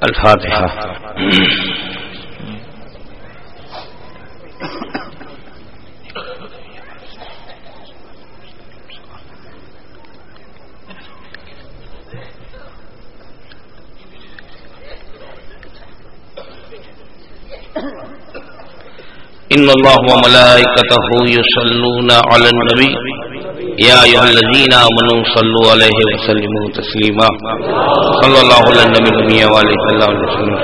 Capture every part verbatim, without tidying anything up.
الفاتحہ. ان اللہ وملائکتہ یصلون علی النبی یا ایھا الذین آمنوا صلوا علیہ وسلموا تسلیما. صلی اللہ علی النبی الامی وعلیہ وسلم.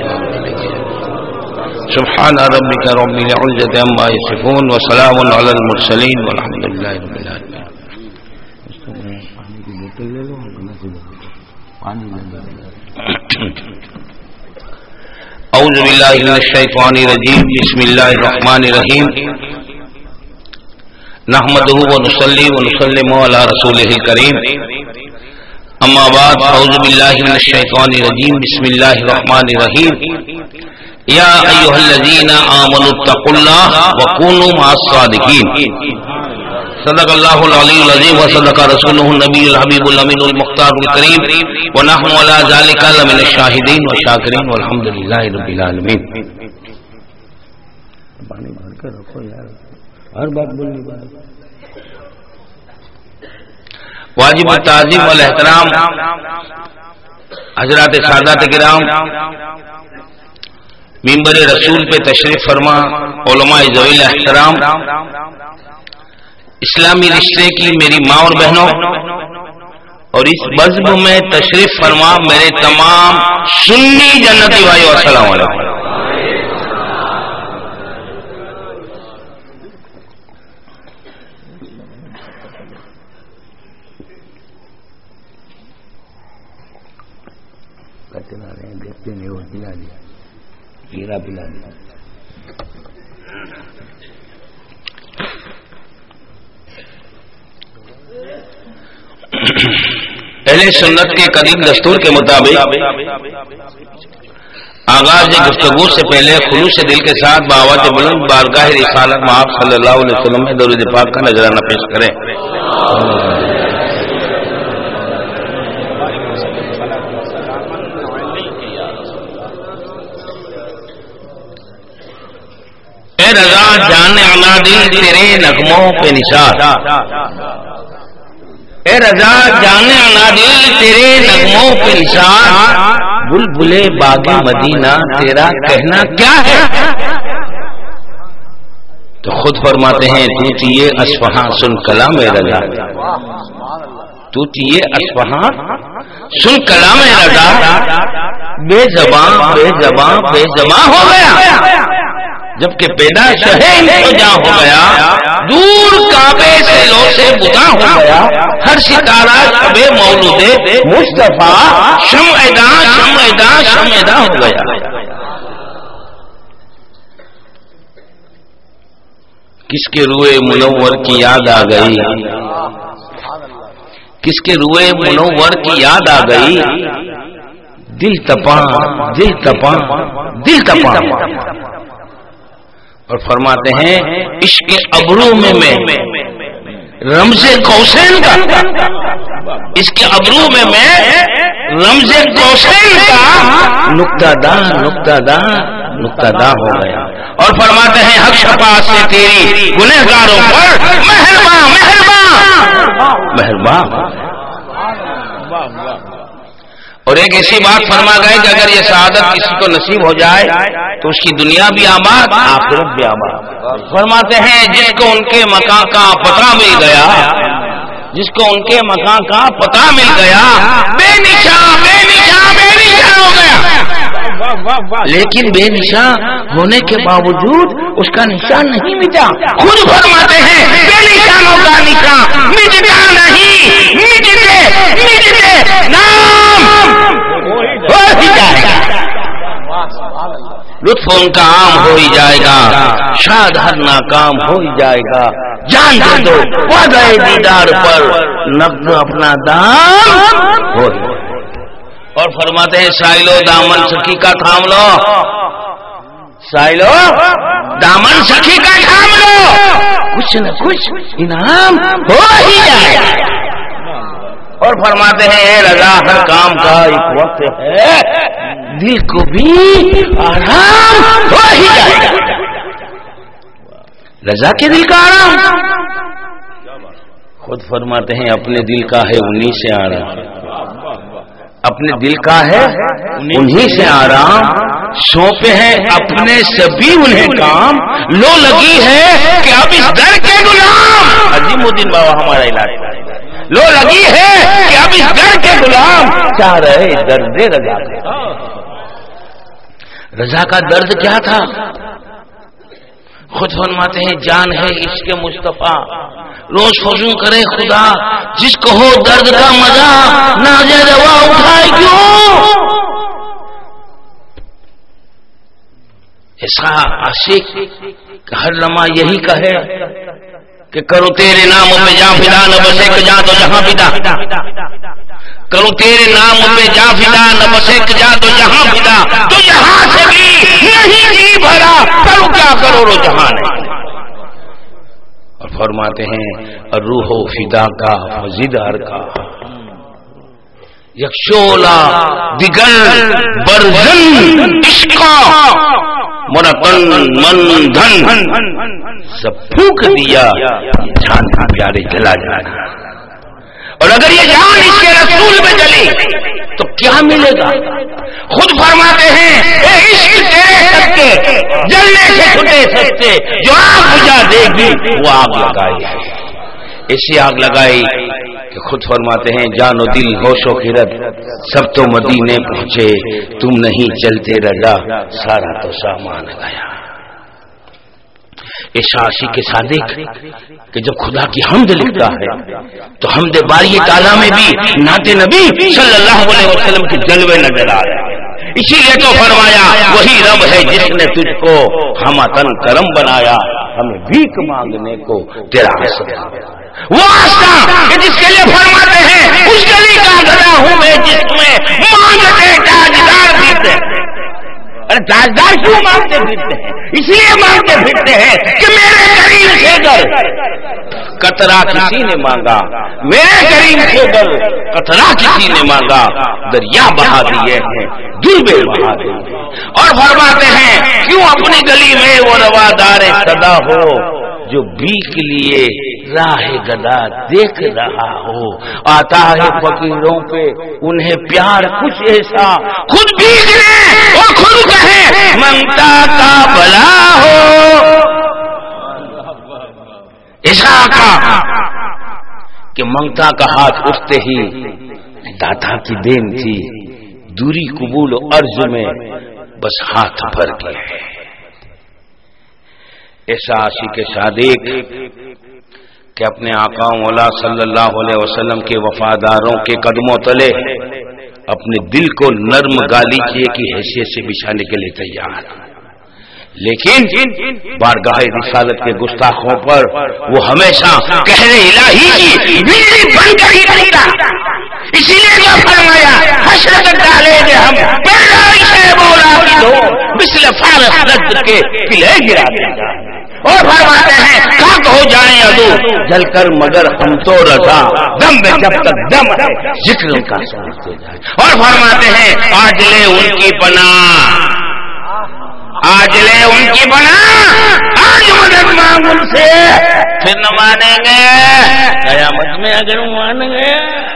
سبحان ربک رب العزۃ عما یصفون وسلام علی المرسلین والحمد للہ رب العالمین. اعوذ باللہ من الشیطان الرجیم. بسم اللہ الرحمن الرحیم. نحمده ونصلي ونسلم على رسوله الكريم. اما بعد. اعوذ باللہ من الشیطان الرجیم. بسم اللہ الرحمن الرحیم. یا ایھا الذین آمنوا اتقوا اللہ وکونوا مع الصادقین. صدق اللہ العلی العظیم وصدق رسولہ النبی الحبیب الامین المختار الکریم ونحن علی ذلک لمن الشاہدین والشاکرین والحمد للہ رب العالمین. پانی بھر کے رکھو یار، ہر بات بولنی بات. واجب التعظیم والاحترام حضرات سادات کرام، منبر رسول پہ تشریف فرما علماء ذوی الاحترام، اسلامی رشتے کی میری ماں اور بہنوں، اور اس بزم میں تشریف فرما میرے تمام سنی جنتی بھائیو، السلام علیکم. دیکھتے نہیں وہ پلا دیا، ہیرا پلا دیا. اہل سنت کے قدیم دستور کے مطابق آغاز گفتگو سے پہلے خلوص دل کے ساتھ بآواز بلند بارگاہ رسالت مآب صلی اللہ علیہ وسلم میں درود پاک کا نذرانہ پیش کریں. اے رضا جان انا دل تیرے نغموں پہ نثار. اے رضا جانے انا دل تیرے نغموں پہ نثار. بلبلے باغ مدینہ تیرا کہنا کیا ہے؟ تو خود فرماتے ہیں تو چیئے اصفہاں سن کلام رضا. تو چیئے اصفہاں سن کلام رضا. بے زبان بے زبان بے زبان ہو گیا جبکہ پیدا شہین ہو جا ہو گیا. دور کعبے سے لو سے بتا ہو گیا. ہر ستارہ شب مولود مصطفیٰ شمع دا شمع دا شمع دا ہو گیا. کس کے روئے منور کی یاد آ گئی، کس کے روئے منور کی یاد آ گئی. دل تپاں دل تپاں دل تپاں. اور فرماتے ہیں عشق ابرو میں میں رمز قوسین کا، اس کے ابرو میں میں رمز قوسین کا نقطہ دار نقطہ دار نقطہ دار ہو گیا. اور فرماتے ہیں حق شفاعت سے تیری گنہگاروں پر مہرباں مہرباں مہرباں. اور ایک ایسی بات فرما گئے کہ اگر یہ سعادت کسی کو نصیب ہو جائے تو اس کی دنیا بھی آباد آخرت بھی آباد. فرماتے ہیں جس کو ان کے مکان کا پتہ مل گیا، جس کو ان کے مکان کا پتہ مل گیا، بے نشان بے نشان بے نشان ہو گیا. لیکن بے نشان ہونے کے باوجود اس کا نشان نہیں مٹا. خود فرماتے ہیں بے نشانوں کا نشان مٹتا نہیں، مٹتے مٹتے نام ہو ہی جائے گا. لطف ان کا عام ہو ہی جائے گا، شاد ہر ناکام ہو ہی جائے گا. جان دے دو وعدہ دیدار پر، نقد اپنا دام ہو. اور فرماتے ہیں سائلو دامن سخی کا تھام لو، سائلو دامن سخی کا تھام لو، کچھ نہ کچھ انعام ہو ہی جائے گا. اور فرماتے ہیں اے رضا ہر کام کا ایک وقت ہے، دل کو بھی آرام ہو ہی جائے گا. رضا کے دل کا آرام خود فرماتے ہیں اپنے دل کا ہے انہی سے آرام، اپنے دل کا ہے انہی سے آرام، سونپے ہیں اپنے سبھی انہیں کام، لو لگی ہے کہ اب اس در کے غلام، عظیم الدین بابا ہمارا علاج، لو لگی ہے کہ اب اس در کے غلام چاہ رہے درد رضا کا. رضا کا درد کیا تھا؟ خود فرماتے ہیں جان ہے عشق مصطفیٰ، روز فضو کرے خدا، جس کو ہو درد کا مزہ نازے روا اٹھائے کیوں. ایسا عاشق کہ ہر لمحہ یہی کہے کہ کرو تیرے نام پہ جا فدا، نہ بسے کہ جا تو جہاں فدا، کرو تیرے نام پہ جا فدا، نہ بسے کہ جا تو جہاں فدا، تو یہاں سے بھی نہیں جی بھرا، کرو کیا کرو رو جہاں نہیں. اور فرماتے ہیں روح و فدا کا فضیدار کا یک شولا دیگر برزن عشقا مرتن من دھن، سب پھونک دیا جان پیارے جلا جانا. اور اگر یہ جان اس کے رسول میں جلی تو کیا ملے گا؟ خود فرماتے ہیں اے عشق تیرے سکتے جلنے سے چھٹے سکتے، جو آگ بجھا دے گی وہ آگ لگائی ہے، ایسی آگ لگائی کہ خود فرماتے ہیں جان و دل ہوش و خرد سب تو مدینے پہنچے، تم نہیں چلتے رضا سارا تو سامان گیا. اس عاشق کے صادق کہ جب خدا کی حمد لکھتا ہے تو حمد باری تعالیٰ میں بھی نعت نبی صلی اللہ علیہ وسلم کے جلوے نظر آ رہے ہیں. اسی لیے تو فرمایا وہی رب ہے جس نے تجھ کو ہمتن کرم بنایا، ہمیں بھیک مانگنے کو تیرا حسن، وہ آستہ کہ جس کے لیے فرماتے ہیں اس گلی کا گدا ہوں میں جس میں مانگتے تاجدار پھرتے. ارے تاجدار کیوں مانگتے پھرتے ہیں؟ اس لیے مانگتے پھرتے ہیں کہ میرے کریم سے گر قطرہ کسی نے مانگا، میرے کریم سے گر قطرہ کسی نے مانگا، دریا بہا دیے ہیں دل بہا دیے. اور فرماتے ہیں کیوں اپنی گلی میں وہ روادار صدا ہو جو بھیک لیے راہ گدا دیکھ رہا ہو، آتا ہے فقیروں پہ انہیں پیار کچھ ایسا، خود بھیک لے اور خود کہے منگتا کا بھلا ہو. ایسا کا کہ منگتا کا ہاتھ اٹھتے ہی داتا کی دین تھی، دوری قبول و عرض میں بس ہاتھ بھر گئے. ایسا عاشق صادق کہ اپنے آقا مولا صلی اللہ علیہ وسلم کے وفاداروں کے قدموں تلے اپنے دل کو نرم گالیچے کی حیثیت سے بچھانے کے لیے تیار، لیکن بارگاہ رسالت کے گستاخوں پر وہ ہمیشہ کہنے الہی کی بجلی بن کر ہی رہتا. اسی لیے جو فرمایا حشر ڈالے گے ہم پیدائش مولا کی دو مثل فارغ رد کے قلعے گرا دیں گا. اور فرماتے ہیں خاک ہو جائیں ادو جل کر مگر ہم تو رضا، دم میں جب تک دم ہے ذکر ان کا سنتے جائے. اور فرماتے ہیں آج لے ان کی پناہ، آج لے ان کی پناہ، آج مدد مانگ ان سے، پھر نہ مانیں گے قیامت میں اگر مانیں گے.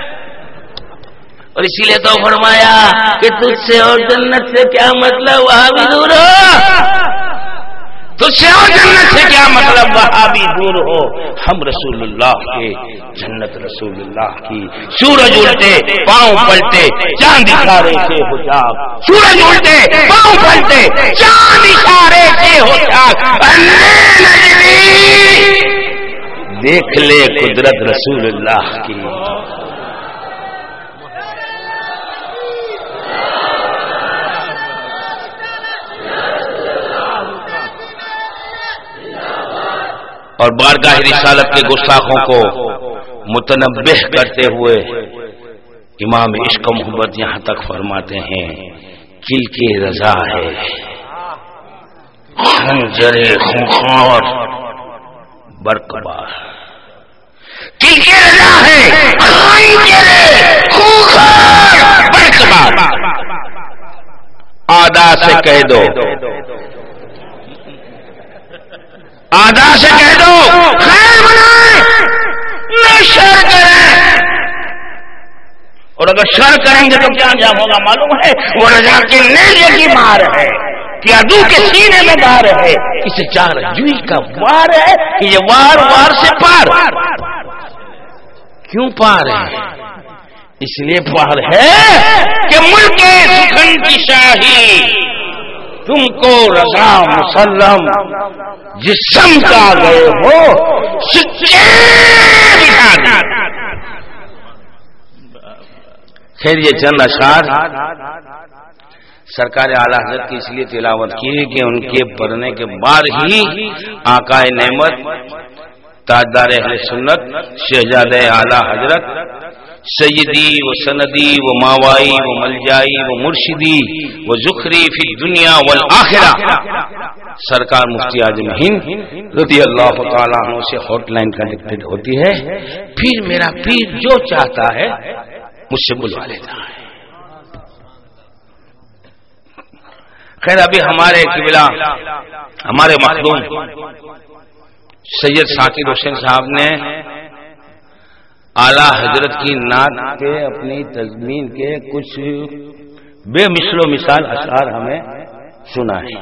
اور اسی لیے تو فرمایا کہ تجھ سے اور جنت سے کیا مطلب وہاں بھی دور ہو، تجھ سے اور جنت سے کیا مطلب وہاں بھی دور ہو، ہم رسول اللہ کے جنت رسول اللہ کی. سورج اڑتے پاؤں پلٹے چاند اشارے سے ہو جاگ، سورج اڑتے پاؤں پلٹے چاند اشارے سے ہو جاگ، دیکھ لے قدرت رسول اللہ کی. اور بارگاہ رسالت کے گستاخوں کو متنبہ کرتے ہوئے امام عشق و محبت یہاں تک فرماتے ہیں چل کے رضا ہے خنجر خونخوار برقبار، کل کے رضا ہے آئی تیرے خوخار برقبار آدھا سے کہہ دو آدھا سے کہہ دو خیر بنائیں نہ شر کریں، اور اگر شر کریں گے تو کیا انجام ہوگا معلوم ہے؟ وہ رضا کے نیزے کی مار ہے کہ عدو کے سینے میں دار ہے، اسے چار جوئی کا وار ہے کہ یہ وار وار سے پار۔ کیوں پار ہے؟ اس لیے پار ہے کہ ملک سکھن کی شاہی تم کو رضا مسلم جس سمجھا گئے ہو سچے دکھا دی۔ خیر یہ چند اشعار سرکار اعلی حضرت کی اس لیے تلاوت کی کہ ان کے پڑھنے کے بعد ہی آقا نعمت تاجدار اہل سنت شہزادہ اعلی حضرت سیدی و سندی و ماوائی و ملجائی و مرشدی و ذخری فی الدنیا والآخرہ سرکار مفتی اعظم ہند رضی اللہ تعالیٰ عنہ سے ہاٹ لائن کنیکٹڈ ہوتی ہے، پھر میرا پیر جو چاہتا ہے مجھ سے بلوا لیتا ہے۔ خیر ابھی ہمارے قبلہ ہمارے مخدوم سید ثاقب حسین صاحب نے اعلی حضرت کی نعت کے اپنی تضمین کے کچھ بے مثل و مثال اشعار ہمیں سنا ہے،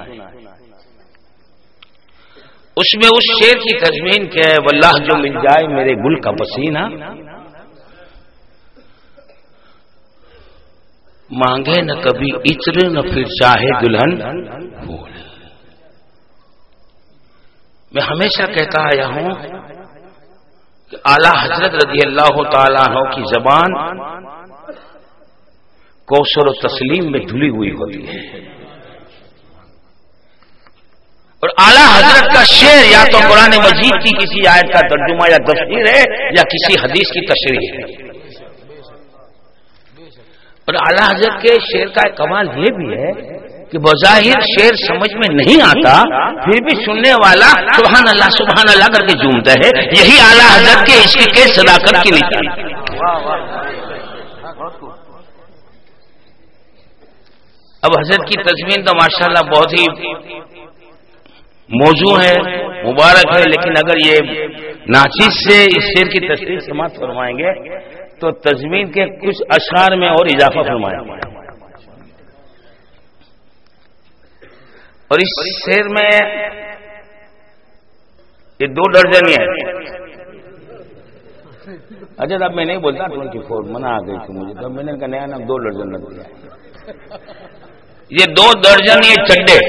اس میں اس شعر کی تضمین کہ واللہ جو مل جائے میرے گل کا پسینہ مانگے نہ کبھی عطر نہ پھر چاہے دلہن پھول۔ میں ہمیشہ کہتا آیا ہوں کہ اعلی حضرت رضی اللہ تعالیٰ عنہ کی زبان کوثر و تسلیم میں دھلی ہوئی ہوتی ہے، اور اعلی حضرت کا شعر یا تو قرآن مجید کی کسی آیت کا ترجمہ یا تفسیر ہے یا کسی حدیث کی تشریح ہے۔ اور اعلی حضرت کے شعر کا کمال یہ بھی ہے کہ بظاہر شعر سمجھ میں نہیں آتا پھر بھی سننے والا سبحان اللہ سبحان اللہ کر کے جھومتا ہے، یہی اعلی حضرت کے عشق کے صداقت کی نشانی۔ اب حضرت کی تضمین تو ماشاءاللہ بہت ہی موضوع ہے، مبارک ہے، لیکن اگر یہ ناچیز سے اس شعر کی تشریح سماعت فرمائیں گے تو تضمین کے کچھ اشعار میں اور اضافہ فرمایا، اور اس شعر میں یہ دو درجن ہی ہے۔ اچھا اب میں نہیں بولتا ٹوینٹی فور منع آ گئی تھی مجھے، تب میں نے کہا نیا نام دو درجن لگ دیا، یہ دو درجن یہ چڈے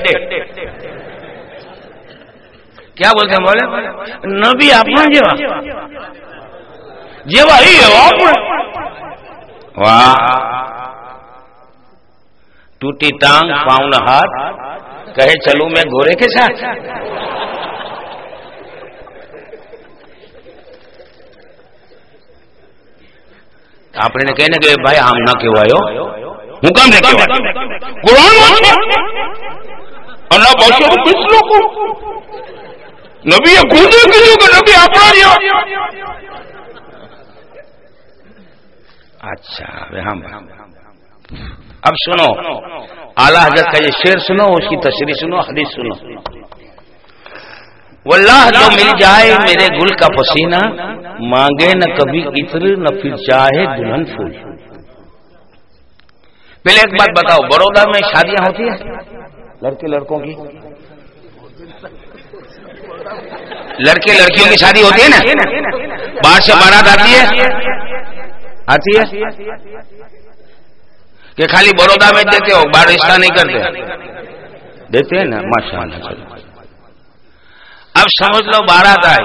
کیا بولتے ہیں بولے نبی اپنا جیوا جیوا ہی ہے واہ ٹوٹی ٹانگ پاؤں ہاتھ کہے چلو میں گھوڑے کے ساتھ۔ آپ نے کہنے کہ بھائی ہم نہ کہوایو حکم نے کہوایا قرآن اللہ بخشو کس لوگ کو نبی خودے کسی کو نبی اپنا دیا۔ اچھا ہم اب سنو اعلی حضرت کا یہ شعر سنو، اس کی تشریح سنو، حدیث سنو۔ واللہ جو مل جائے میرے گل کا پسینہ مانگے نہ کبھی عطر نہ پھر چاہے دلہن پھول۔ پہلے ایک بات بتاؤ، بڑودہ میں شادیاں ہوتی ہیں لڑکے لڑکوں کی، لڑکے لڑکیوں کی شادی ہوتی ہے نا، باہر سے بارات آتی ہے آتی ہے کہ خالی بڑودہ میں دیتے ہو باہر رشتہ نہیں کرتے؟ دیتے ہیں نا ماشاء اللہ۔ چلو اب سمجھ لو بارات آئی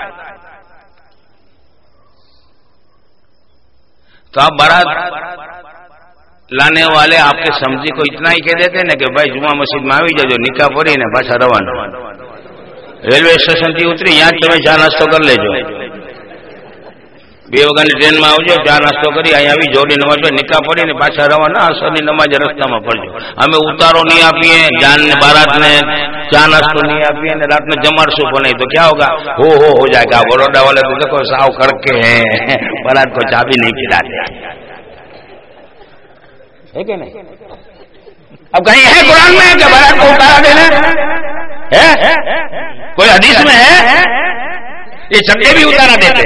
تو آپ بارات لانے والے آپ کے سمجھی کو اتنا ہی کہہ دیتے نا کہ بھائی جمعہ مسجد میں آوی جو نکاح پڑی نے بس روانہ ریلوے اسٹیشن تھی اتری یہاں تمہیں چا ناشتہ کر لے جو બે વાગ્યાની ટ્રેનમાં આવજો, ચા નાસ્તો કરી અહીંયા આવી જોડી નમાજ પર નિકાહ પડીને પાછા રવાના, અસરની નમાજ રસ્તામાં પડજો. અમે ઉતારો નહીં આપીએ, જાન ને બારાત ને ચા નાસ્તો नहीं आपी ने रात में जमाड़શું પણ नहीं तो क्या होगा, हो हो हो जाएगा. बड़ौदा वाले तो देखो साव करके हैं, बारात को चाबी नहीं खिलाते है कि नहीं. अब कहीं है कुरान में कि बारात को उतारा देना है? कोई हदीस में है? ये चक्के भी उतारा देते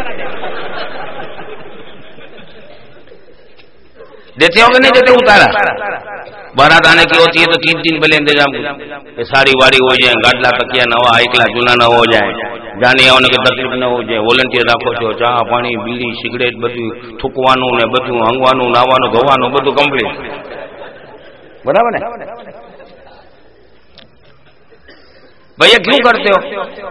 देते हो कि नहीं देते? उतारा बारात आने की होती है तो तीन दिन पहले इंतजाम करो, सारी वाड़ी हो जाए, गाडला तकिया नवा एकला जूना न हो जाए, जाने આવને કે તકલીફ ન हो जाए, વોલન્ટિયર રાખો છો, ચા પાણી બીડી સિગરેટ બધું થૂકવાનું ને બધું હંગવાનું નાવાનું ધોવાનું બધું કમ્પ્લીટ, બરાબર ને? भैया क्यों करते हो?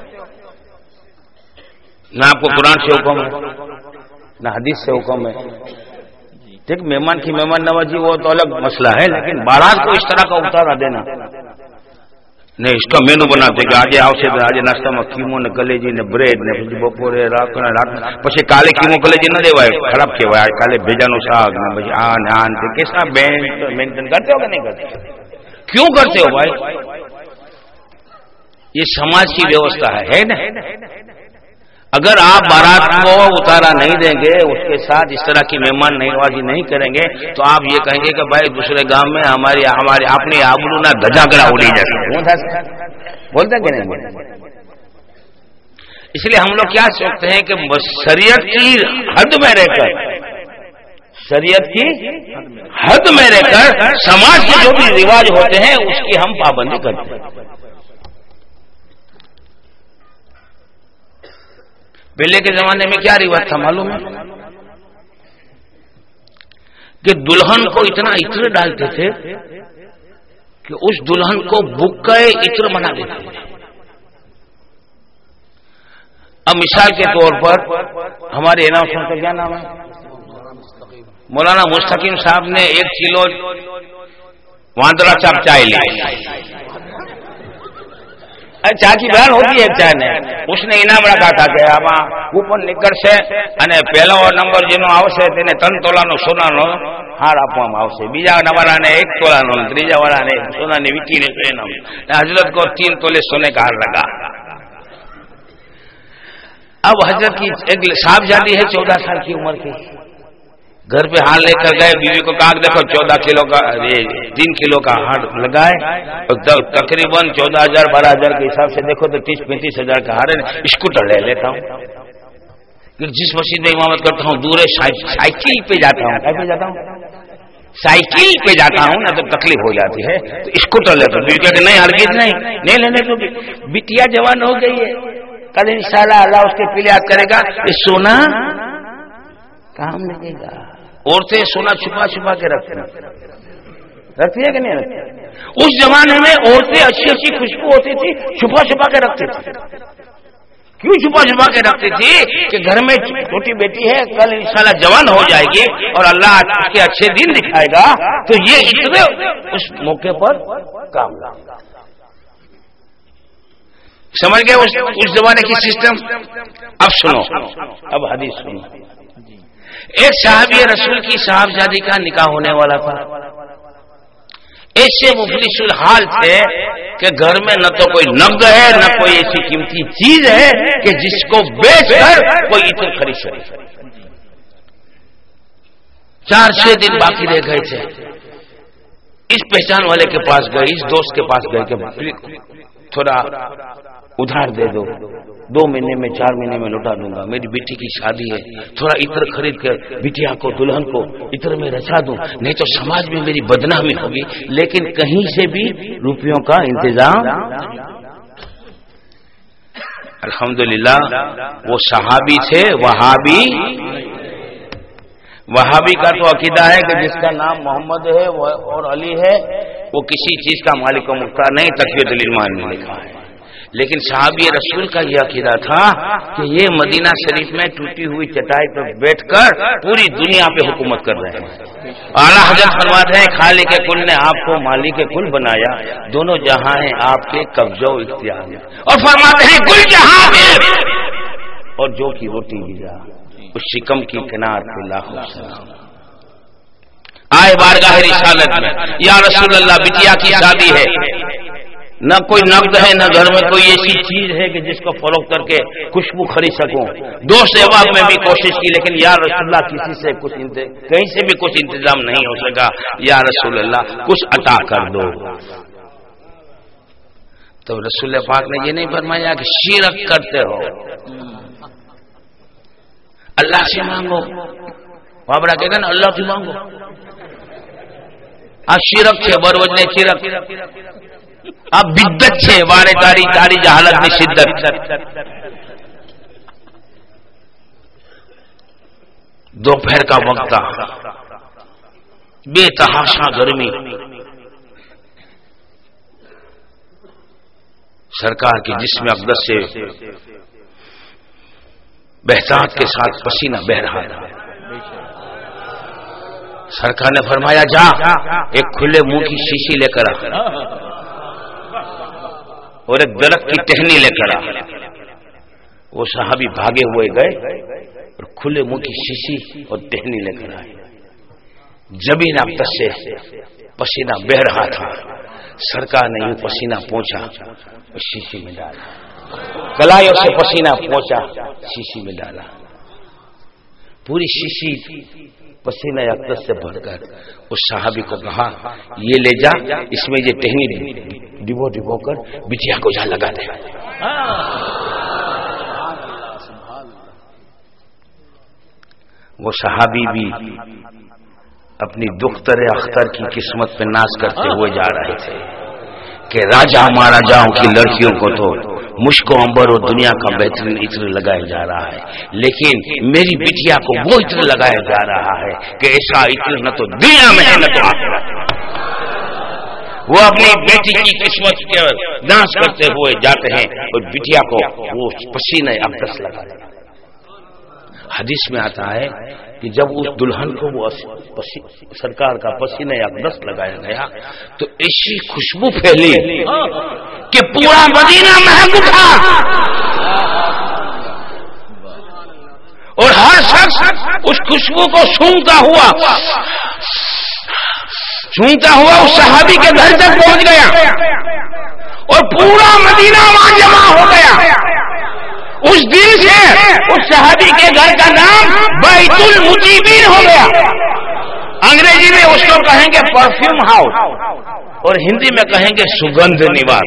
ना आपको कुरान से हुक्म है ना हदीस से हुक्म है. ठीक, मेहमान की मेहमान नवाजी वो तो अलग मसला है, लेकिन बारात को इस तरह का उतारा देना नहीं. इसका मेनू बनाते कि आज आवशे तो आज नाश्ता में खीमो ने कलेजी ने ब्रेड ने પછી બપોરે રાતના રાત પછી કાલે ખીમો કલેજી ન દેવાય, ખરાબ કહેવાય. કાલે ભેજાનું શાક ને પછી આ ને આ ને કેસા मेंटेन करते हो कि नहीं करते? क्यों करते हो भाई? ये समाज की व्यवस्था है, है ना? अगर आप बारात को उतारा नहीं देंगे, उसके साथ इस तरह की मेहमान नवाजी नहीं करेंगे, तो आप ये कहेंगे कि भाई दूसरे गांव में हमारी हमारी अपनी आबरू ना धजागड़ा उड़ी जाती है. बोलते हैं कि नहीं? इसलिए हम लोग क्या सोचते हैं कि शरीयत की हद में रहकर शरीयत की हद में रहकर समाज के जो भी रिवाज होते हैं उसकी हम पाबंदी करते हैं. पहले के जमाने में क्या रिवाज था मालूम है? कि दुल्हन को इतना इत्र डालते थे कि उस दुल्हन को बुक्के इत्र बना देते थे. अब मिसाल के तौर पर हमारे अनाउंसर का क्या नाम है, मौलाना मुस्तकीम साहब ने एक किलो वांदरा चाप चाय ली. चाय की बयान होती है चाय ने, उसने इनाम रखा था कि આમાં કૂપન નીકળશે અને પહેલો નંબર જેનો આવશે તેને ત્રણ તોલાનો સોનાનો હાર આપવામાં આવશે, બીજા નંબરને એક તોલાનો, ત્રીજા વાળાને સોનાની વીંટીને ઇનામ. हजरत को तीन तोले सोने का हार लगा. अब हजरत की एक साहबजादी है चौदह साल की उम्र की, घर पे हार लेकर गए, बीवी को कहा देखो चौदह किलो का ये तीन किलो का हार लगाए, तकरीबन चौदह हजार बारह हजार के हिसाब से देखो तो तीस पैंतीस हजार का हार है. स्कूटर ले लेता हूँ, जिस मस्जिद में इमामत करता हूँ दूर है, साइकिल पे जाता हूँ, पे जाता हूँ साइकिल पे जाता हूँ ना तो तकलीफ हो जाती है, तो स्कूटर लेता हूँ. बीवी कहते नहीं हरगिज नहीं नहीं लेने तो बिटिया जवान हो गई है, कल इंशाल्लाह अल्लाह उसके पीले याद करेगा, ये सोना काम लगेगा. औरतें सोना छुपा छुपा के रखती रखती है कि नहीं रखती? उस जमाने में औरतें अच्छी अच्छी खुशबू होती थी, छुपा छुपा के रखती थी. क्यों छुपा छुपा के रखती थी? कि घर में छोटी बेटी है, कल इंशाल्लाह जवान हो जाएगी और अल्लाह उसके अच्छे दिन दिखाएगा, तो ये इतने उस मौके पर काम लगेगा. समझ गए उस, उस जमाने की सिस्टम? अब सुनो, अब हदीस सुनो. एक साहबी रसूल की साहबजादी का निकाह होने वाला था. ऐसे मुफलिसुल हाल थे कि घर में न तो कोई नग है न कोई ऐसी कीमती चीज है कि जिसको बेचकर कोई इत्र खरीद सके. चार छह दिन बाकी रह गए थे. इस पहचान वाले के पास गए, इस दोस्त के पास गए कि थोड़ा उधार दे दो, दो महीने में चार महीने में लौटा दूंगा, मेरी बेटी की शादी है, थोड़ा इत्र खरीद कर बिटिया को दुल्हन को इत्र में रचा दूं, नहीं तो समाज में मेरी बदनामी होगी. लेकिन कहीं से भी रुपयों का इंतजाम. अल्हम्दुलिल्लाह वो सहाबी थे, वहाबी. वहाबी का तो अकीदा है कि जिसका नाम मोहम्मद है और अली है वो किसी चीज का मालिक व मुख्तार नहीं, तकवीयतुल ईमान में लिखा है. लेकिन सहाबी रसूल का यह अकीदा था कि ये मदीना शरीफ में टूटी हुई चटाई पर बैठकर पूरी दुनिया पे हुकूमत कर रहे हैं. आला हजरत फरमाते हैं खालिक के कुल ने आपको मालिक के कुल बनाया, दोनों जहां हैं आपके कब्जो इख्तियार में. और फरमाते हैं कुल जहां है और जो की रोटी गिरा. اس شکم کی کنار پہ لاکھوں سلام. آئے بارگاہ رسالت میں، یا رسول اللہ بٹیا کی شادی ہے، نہ کوئی نقد ہے نہ گھر میں کوئی ایسی چیز ہے کہ جس کو فروخت کر کے خوشبو خرید سکوں. دو سیواب میں بھی کوشش کی لیکن یا رسول اللہ کسی سے کچھ کہیں سے بھی کچھ انتظام نہیں ہو سکا. یا رسول اللہ کچھ عطا کر دو. تو رسول پاک نے یہ نہیں فرمایا کہ شرک کرتے ہو، اللہ سے مانگو. وہاں بڑا کہتے نا اللہ سے مانگو. આ શિરક છે બરોબર ને શિરક આ બિદ્દત છે વારે તારી તારી જહાલતની શિદ્દત. दोपहर का वक्त था, बेतहाशा गर्मी, सरकार के जिस्म अक़दस से बहतात के साथ पसीना बह रहा था. सरकार ने फरमाया जा एक खुले मुंह की शीशी लेकर आ और एक दरख्त की टहनी लेकर आ. वो साहबी भागे हुए गए और खुले मुंह की शीशी और टहनी लेकर आए. जमीन अक़दस से पसीना बह रहा था. सरकार ने यूं पसीना पहुंचा और शीशी में डाला, कलाइयों से पसीना पहुंचा शीशी में डाला. पूरी शीशी पसीना अक़दस से भरकर उस साहबी को कहा ये ले जा, इसमें ये टहनी डिबो डिबो कर बिटिया को जा लगा दे. वो सहाबी भी अपनी दुख्तर अख्तर की किस्मत पे नाज करते हुए जा रहे थे कि राजा महाराजाओं की लड़कियों को तो मुश्को अंबर और दुनिया का बेहतरीन इत्र लगाया जा रहा है, लेकिन मेरी बिटिया को वो इत्र लगाया जा रहा है कि ऐसा इत्र न तो दुनिया में है न तो आखिरत में. वो अपनी बेटी की किस्मत के नाश करते हुए जाते हैं और बिटिया को वो पसीने अक़दस लगा देते. हदीस में आता है कि जब उस दुल्हन को वो सरकार का पसीने अक़दस लगाया गया तो ऐसी खुशबू फैली कि पूरा मदीना महक उठा और हर शख्स उस खुशबू को सूंघता हुआ सूंघता हुआ उस सहाबी के घर तक पहुंच गया और पूरा मदीना वहां जमा हो गया. उस दिन से उस सहाबी के घर का नाम बैतुल मुजीबीन हो गया. अंग्रेजी में उसको कहेंगे परफ्यूम हाउस और हिंदी में कहेंगे सुगंध निवास.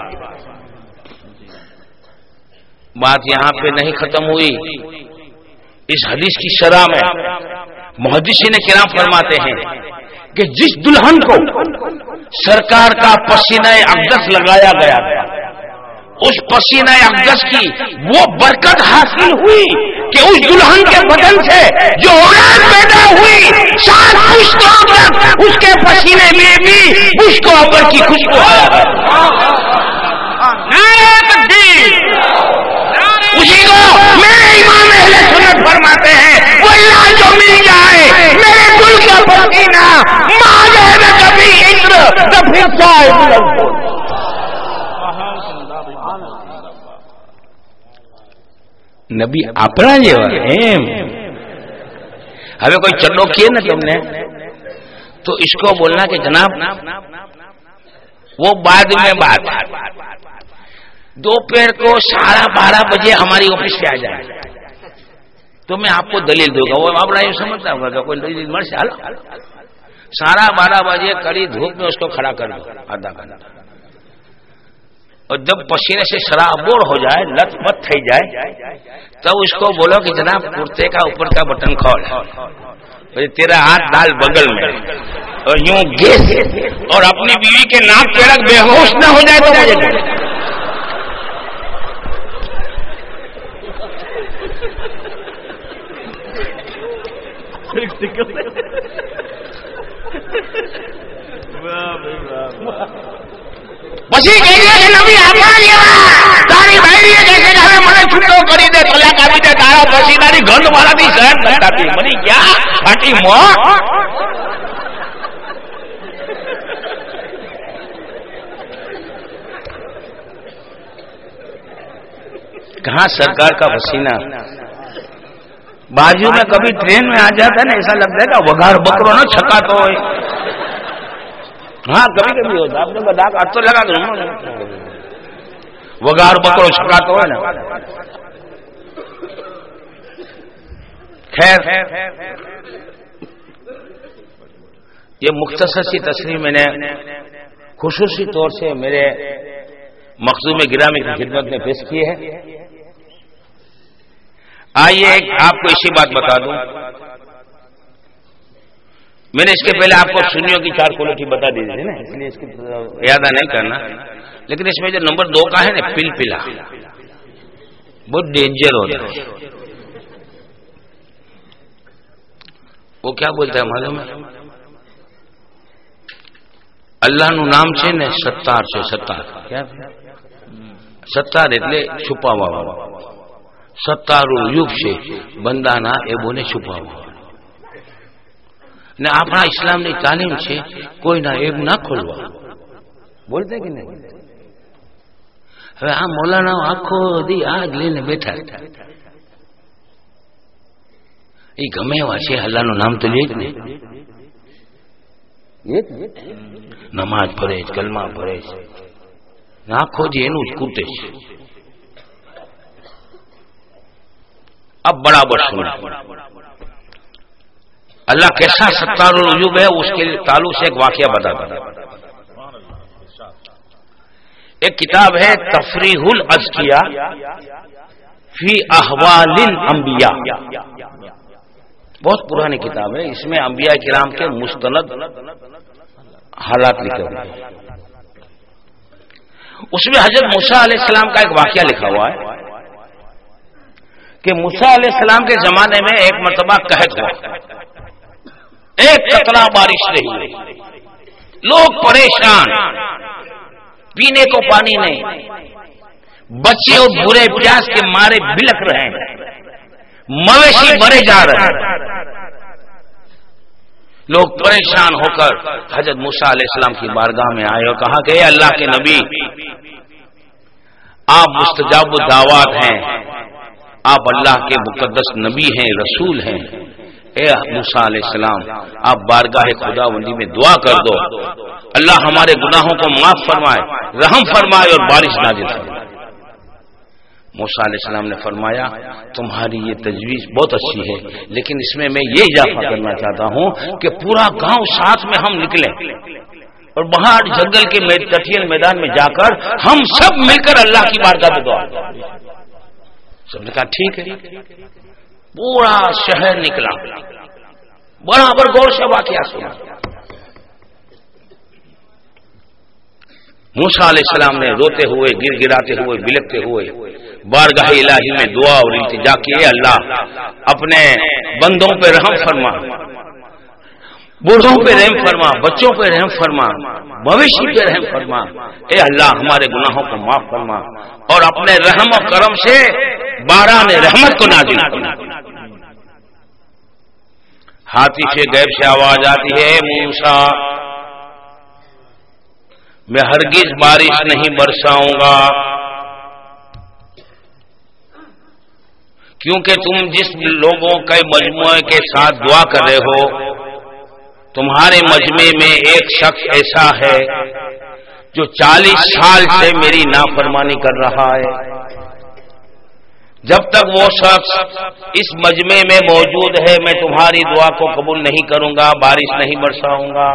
बात यहां पे नहीं खत्म हुई. इस हदीस की शरह में मुहद्दिसीन किराम फरमाते हैं कि जिस दुल्हन को सरकार का पसीना अक़दस लगाया गया था उस पसीना अक़दस की वो बरकत हासिल हुई कि उस दुल्हन के बदन से जो औलाद पैदा हुई सात पुश्तों तक उसके पसीने में भी पुश्तो अबर की खुशबू है. उसी को मेरे इमाम अहले सुन्नत फरमाते हैं वो अल्लाह जो मिल जाए मेरे दिल का पसीना मां जाए न कभी इत्र न फिर जाए. નબી આપણા જેવા એમ. હવે કોઈ ચડ્ડો કહે ને તમને तो इसको बोलना कि जनाब वो बाद में बात, दोपहर को साढ़े बारह बजे हमारी ऑफिस पे आ जाए तो मैं आपको दलील दूंगा. वो आप राय समझता होगा कोई दलील मर से हाल साढ़े बारह बजे कड़ी धूप में उसको खड़ा कर दो आधा घंटा और जब पसीने से शराबोर हो जाए लथपथ थी जाए तब उसको बोलो कि जनाब कुर्ते का ऊपर का बटन खोल तेरा हाथ डाल बगल में और यूं गेस और अपनी बीवी के नाक पे रख बेहोश न हो जाए तो मुझे પછી કહીએ કે નબી આપણા જેવા તારી ભાઈડીએ કહે કે હવે મને છૂટો કરી દે તલાક આપી દે તારા પસીનાની ગંધ મારાથી સહન નથી થતી મરી ગયા ફાટી મો. कहां सरकार का पसीना बाजू में कभी ट्रेन में आ जाता है ना, ऐसा लगता है कि वघार बकरो ना छका तो हो। हाँ कभी कभी होता, आपने बता आज तो लगा दो वघार बकरो छका तो है ना। खैर ये मुख्तसर सी तस्वीर मैंने खुसूसी तौर से मेरे मखदूम गिरामी की खिदमत में पेश की है। आइए आपको इसी बात बता दूं, मैंने इसके पहले आपको सुन्नियों की चार क्वालिटी बता दी थी ना, इसलिए इसकी याद नहीं करना। लेकिन इसमें जो नंबर दो का है ना, पिल पिला, बहुत डेंजर होता है। वो क्या बोलता है मालूम है? अल्लाह નું નામ છે ને સત્તાર છે, સત્તાર क्या સત્તાર એટલે છુપાવવા વાળો, સત્તારું યુગ છે બંદાના એબોને છુપાવવા ને આપણા ઇસ્લામની તાલીમ છે કોઈના એબ ના ખોલવા, બોલતે કે નહીં? હવે આ મૌલાના આખો દી આગ લઈને બેઠા, એ ગમે એવા છે, અલ્લાહનું નામ તો લે જ ને, નમાજ ભરે છે, કલમા ભરે છે, આખો દી એનું જ કૂટે છે। अब बराबर सुना, अल्लाह कैसा सत्तारुल वजूब है उसके ताल्लुक से एक वाकया बताता है। एक किताब है तफरीहुल अज़किया फी अहवालिल अंबिया, बहुत पुरानी किताब है। इसमें अंबिया किराम के मुस्तनद हालात लिखे हुए हैं। उसमें हजरत मूसा अलैहिस्सलाम का एक वाकया लिखा हुआ है कि मूसा अलैहिस्सलाम के जमाने में एक मर्तबा कहत हुआ, एक कतरा बारिश नहीं हुई, लोग परेशान, पीने को पानी नहीं, बच्चे और बुरे प्यास के मारे बिलख रहे हैं, मवेशी मरे जा रहे हैं। लोग परेशान होकर हजरत मूसा अलैहिस्सलाम की बारगाह में आए और कहा कि अल्लाह के नबी, आप मुस्तजाब दावत हैं, आप अल्लाह के मुकद्दस नबी हैं, रसूल हैं। ए मूसा अलैहिस्सलाम, आप बारगाह खुदावंदी में दुआ कर दो, अल्लाह हमारे गुनाहों को माफ फरमाए, रहम फरमाए और बारिश नाजिल फरमाए। मूसा अलैहिस्सलाम ने फरमाया, तुम्हारी ये तजवीज बहुत अच्छी है, लेकिन इसमें मैं ये इजाफा करना चाहता हूं कि पूरा गांव साथ में हम निकलें और बाहर जंगल के तटीय मैदान में जाकर हम सब मिलकर अल्लाह की बारगाह में दुआ। सबने कहा ठीक है। पूरा शहर निकला, बराबर गौर से वाकया सुना। मूसा अलैहिस्सलाम ने रोते हुए, गिड़गिड़ाते हुए, बिलखते हुए बारगाह इलाही में दुआ और इल्तिजा की, अल्लाह अपने बंदों पे रहम फरमा, बूढ़ों पे रहम फरमा, बच्चों पे रहम फरमा, भविष्य पे रहम फरमा। ए अल्लाह हमारे गुनाहों को माफ फरमा और अपने रहम और करम से बारान रहमत को नाजिल फरमा। हाथी से गैब से आवाज आती है, मूसा मैं हरगिज बारिश नहीं बरसाऊंगा, क्योंकि तुम जिस लोगों के मजमुए के साथ दुआ कर रहे हो, तुम्हारे मजमे में एक शख्स ऐसा है जो चालीस साल से मेरी नाफरमानी कर रहा है। जब तक वो शख्स इस मजमे में मौजूद है, मैं तुम्हारी दुआ को कबूल नहीं करूंगा, बारिश नहीं बरसाऊंगा।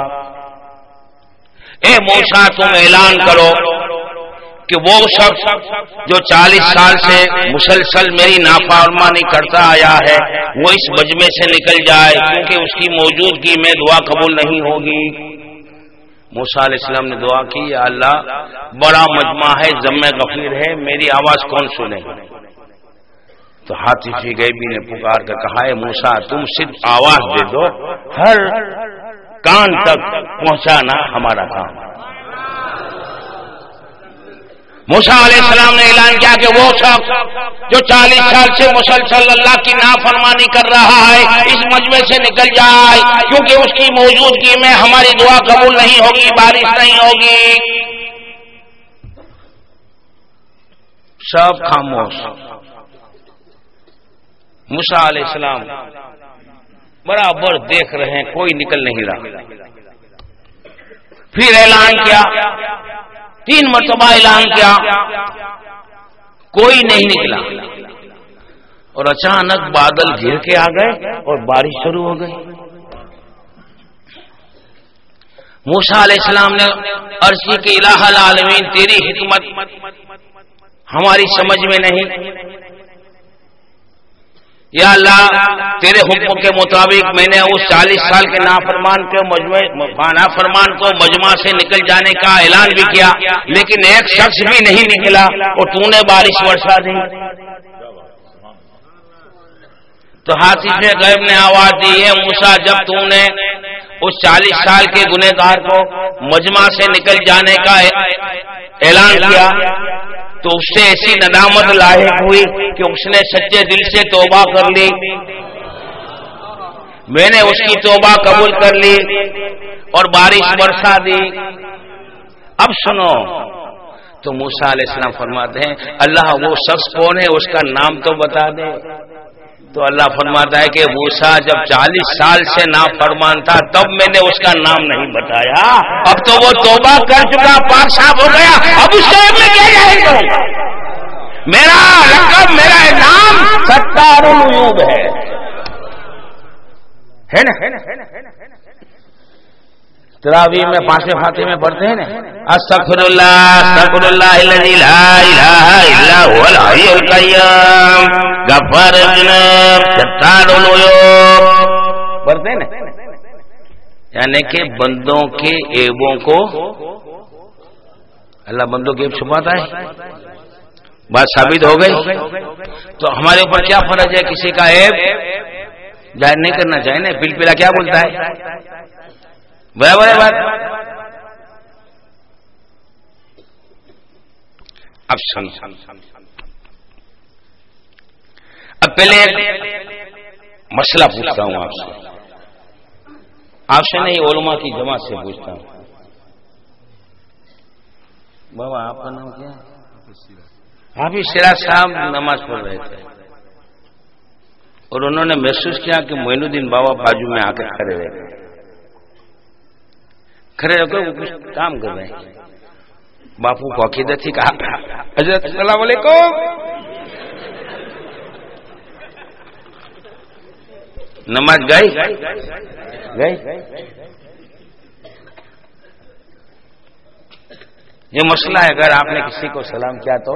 ए मूसा, तुम ऐलान करो कि वो शख्स जो चालीस साल से मुसलसल मेरी नाफरमानी करता आया है, वो इस मजमे से निकल जाए, क्योंकि उसकी मौजूदगी में दुआ कबूल नहीं होगी। मूसा अलैहिस्सलाम ने दुआ की, या अल्लाह बड़ा मजमा है, ज़म्मे गफीर है, मेरी आवाज कौन सुनेगा? तो हातिफी गैबी ने पुकार कर कहा, है मूसा, तुम सिर्फ आवाज दे दो, हर कान तक पहुंचाना हमारा काम। मूसा अलैहिस्सलाम ने ऐलान किया कि वो शख्स जो चालीस साल से मुसलसल अल्लाह की नाफरमानी कर रहा है, इस मजमे से निकल जाए, क्योंकि उसकी मौजूदगी में हमारी दुआ कबूल नहीं होगी, बारिश नहीं होगी। सब खामोश। موسیٰ علیہ السلام برابر دیکھ رہے ہیں، کوئی نکل نہیں رہا. پھر اعلان کیا، تین مرتبہ اعلان کیا، کوئی نہیں نکلا. اور اچانک بادل گھر کے آ گئے اور بارش شروع ہو گئی. موسیٰ علیہ السلام نے عرض کی کہ الہ العالمین تیری حکمت ہماری سمجھ میں نہیں. یا اللہ تیرے حکم کے مطابق میں نے اس چالیس سال کے نافرمان کے مجمع نافرمان کو مجمع سے نکل جانے کا اعلان بھی کیا، لیکن ایک شخص بھی نہیں نکلا اور تو نے بارش برسا دی. تو حاطب غیب نے آواز دی ہے موسیٰ جب تو نے اس چالیس سال کے گنہگار کو مجمع سے نکل جانے کا اعلان کیا تو اس سے ایسی ندامت لاحق ہوئی کہ اس نے سچے دل سے توبہ کر لی. میں نے اس کی توبہ قبول کر لی اور بارش برسا دی. اب سنو، تو موسیٰ علیہ السلام فرماتے ہیں اللہ وہ شخص کون ہے، اس کا نام تو بتا دے. تو اللہ فرماتا ہے کہ موسیٰ جب چالیس سال سے نافرمان تھا تب میں نے اس کا نام نہیں بتایا. اب تو وہ توبہ کر چکا، پاک صاف ہو گیا، اب اس سے میں کیا جائز کروں گا؟ میرا لقب، میرا نام ستار العیوب ہے، ہے نا؟ تراویح میں پانچویں فاتحے میں پڑھتے ہیں نا استغفر اللہ استغفر اللہ الذی لا الہ الا هو الحی القیوم غفار الذنوب ستار العیوب پڑھتے ہیں نا. یعنی کہ بندوں کے عیبوں کو اللہ بندوں کے عیب چھپاتا ہے. بات ثابت ہو گئی. تو ہمارے اوپر کیا فرض ہے کسی کا عیب ظاہر نہیں کرنا چاہیے نا. پل پلا کیا بولتا ہے برابر ہے بات. اب سن اب پہلے مسئلہ پوچھتا ہوں آپ سے، آپ سے نہیں علماء کی جماعت سے پوچھتا ہوں. بابا آپ کا نام کیا ہے؟ حافظ سراج صاحب نماز پڑھ رہے تھے اور انہوں نے محسوس کیا کہ معین الدین بابا بازو میں آ کے کھڑے رہے کھڑے ہو کے کچھ کام کر رہے ہیں. باپو کو عقیدت تھی، کہا حضرت السلام علیکم. نماز گئی گئی. یہ مسئلہ ہے اگر آپ نے کسی کو سلام کیا تو.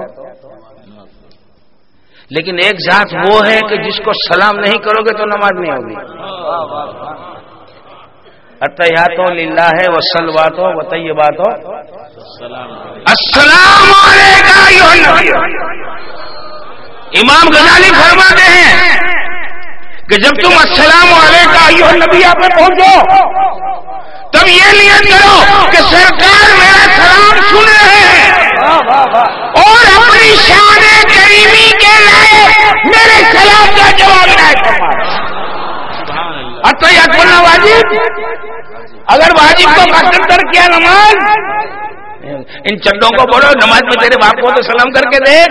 لیکن ایک ذات وہ ہے کہ جس کو سلام نہیں کرو گے تو نماز نہیں ہوگی. التحیات للہ والصلوات والطیبات السلام علیکم ایھا النبی. امام غزالی فرماتے ہیں کہ جب تم السلام علیکم ایھا النبی پہ پہنچو تب یہ نیت کرو کہ سرکار میرا سلام سن رہے ہیں اور اپنی شان کریمی کے لیے میرے سلام کا جواب نہ فرمائے. التحیات پڑھنا واجب، اگر واجب کو مقدر کیا نماز، ان چندوں کو بولو نماز میں تیرے باپ کو تو سلام کر کے دے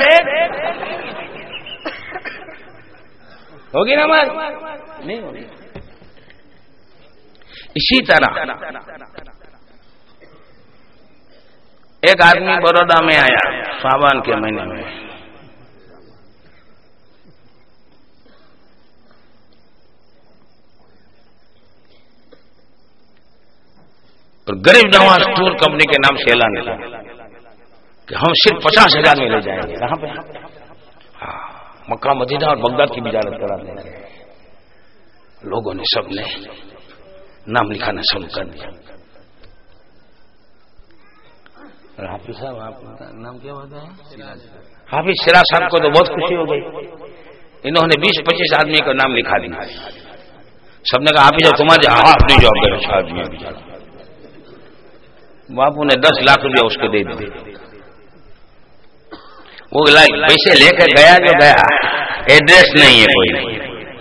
ہوگی نماز نہیں ہوگی. اسی طرح ایک آدمی برودا میں آیا شعبان کے مہینے میں، اور غریب نواز ٹور کمپنی کے نام سے اعلان کیا کہ ہم صرف پچاس ہزار میں لے جائیں گے. کہاں پہ؟ ہاں مکہ مدینہ اور بغداد کی تجارت کرا دیں گے. لوگوں نے سب نے نام لکھانا شروع کر دیا. حافظ صاحب آپ کا نام کیا ہوتا ہے؟ حافظ سراج صاحب کو تو بہت خوشی ہو گئی. انہوں نے بیس پچیس آدمی کا نام لکھا دیا. سب نے کہا حافظ تمہارے آپ نے جواب دے آدمی. باپو نے دس لاکھ روپیہ اس کو دے دی. وہ پیسے لے کر گیا جو گیا، ایڈریس نہیں ہے کوئی.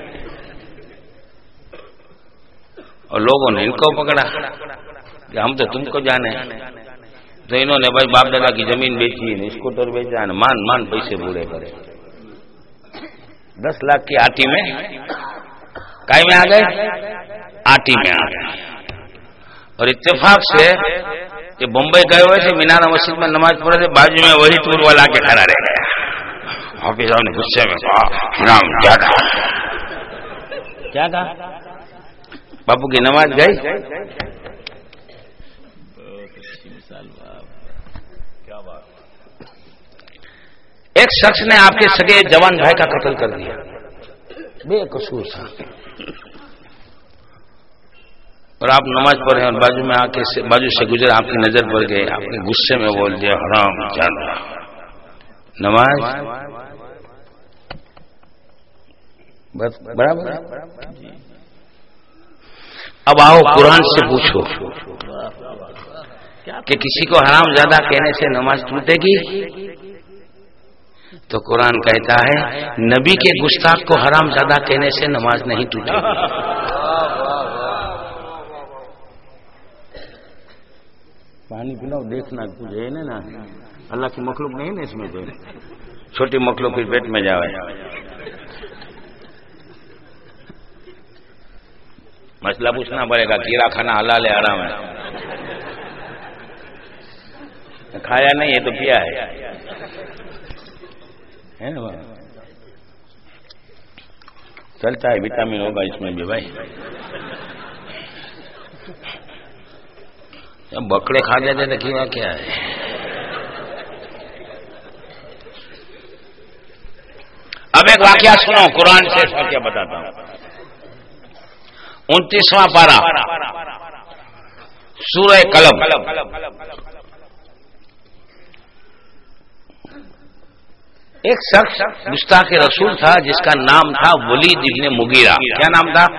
اور لوگوں نے ان کو پکڑا کہ ہم تو تم کو جانے. تو انہوں نے بھائی باپ دادا کی زمین بیچی، اسکوٹر بیچا، مان مان پیسے پورے کرے. دس لاکھ کی آٹی میں کائی میں آ گئے، آٹی میں آ گئے. اور اتفاق سے یہ بمبئی گئے ہوئے تھے، مینار مسجد میں نماز پڑھے تھے، بازو میں وہی ٹور والا کے کھڑا رہ گیا. حافظ صاحب نے غصے میں کہا حرام کیا کہا کیا کہا باپو کی نماز گئی. ایک شخص نے آپ کے سگے جوان بھائی کا قتل کر دیا بے قصور تھا، اور آپ نماز پڑھے اور بازو میں آ کے بازو سے گزرے، آپ کی نظر پڑ گئی، آپ نے غصے میں بول دیا حرام جانا نماز بس برابر. اب آؤ قرآن سے پوچھو کہ کسی کو حرام زیادہ کہنے سے نماز ٹوٹے گی؟ تو قرآن کہتا ہے نبی کے گستاخ کو حرام زیادہ کہنے سے نماز نہیں ٹوٹے گی. پانی پلاؤ دیکھنا کچھ ہے نا، اللہ کی مخلوق نہیں نا اس میں، جو چھوٹی مخلوق کے پیٹ میں جاوے. مسئلہ پوچھنا پڑے گا کیڑا کھانا حلال ہے حرام ہے؟ کھایا نہیں ہے تو پیا ہے. چلتا ہے وٹامن ہوگا اس میں بھی بھائی. بکڑے کھا جاتے تو کیڑا کیا ہے؟ اب ایک واقعہ سنو قرآن سے واقعہ بتاتا ہوں. انتیسواں پارہ سورہ قلم. ایک شخص گستاخ رسول تھا جس کا نام تھا ولید ابن مغیرہ. کیا نام تھا؟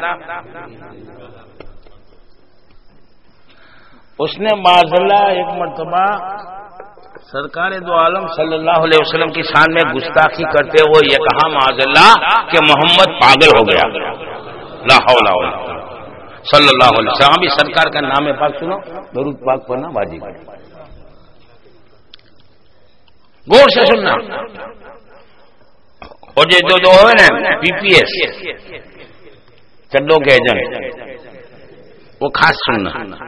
اس نے معذلہ ایک مرتبہ سرکار دو عالم صلی اللہ علیہ وسلم کی شان میں گستاخی کرتے ہوئے یہ کہا معذلہ کہ محمد پاگل ہو گیا. لا حول ولا قوت صلی اللہ علیہ وسلم. بھی سرکار کا نام پاک سنو، درود پاک پڑھنا واجب ہے. غور سے سننا. اور جو دو دو ہے نا پی پی ایس چڈوں کے ایجنٹ، وہ خاص سننا.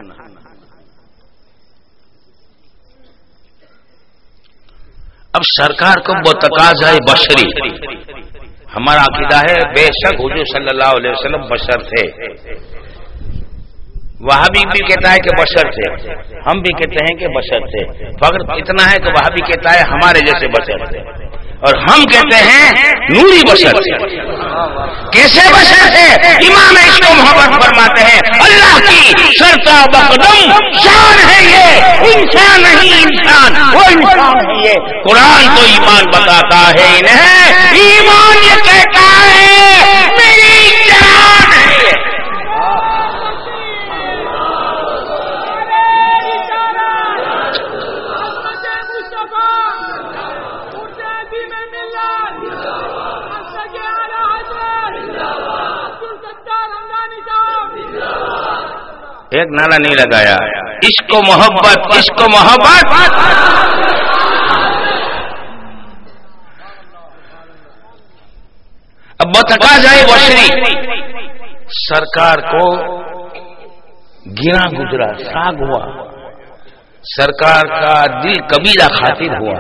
اب سرکار کو وہ تقاضا بشری، ہمارا عقیدہ ہے بے شک حضور صلی اللہ علیہ وسلم بشر تھے. وہابی بھی کہتا ہے کہ بشر تھے، ہم بھی کہتے ہیں کہ بشر تھے. فرق اتنا ہے کہ وہابی کہتا ہے ہمارے جیسے بشر تھے، اور ہم کہتے ہیں نوری بشر تھے. کیسے بشر تھے؟ امام اس کو محبت فرماتے ہیں اللہ کی شرطہ بقدم شان ہے یہ، انسان نہیں انسان، وہ انسان ہے یہ. قرآن تو ایمان بتاتا ہے انہیں، ایمان یہ کہتا ہے میری جان ہے یہ. ایک نعرہ نہیں لگایا عشق و محبت، عشق و محبت. اب بتقاضائے بشری سرکار کو گرا گزرا ساگ ہوا، سرکار کا دل قبیلہ خاطر ہوا.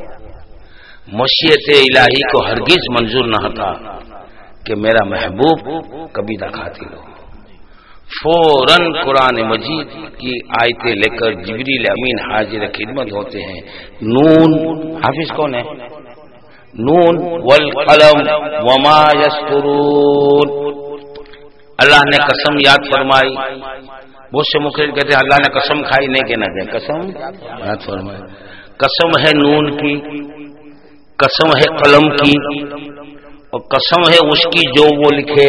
مشیت الہی کو ہرگز منظور نہ تھا کہ میرا محبوب قبیلہ خاطر ہو. فوراً قرآن مجید کی آیتیں لے کر جبریل امین حاضر خدمت ہوتے ہیں. نون حافظ کون ہے؟ نون والقلم وما یسطرون. اللہ نے قسم یاد فرمائی. بہت سے مخرج کہتے ہیں اللہ نے قسم کھائی، نہیں کہنا چاہیے قسم یاد فرمائی. قسم ہے نون کی، قسم ہے قلم کی، اور قسم ہے اس کی جو وہ لکھے.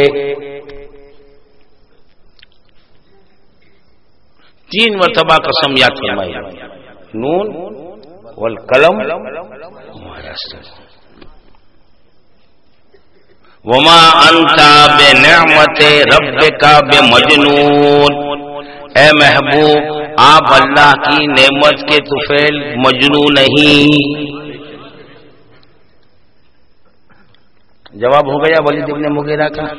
تین مرتبہ قسم یاد فرمائی. نون والقلم وما انت بنعمت ربک بمجنون. اے محبوب آپ اللہ کی نعمت کے طفیل مجنون نہیں. جواب ہو گیا ولید ابن مغیرہ کا.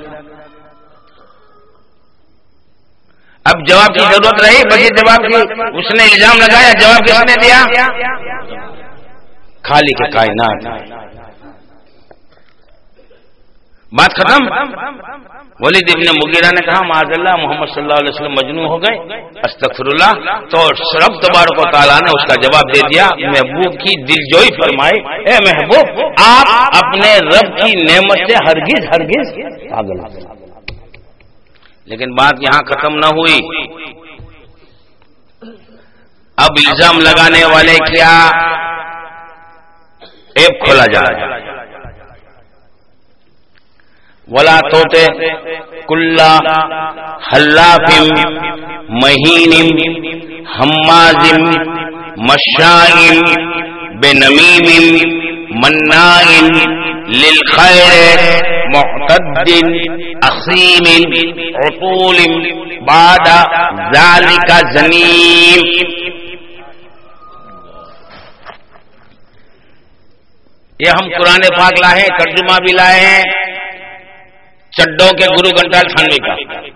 اب جواب کی ضرورت رہی بجے جواب کی. اس نے الزام لگایا, جواب کس نے دیا؟ خالق کائنات. بات ختم. ولید ابن مغیرہ نے کہا معاذ اللہ محمد صلی اللہ علیہ وسلم مجنون ہو گئے, استغفر اللہ. تو رب تبارک و تعالیٰ نے اس کا جواب دے دیا, محبوب کی دلجوئی فرمائی, اے محبوب آپ اپنے رب کی نعمت سے ہرگز ہرگز پاگل نہ. لیکن بات یہاں ختم نہ ہوئی. اب الزام لگانے والے کیا ایپ کھولا جا رہا ہے. ولا توتے کلا حلاف مہین حماز مشاء بنمیم مناع للخیر معتد اثیم عطول بعد ذلك زنیم. یہ ہم قرآن پاک لائے ہیں, ترجمہ بھی لائے ہیں چڈوں کے گرو گھنٹال تھانوی کا,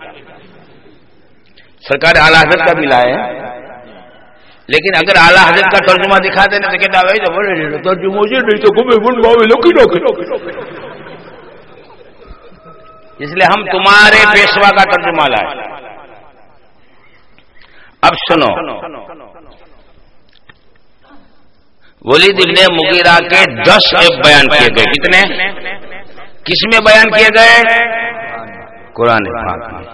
سرکار اعلی حضرت کا بھی لائے ہیں. لیکن اگر اعلی حضرت کا ترجمہ دکھاتے نا تو کہتا بھائی ترجمہ نہیں تو گمے بن باوے لوکی لوکی. اس لیے ہم تمہارے پیشوا کا ترجمہ لائے. اب سنو, ولید ابن مغیرہ کے دس ایپ بیان کیے گئے. کتنے؟ کس میں بیان کیے گئے؟ قرآن پاک میں.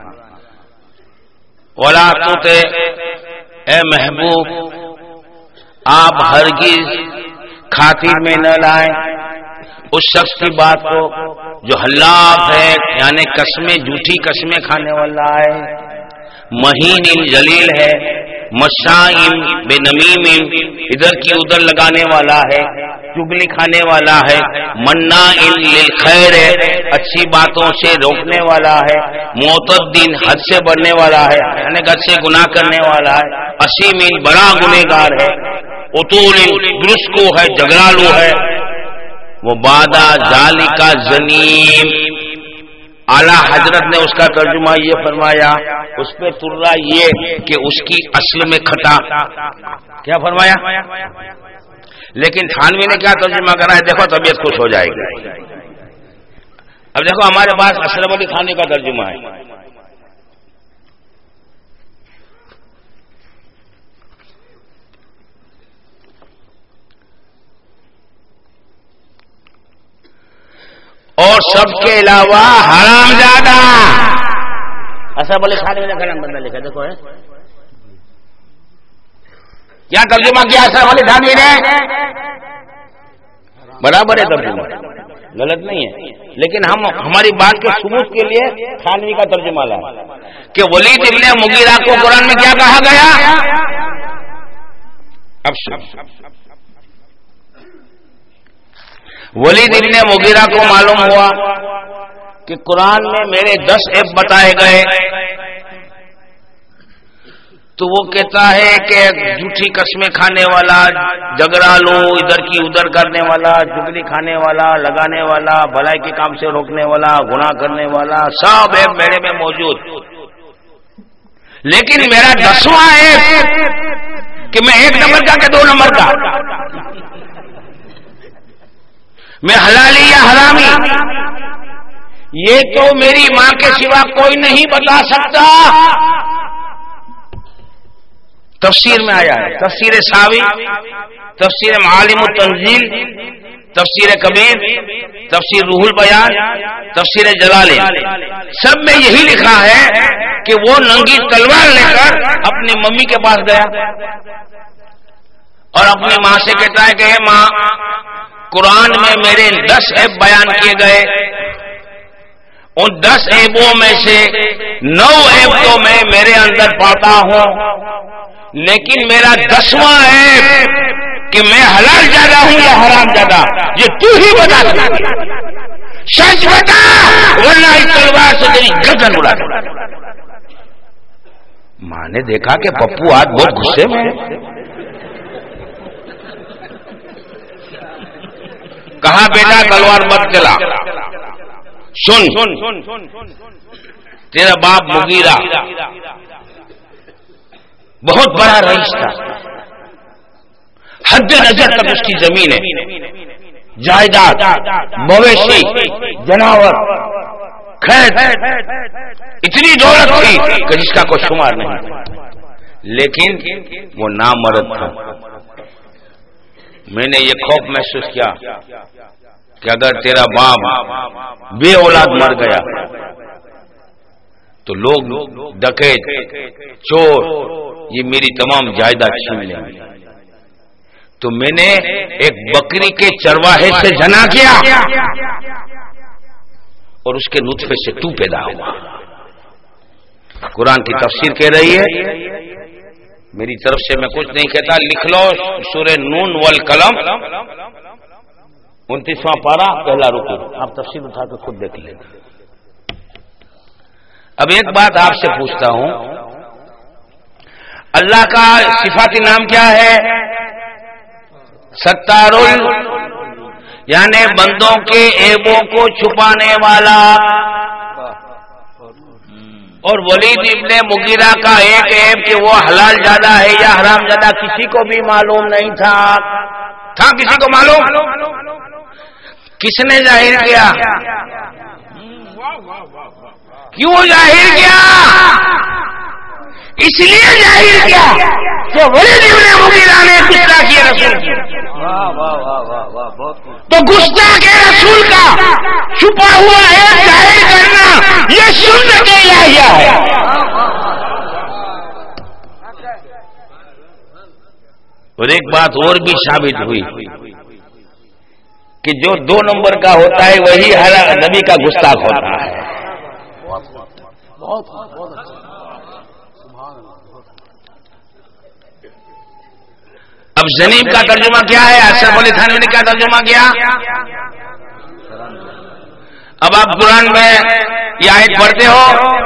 ولا توتے, اے محبوب آپ ہرگز خاطر میں نہ لائیں اس شخص کی بات کو جو حلاف ہے, یعنی قسمیں جھوٹی قسمیں کھانے والا ہے, مہین ذلیل ہے, مشائم بے نمیم ادھر کی ادھر لگانے والا ہے, چگلی کھانے والا ہے, مناع للخیر اچھی باتوں سے روکنے والا ہے, معتدین حد سے بڑھنے والا ہے یعنی حد سے گناہ کرنے والا ہے, اسیم بڑا گنہگار ہے, اطول درست کو ہے, جگرالو ہے, وہ بعد ذالک زنیم. اعلی حضرت نے اس کا ترجمہ یہ فرمایا, اس پہ ترا یہ کہ اس کی اصل میں کھٹا. کیا فرمایا؟ لیکن تھانوی نے کیا ترجمہ کرا ہے دیکھو, طبیعت خوش ہو جائے گی. اب دیکھو ہمارے پاس اشرف علی تھانوی کا ترجمہ ہے. اور سب کے علاوہ حرام زیادہ. اشرف علی تھانوی نے غلط بندہ لکھا, دیکھو ہے کیا ترجمہ کیا اشرف علی تھانوی نے, برابر ہے ترجمہ, غلط نہیں ہے. لیکن ہم ہماری بات کے ثبوت کے لیے تھانوی کا ترجمہ لائے کہ ولید ابن مغیرہ کو قرآن میں کیا کہا گیا. اب سن, ولید ابن مغیرہ کو معلوم ہوا کہ قرآن میں میرے دس ایپ بتائے گئے, تو وہ کہتا ہے کہ جھوٹی قسمیں کھانے والا, جگرالو, ادھر کی ادھر کرنے والا, جگلی کھانے والا, لگانے والا, بھلائی کے کام سے روکنے والا, گناہ کرنے والا, سب ایپ میرے میں موجود. لیکن میرا دسواں ایپ کہ میں ایک نمبر کا کہ دو نمبر کا, میں حلالی یا حرامی, یہ تو میری ماں کے سوا کوئی نہیں بتا سکتا. تفسیر میں آیا ہے, تفسیر ساوی, تفسیر معالم التنزیل, تفسیر کبیر, تفسیر روح البیان, تفسیر جلالین, سب میں یہی لکھا ہے کہ وہ ننگی تلوار لے کر اپنی ممی کے پاس گیا اور اپنی ماں سے کہتا ہے کہ ماں قرآن میں میرے دس ایپ بیان کیے گئے, ان دس ایبوں میں سے نو ایب تو میں میرے اندر پاتا ہوں, لیکن میرا دسواں ایب کہ میں حلال زیادہ ہوں یا حرام زیادہ یہ تو ہی بتا سکتا, سچ بتا ورنہ اس تلوار سے تیری گردن اڑا دوں. ماں نے دیکھا کہ پپو آج بہت غصے میں ہے, کہا بیٹا تلوار مت چلا, سن، تیرا باپ مغیرہ بہت بڑا رئیس تھا، حد نظر تک اس کی زمین ہے، جائیداد، مویشی، جناور، کھیت، اتنی دولت تھی کہ جس کا کوئی شمار نہیں، لیکن وہ نامرد تھا۔ میں نے یہ خوف محسوس کیا کہ اگر تیرا باپ بے اولاد مر گیا تو لوگ ڈکیت، چور یہ میری تمام جائیداد چھین لیں گے۔ تو میں نے ایک بکری کے چرواہے سے جنا کیا اور اس کے نطفے سے تو پیدا ہوا۔ قرآن کی تفسیر کہہ رہی ہے، میری طرف سے میں کچھ نہیں کہتا، لکھ لو سورہ نون والقلم انتیسواں پارہ پہلا رکوع، آپ تفسیر اٹھا کے خود دیکھ لیں۔ اب ایک بات آپ سے پوچھتا ہوں، اللہ کا صفاتی نام کیا ہے؟ ستار، یعنی بندوں کے عیبوں کو چھپانے والا۔ اور ولید ابن مغیرہ کا ایک عیب کہ وہ حلال زادہ ہے یا حرام زادہ کسی کو بھی معلوم نہیں تھا، تھا کسی کو معلوم؟ کس نے ظاہر کیا؟ کیوں ظاہر کیا؟ اس لیے ظاہر کیا کہ ولید ابن مغیرہ نے گستاخی رسول کی، تو گستاخی رسول کا چھپا ہوا ہے ظاہر کرنا، یہ سنت الہیہ ہے۔ اور ایک بات اور بھی ثابت ہوئی کہ جو دو نمبر کا ہوتا ہے وہی ہر نبی کا گستاخ ہوتا ہے۔ اب زنیم کا ترجمہ کیا ہے؟ اشرف علی تھانوی نے کیا ترجمہ کیا؟ اب آپ قرآن میں یہ آیت پڑھتے ہو،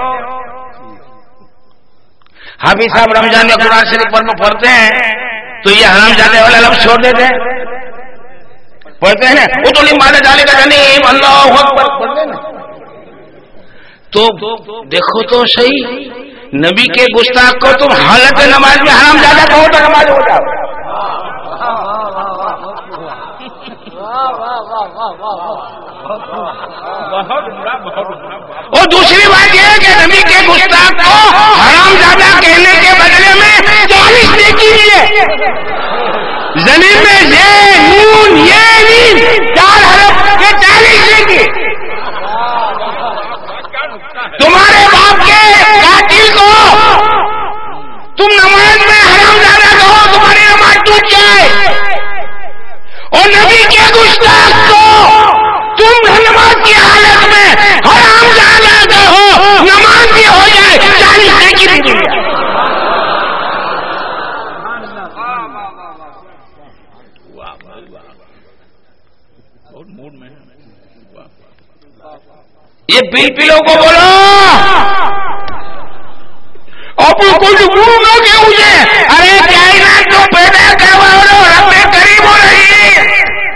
حافظ صاحب رمضان میں قرآن شریف پر میں پڑھتے ہیں تو یہ حرام جانے والا لفظ چھوڑ دیتے ہیں، پڑھتے ہیں وہ تو نہیں مانے ڈالے گا زنیم، اللہ اکبر پڑھتے ہیں۔ تو دیکھو تو صحیح، نبی کے گستاخ کو تم حالت نماز میں حرام زیادہ کہو تو نماز ہو جاؤ۔ اور دوسری بات یہ ہے کہ نبی کے گستاخ کو حرام زیادہ کہنے کے بدلے میں چالیس نیکی ہے۔ زمین میں یہ نون یہ نیم چار حرف کے چالیس نیکی۔ تمہارے باپ کے قاتل کو تم نماز میں حرام زیادہ کہو تمہاری نماز ٹوٹ جائے، اور نبی کے گستاخ کو تم نماز کی حالت میں حرام زیادہ کہو نماز بھی ہو جائے، چالیس نیکی بھی مل جائے۔ یہ پل پلوں کو بولو ابو کچھ بولو کہ مجھے، ارے کائنات جو پیدا کرواؤ رب کریم ہو رہی ہے،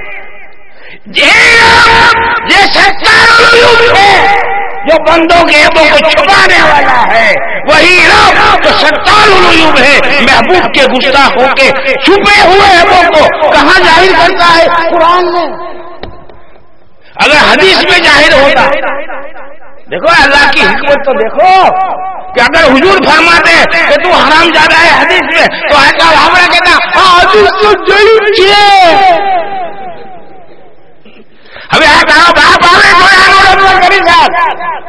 یہ ستار العیوب ہے جو بندوں کے عیبوں کو چھپانے والا ہے، وہی رب جو ستار العیوب ہے محبوب کے گستاخوں کے چھپے ہوئے عیبوں کو کہاں ظاہر کرتا ہے؟ قرآن میں۔ اگر حدیث میں ظاہر ہوتا، دیکھو اللہ کی حکمت تو دیکھو کہ اگر حضور فرماتے کہ تو حرام زیادہ ہے حدیث میں تو ایسا ہمارا کہتا حدیث تو ضعیف ہے، ہمیں باپ آئے تو کری صاحب۔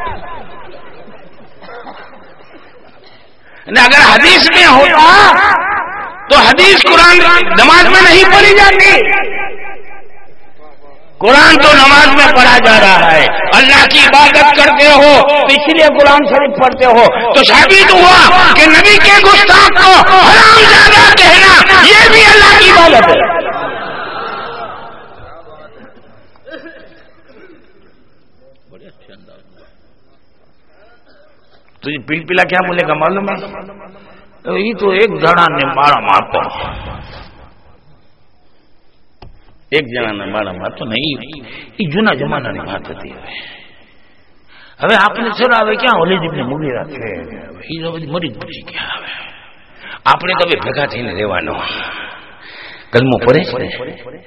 اگر حدیث میں ہوتا تو حدیث قرآن نماز میں نہیں پڑھی جاتی، قرآن تو نماز میں پڑھا جا رہا ہے، اللہ کی عبادت کرتے ہو تو اس لیے قرآن شریف پڑھتے ہو، تو ثابت ہوا کہ نبی کے گستاخ کو حرام زیادہ کہنا یہ بھی اللہ کی عبادت ہے۔ تو یہ پل پلا کیا بولے گا معلوم ہے؟ یہ تو ایک دھڑا نے مارا مارتا ایک جنا نے مارا مارتا نہیں، یہ جنا زمانہ نے مارتا تھی، હવે આપણે ચલો હવે ક્યાં ઓલી દીપને મૂકી રાખે એ તો બધી મરી પૂછી ક્યાં આવે આપણે તો ભેગા થઈને રહેવાનો કલમો પડે છે ને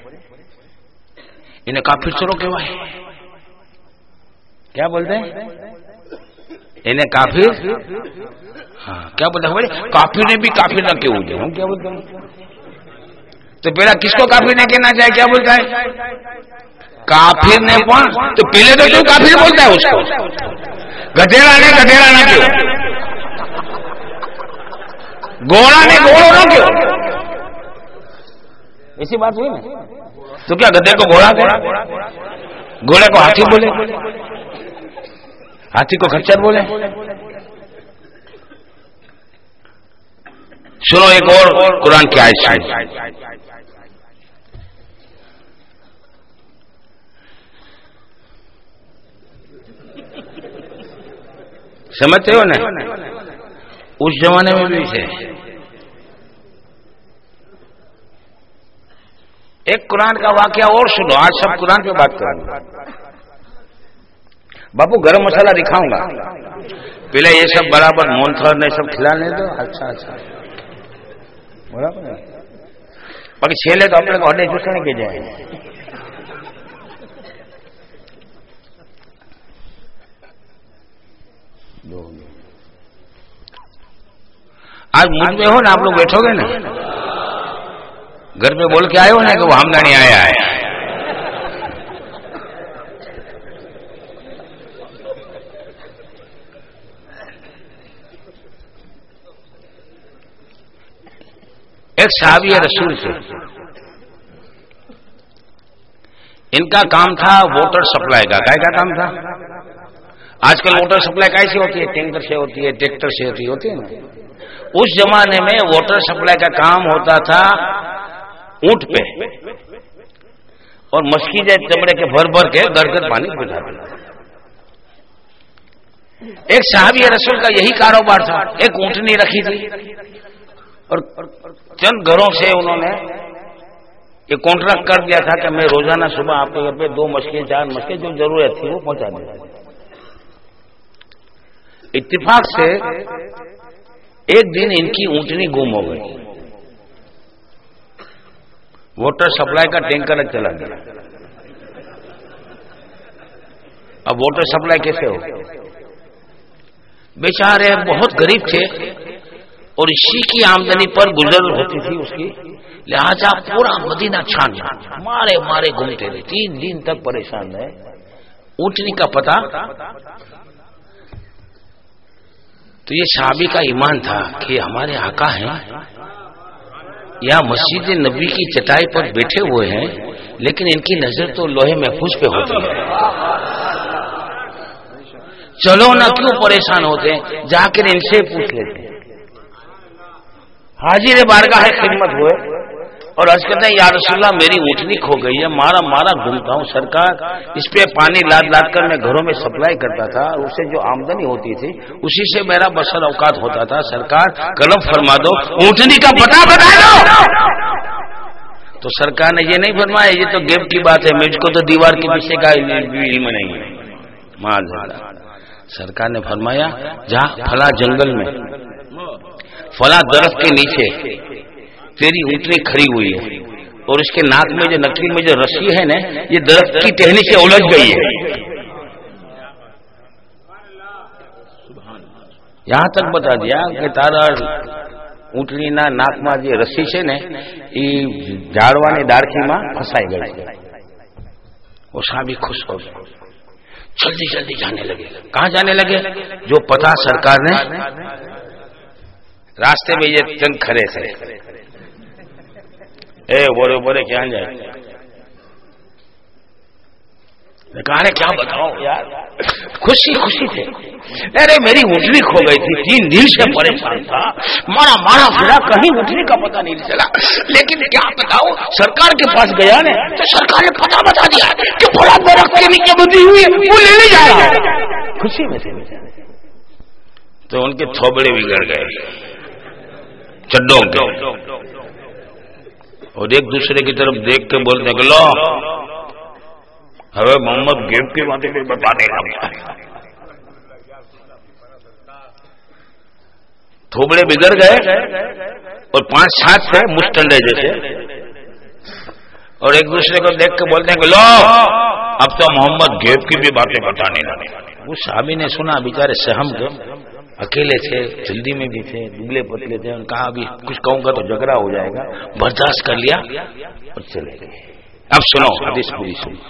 એને કાફિર ચલો કહેવાય ક્યાં બોલતે એને કાફિર हाँ क्या बोलता है काफिर ने भी काफिर ना क्यों हम क्या बोलते हैं तो पहला किसको काफिर ने कहना चाहिए क्या बोलता है काफिर ने पण तो पहले तो क्यों काफिर बोलता है उसको गधेड़ा ने गधेड़ा ना क्यों घोड़ा ने घोड़ो ना क्यों ऐसी बात हुई ना तो क्या गधे को घोड़ा कहे घोड़े को हाथी बोले हाथी को खच्चर बोले सुनो एक और कुरान की आयत है समझते हो ना उस जमाने में भी है एक कुरान का वाकया और सुनो आज सब कुरान पे बात करूंगा बापू गरम मसाला दिखाऊंगा पहले ये सब बराबर मोहनथाल ने सब खिलाने दो अच्छा अच्छा બરાબર બાકી છેલ્લે તો આપણે અડે ચૂસણી કે જાય आज मुझ में हो ना आप लोग बैठोगे ना घर पे बोल के आए हो ना कि वो हमदानी आया है एक सहाबी रसूल थे इनका काम था वाटर सप्लाई का काय का काम था आजकल वाटर सप्लाई कैसी होती है टैंकर से होती है ट्रैक्टर से होती होती है ना उस जमाने में वाटर सप्लाई का काम होता था ऊंट पे और मछली जैसे चमड़े के भर भर के घर घर पानी पहुंचाते एक सहाबी रसूल का यही कारोबार था एक ऊंटनी रखी थी और चंद घरों से उन्होंने ये कॉन्ट्रैक्ट कर दिया था कि मैं रोजाना सुबह आपके घर पे दो मछली चार मछली जो जरूरत थी वो पहुंचा देता इत्तेफाक से एक दिन इनकी ऊंटनी गुम हो गई वाटर सप्लाई का टैंकर चला गया अब वाटर सप्लाई कैसे हो बेचारे बहुत गरीब थे और इसी की आमदनी पर गुजर होती थी उसकी लिहाजा पूरा मदीना छान मारे मारे घूमते रहे तीन दिन तक परेशान रहे ऊंटनी का पता तो ये सहाबी का ईमान था कि हमारे आका हैं यहाँ मस्जिद नबी की चटाई पर बैठे हुए हैं लेकिन इनकी नजर तो लोहे महफूज पे होती है चलो ना क्यों परेशान होते हैं जाकर इनसे पूछ लेते हैं हाजिर बारगाह खिदमत हुए और अर्ज करते हैं या रसूलल्लाह मेरी ऊँटनी खो गई है मारा मारा घूमता हूँ सरकार इस पे पानी लाद लाद कर मैं घरों में सप्लाई करता था और उससे जो आमदनी होती थी उसी से मेरा बसर औकात होता था सरकार कलम फरमा दो ऊँटनी का पता बता दो तो सरकार ने ये नहीं फरमाया ये तो गेम की बात है मुझको तो दीवार के पीछे का इल्म नहीं है माल सरकार ने फरमाया जा फला जंगल में फला दरख्त के नीचे तेरी ऊँटनी खड़ी हुई है और इसके नाक में जो नकली में जो रस्सी है ना ये दरख्त की टहनी से उलझ गई है यहां तक बता दिया कि तारा ऊँटनी ना नाक में जो रस्सी है ने ये झाड़वानी डारखी में फंसाई गई वो साहब खुश हो गए जल्दी जल्दी जाने लगे कहां जाने लगे जो पता सरकार ने रास्ते में ये चंद खड़े थे ए बोले बोले क्या जाए कहा क्या बताओ यार खुशी खुशी थे अरे मेरी ऊँटनी खो गई थी तीन दिन से परेशान था मारा मारा फिरा कहीं ऊँटनी का पता नहीं चला लेकिन क्या बताओ सरकार के पास गया ने तो सरकार ने पता बता दिया कि फला दरख्त के नीचे बंधी हुई है वो लेने जा रहा है खुशी में से तो उनके थोबड़े बिगड़ गए चड्डों के और एक दूसरे की तरफ देख के बोलते कि लो हवे मोहम्मद गेम की बातें भी बताने लगा تھوبڑے بگڑ گئے اور پانچ سات تھے مشٹنڈے جیسے، اور ایک دوسرے کو دیکھ کے بولتے ہیں کہ لو اب تو محمد غیب کی بھی باتیں بتانے لگے۔ وہ صحابی نے سنا، بیچارے سہم کے اکیلے تھے، جلدی میں بھی تھے، دبلے پتلے تھے، ان کہا ابھی کچھ کہوں گا تو جھگڑا ہو جائے گا، برداشت کر لیا اور چلے گئے۔ اب سنو حدیث پوری سنو۔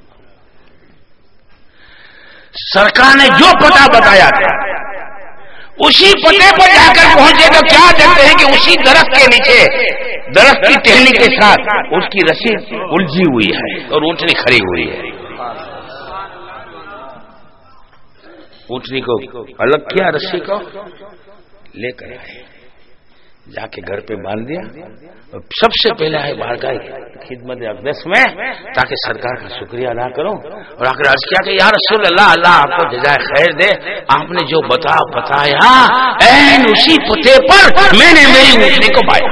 سرکار نے جو پتہ بتایا تھا اسی پتے پر جا کر پہنچے تو کیا دیکھتے ہیں کہ اسی درخت کے نیچے، درخت کی ٹہنی کے ساتھ اس کی رسی الجھی ہوئی ہے اور اونٹنی کھڑی ہوئی ہے۔ اونٹنی کو الگ کیا، رسی کو لے کر آئے، جا کے گھر پہ باندھ دیا، اور سب سے پہلے آئے بارگاہ خدمت اقدس میں تاکہ سرکار کا شکریہ ادا کروں، اور آخر عرض کیا کہ یا رسول اللہ، اللہ آپ کو جزائے خیر دے، آپ نے جو بتا بتایا این اسی پتے پر میں نے میری اونٹنی کو پایا۔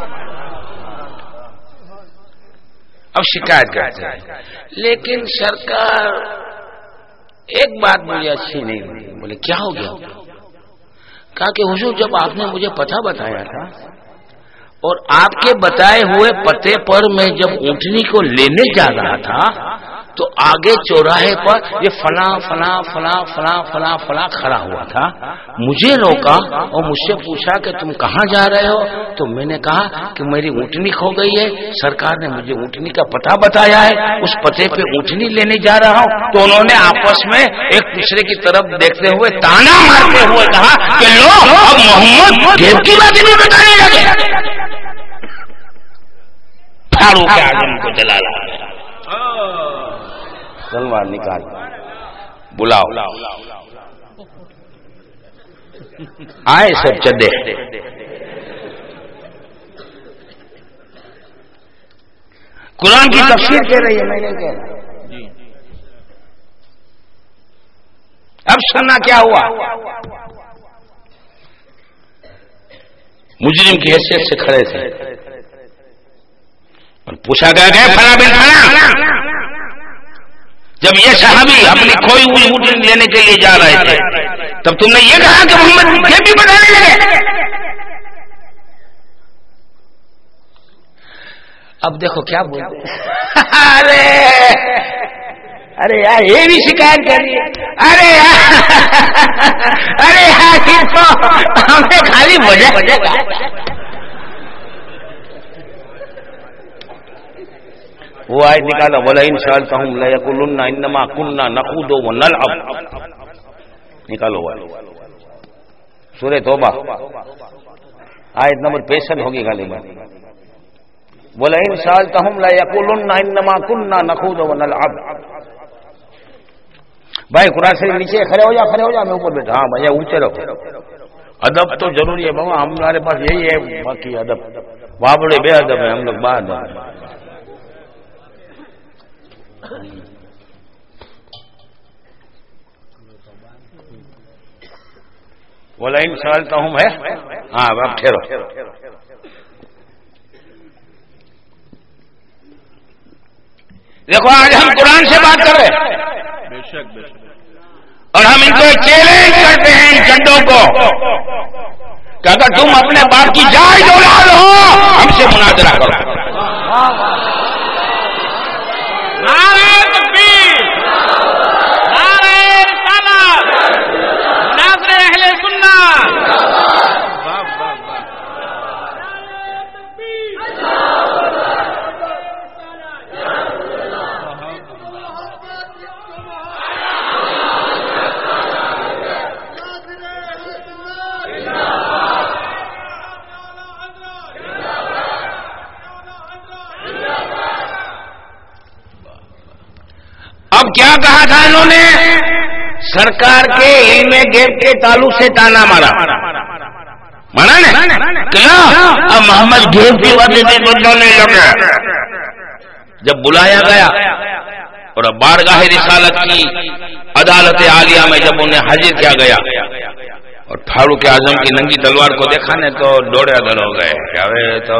اب شکایت کرتے ہیں لیکن سرکار ایک بات مجھے اچھی نہیں لگی۔ بولے کیا ہو گیا؟ کہا کہ حضور جب آپ نے مجھے پتہ بتایا تھا اور آپ کے بتائے ہوئے پتے پر میں جب اونٹنی کو لینے جا رہا تھا تو آگے چوراہے پر یہ فلاں فلاں فلاں فلاں فلاں فلاں کھڑا ہوا تھا، مجھے روکا اور مجھ سے پوچھا کہ تم کہاں جا رہے ہو؟ تو میں نے کہا کہ میری اونٹنی کھو گئی ہے، سرکار نے مجھے اونٹنی کا پتہ بتایا ہے، اس پتے پہ اونٹنی لینے جا رہا ہوں۔ تو انہوں نے آپس میں ایک دوسرے کی طرف دیکھتے ہوئے تانا مارتے ہوئے کہا کہ لو اب محمد غیب کی باتیں بھی بتانے لگے۔ فاروق اعظم کو جلالا تلوار نکال بلاؤ، آئے سب چدے، قرآن کی تفسیر کہہ رہی ہے، میں نے کہہ رہا۔ اب سننا کیا ہوا، مجرم کی حیثیت سے کھڑے تھے اور پوچھا گیا کہ فلاں بن فلاں، جب یہ صحابی اپنی کھوئی ہوئی اونٹنی لینے کے لیے جا رہے تھے تب تم نے یہ کہا کہ محمد یہ بھی بتانے لگے۔ اب دیکھو کیا بولتے ہیں، ارے ارے یار یہ بھی شکایت کر رہی ہے، ارے یار ارے یار ہمیں خالی وجہ وجہ وہ آیت نکالا وَلَئِن سَأَلْتَهُمْ لَيَقُولُنَّ إِنَّمَا كُنَّا نَخُوضُ وَنَلْعَبُ، نکالو وہ سورہ توبہ آیت نمبر پینسٹھ ہوگی غالبا۔ وَلَئِن سَأَلْتَهُمْ لَيَقُولُنَّ إِنَّمَا كُنَّا نَخُوضُ وَنَلْعَبُ۔ بھائی قرآن سے نیچے کھڑے ہو جا، کھڑے ہو جا، میں اوپر بیٹھا، ہاں بھیا اونچے رہو، ادب تو ضروری ہے بابا، ہمارے پاس یہی ہے، باقی ادب وہاں بڑے بے ادب ہیں ہم لوگ بعد ہیں۔ وَلَئِن سَأَلْتَهُمْ ہے، ہاں اب ٹھہرو، دیکھو آج ہم قرآن سے بات کر رہے ہیں اور ہم ان کو چیلنج کرتے ہیں ان چڈوں کو کہ اگر تم اپنے باپ کی جائز اولاد ہو ہم سے مناظرہ کرو۔ نعرہ تکبیر، نعرہ رسالت، مناظرہ اہل سنت۔ اب کیا کہا تھا انہوں نے؟ سرکار کے علم غیب کے تعلق سے تانا مارا، مانا نا کیا اب محمد غیب کی باتیں بتانے لگے۔ جب بلایا گیا اور اب بارگاہ رسالت کی عدالت عالیہ میں جب انہیں حاضر کیا گیا اور فاروق اعظم کی ننگی تلوار کو دیکھا نے تو ڈوڑے ادھر ہو گئے، کیا تو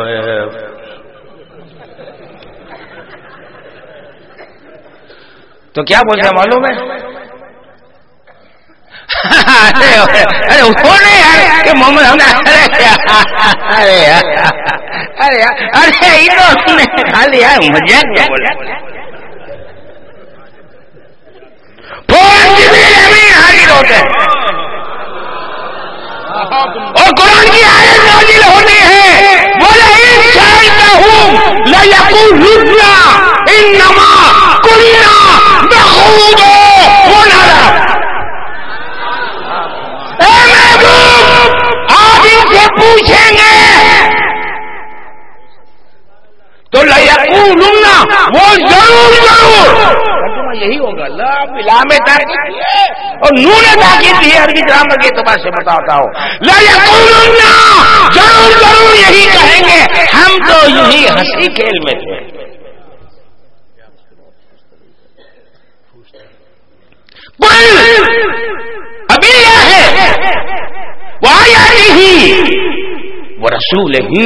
تو کیا بولتے ہیں معلوم ہے؟ ارے وہ نہیں یار کہ محمد ہم نے ارے ارے ارے یہ تو ہم نے کھا لیا مزاق کیا بولا. حاضر ہوتے ہیں اور قرآن کی آیت نازل ہوتی ہے بولے ان سالتا ہوں لیقولن انما کنا نخوض ونلعب. اے محبوب آپ ان سے پوچھیں گے تو لیقولن وہ ضرور ضرور یہی ہوگا. لا میں تاکید ہے اور نون تاکید ہے. عربی گرامر کے اعتبار سے بتاتا ہوں لا یقولون ضرور ضرور یہی کہیں گے ہم تو یہی ہنسی کھیل میں تھے. ابھی یہ ہے وآیاتہ ورسولہ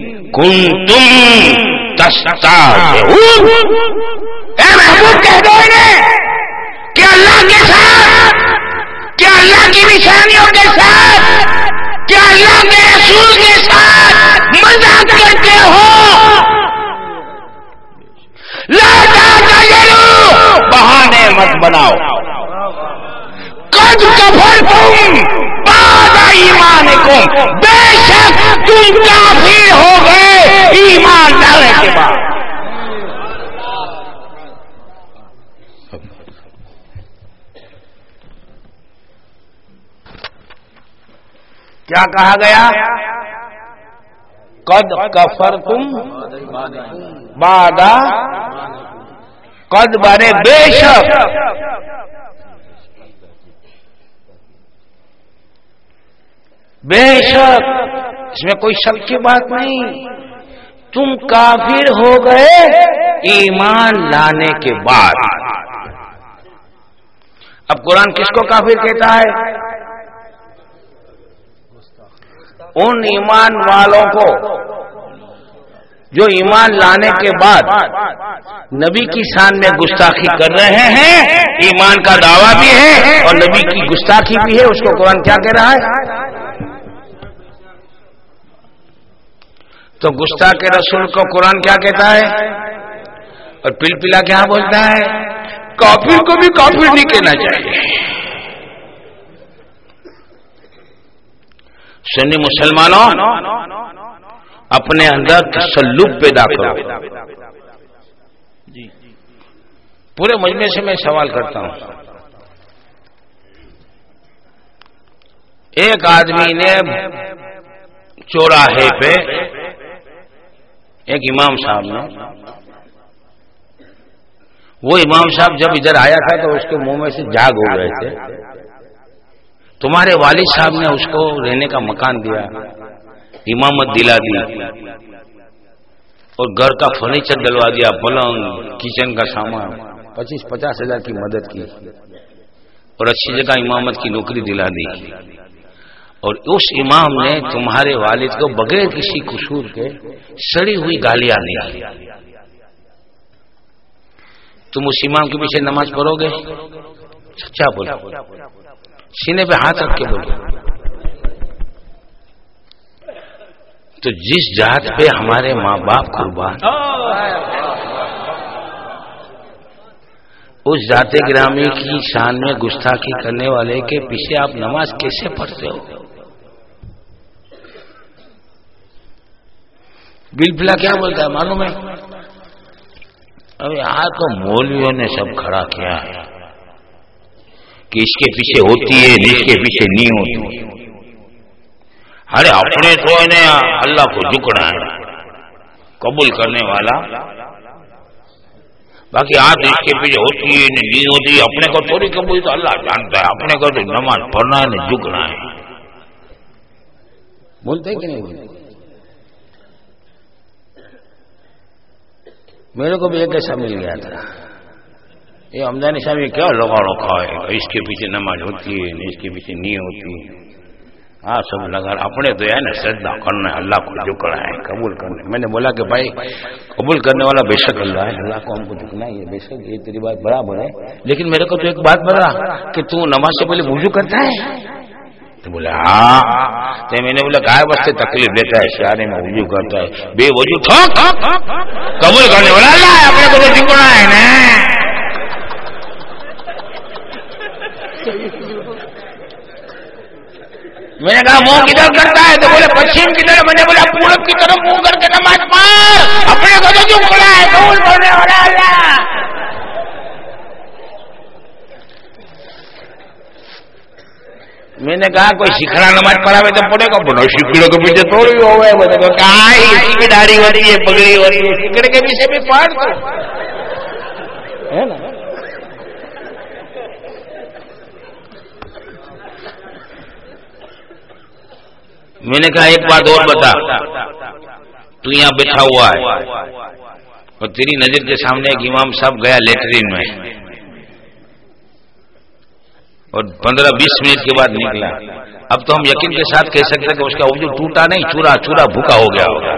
کنتم تستہزئون. اے محبوب کہہ دو انہیں کہ اللہ کے ساتھ کیا اللہ کی نشانیوں کے ساتھ کیا اللہ کے رسول کے ساتھ مذاق کرتے ہو. لا تعتذروا بہانے مت بناؤ. قد کفرتم بعد ایمانکم بے شک تم کافر ہو گئے ایمان لانے کے بعد. کیا کہا گیا؟ قد کفرتم بعد قد بنے بے شک بے شک اس میں کوئی شک کی بات نہیں. تم کافر ہو گئے ایمان لانے کے بعد. اب قرآن کس کو کافر کہتا ہے؟ ان ایمان والوں کو جو ایمان لانے کے بعد نبی کی شان میں گستاخی کر رہے ہیں. ایمان کا دعویٰ بھی ہے اور نبی کی گستاخی بھی ہے. اس کو قرآن کیا کہہ رہا ہے؟ تو گستاخ رسول کو قرآن کیا کہتا ہے اور پل پلا کیا بولتا ہے؟ کافر کو بھی کافر نہیں کہنا چاہیے. سنی مسلمانوں اپنے اندر تسلط پیدا کرو. پورے مجمع سے میں سوال کرتا ہوں. ایک آدمی نے چوراہے پہ ایک امام صاحب نے وہ امام صاحب جب ادھر آیا تھا تو اس کے منہ میں سے جاگ ہو گئے تھے. تمہارے والد صاحب نے اس کو رہنے کا مکان دیا, امامت دلا دی اور گھر کا فرنیچر ڈلوا دیا, پلنگ کچن کا سامان, پچیس پچاس ہزار کی مدد کی اور اچھی جگہ امامت کی نوکری دلا دی. اور اس امام نے تمہارے والد کو بغیر کسی قصور کے سڑی ہوئی گالیاں دی. تم اس امام کے پیچھے نماز پڑھو گے؟ سچا بولو, سینے پہ ہاتھ رکھ کے بولو. تو جس ذات پہ ہمارے ماں باپ قربان, اس ذات گرامی کی شان میں گستاخی کرنے والے کے پیچھے آپ نماز کیسے پڑھتے ہو؟ بل بلا کیا بولتا ہے معلوم ہے؟ اب یہاں تو مولویوں نے سب کھڑا کیا ہے کہ اس کے پیچھے ہوتی ہے, اس کے پیچھے نہیں ہوتی. ارے اپنے تو انہیں اللہ کو جھکنا ہے, قبول کرنے والا, باقی آج اس کے پیچھے ہوتی ہے نہیں ہوتی, اپنے کو تھوڑی قبول تو اللہ جانتا ہے, اپنے کو تو نماز پڑھنا ہے, جھکنا ہے. بولتے کہ نہیں بولتے؟ میرے کو بھی ایک ایسا مل گیا تھا, یہ ہمدانی صاحب یہ کیا لگا رکھا ہے, اس کے پیچھے نماز ہوتی ہے اس کے پیچھے نہیں ہوتی. ہاں سب لگا اپنے تو ہے نا سجدہ کرنا ہے اللہ کو جھکنا ہے قبول کرنا. میں نے بولا کہ بھائی قبول کرنے والا بے شک اللہ ہے, اللہ کو ہم کو جھکنا ہے بے شک, یہ تیری بات برابر ہے, لیکن میرے کو تو ایک بات بتا کہ تو نماز سے پہلے وضو کرتا ہے؟ تو بولا ہاں. تو میں نے بولا گائے بس سے تکلیف لیتا ہے سیارے میں وضو کرتا ہے بے وضو قبول کرنے والا اللہ ہے, اپنے کو تو جھکنا ہے نا. میں نے کہا منہ کدھر کرتا ہے؟ تو بولے پچھم کی طرف. میں نے بولا پورب کی طرف منہ کر کے نماز پڑھ, اپنے کو تو جھک رہا ہے قبول کرنے والا اللہ. میں نے کہا کوئی سکھڑا نماز پڑھا ہوئے تو پڑھے گا, بڑا سکڑوں کے پیچھے تھوڑی ہو گئے. میں نے کہا اسی کی داڑھی ہوتی ہے پگڑی ہوتی ہے, سکڑے کے پیچھے بھی پڑھ ہے نا. میں نے کہا ایک بات اور بتا, تو یہاں بیٹھا ہوا ہے اور تیری نظر کے سامنے ایک امام صاحب گیا لیٹرین میں اور پندرہ بیس منٹ کے بعد نکلا. اب تو ہم یقین کے ساتھ کہہ سکتے کہ اس کا وضو ٹوٹا نہیں, چورا چورا بھوکا ہو گیا ہوگا.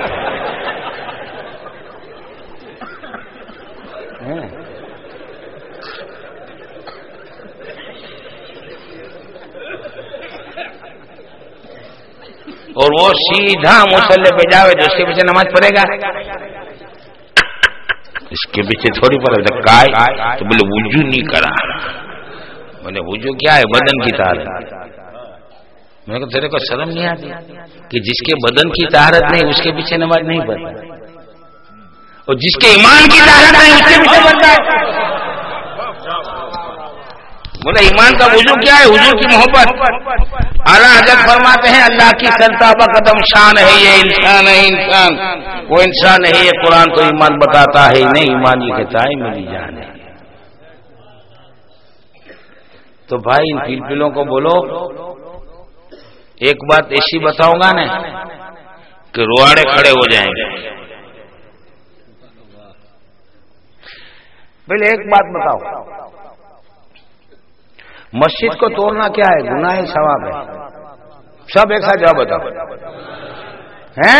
اور وہ سیدھا مصلی پہ جاوے تو اس کے پیچھے نماز پڑھے گا, اس کے پیچھے تھوڑی پڑے گا. تو بولے وضو نہیں کرا. میں نے وضو کیا ہے؟ بدن کی طہارت. میں نے کہا تیرے کو شرم نہیں آتی کہ جس کے بدن کی طہارت نہیں اس کے پیچھے نماز نہیں پڑھتا, اور جس کے ایمان کی طہارت نہیں اس کے پیچھے پڑھتا ہے. بولا ایمان کا وضو کیا ہے؟ حضور کی محبت. اعلیٰ حضرت فرماتے ہیں اللہ کی سرتابہ قدم شان ہے, یہ انسان ہے انسان, وہ انسان ہے یہ قرآن تو ایمان بتاتا ہے نہیں, ایمان یہ کہتا ہے میری جان ہے. تو بھائی ان پیلپلوں کو بولو ایک بات ایسی بتاؤں گا نا کہ روڑے کھڑے ہو جائیں گے. پہلے ایک بات بتاؤ, مسجد کو توڑنا کیا ہے؟ گناہ ہے ثواب ہے؟ سب ایک ساتھ جواب بتاؤ. ہیں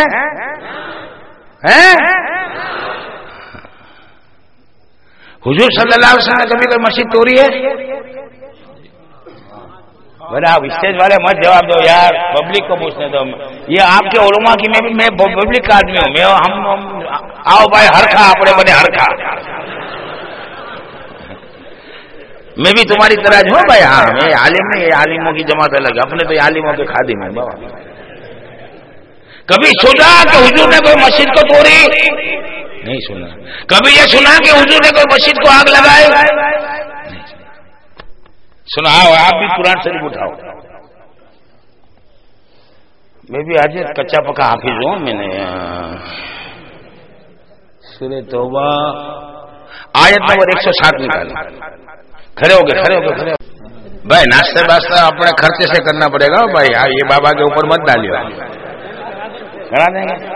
حضور صلی اللہ علیہ وسلم نے کبھی کوئی مسجد توڑی ہے؟ بھائی آپ اسٹیج والے مت جواب دو یار, پبلک کو پوچھنے دو. یہ آپ کے علماء کی میں بھی میں پبلک کا آدمی ہوں, میں ہم آؤ بھائی ہر کھا اپنے بنے ہر کھا, میں بھی تمہاری طرح ہوں بھائی. ہاں میں عالم نہیں, عالموں کی جماعت الگ, اپنے تو عالموں کے خادم ہیں بابا. کبھی سنا کہ حضور نے کوئی مسجد کو توڑی؟ نہیں سنا. کبھی یہ سنا کہ حضور نے کوئی مسجد کو آگ لگائی؟ سنا. آپ بھی قرآن شریف اٹھاؤ. میں بھی آج کچا پکا حافظ ہوں. میں نے سورہ توبہ آیت نمبر ایک سو سات نکالی. کھڑے ہو گئے کھڑے ہو گئے کھڑے ہو بھائی. ناشتے واسطہ اپنے خرچے سے کرنا پڑے گا بھائی. یہ بابا کے اوپر مت ڈالیو, کرا دیں گے.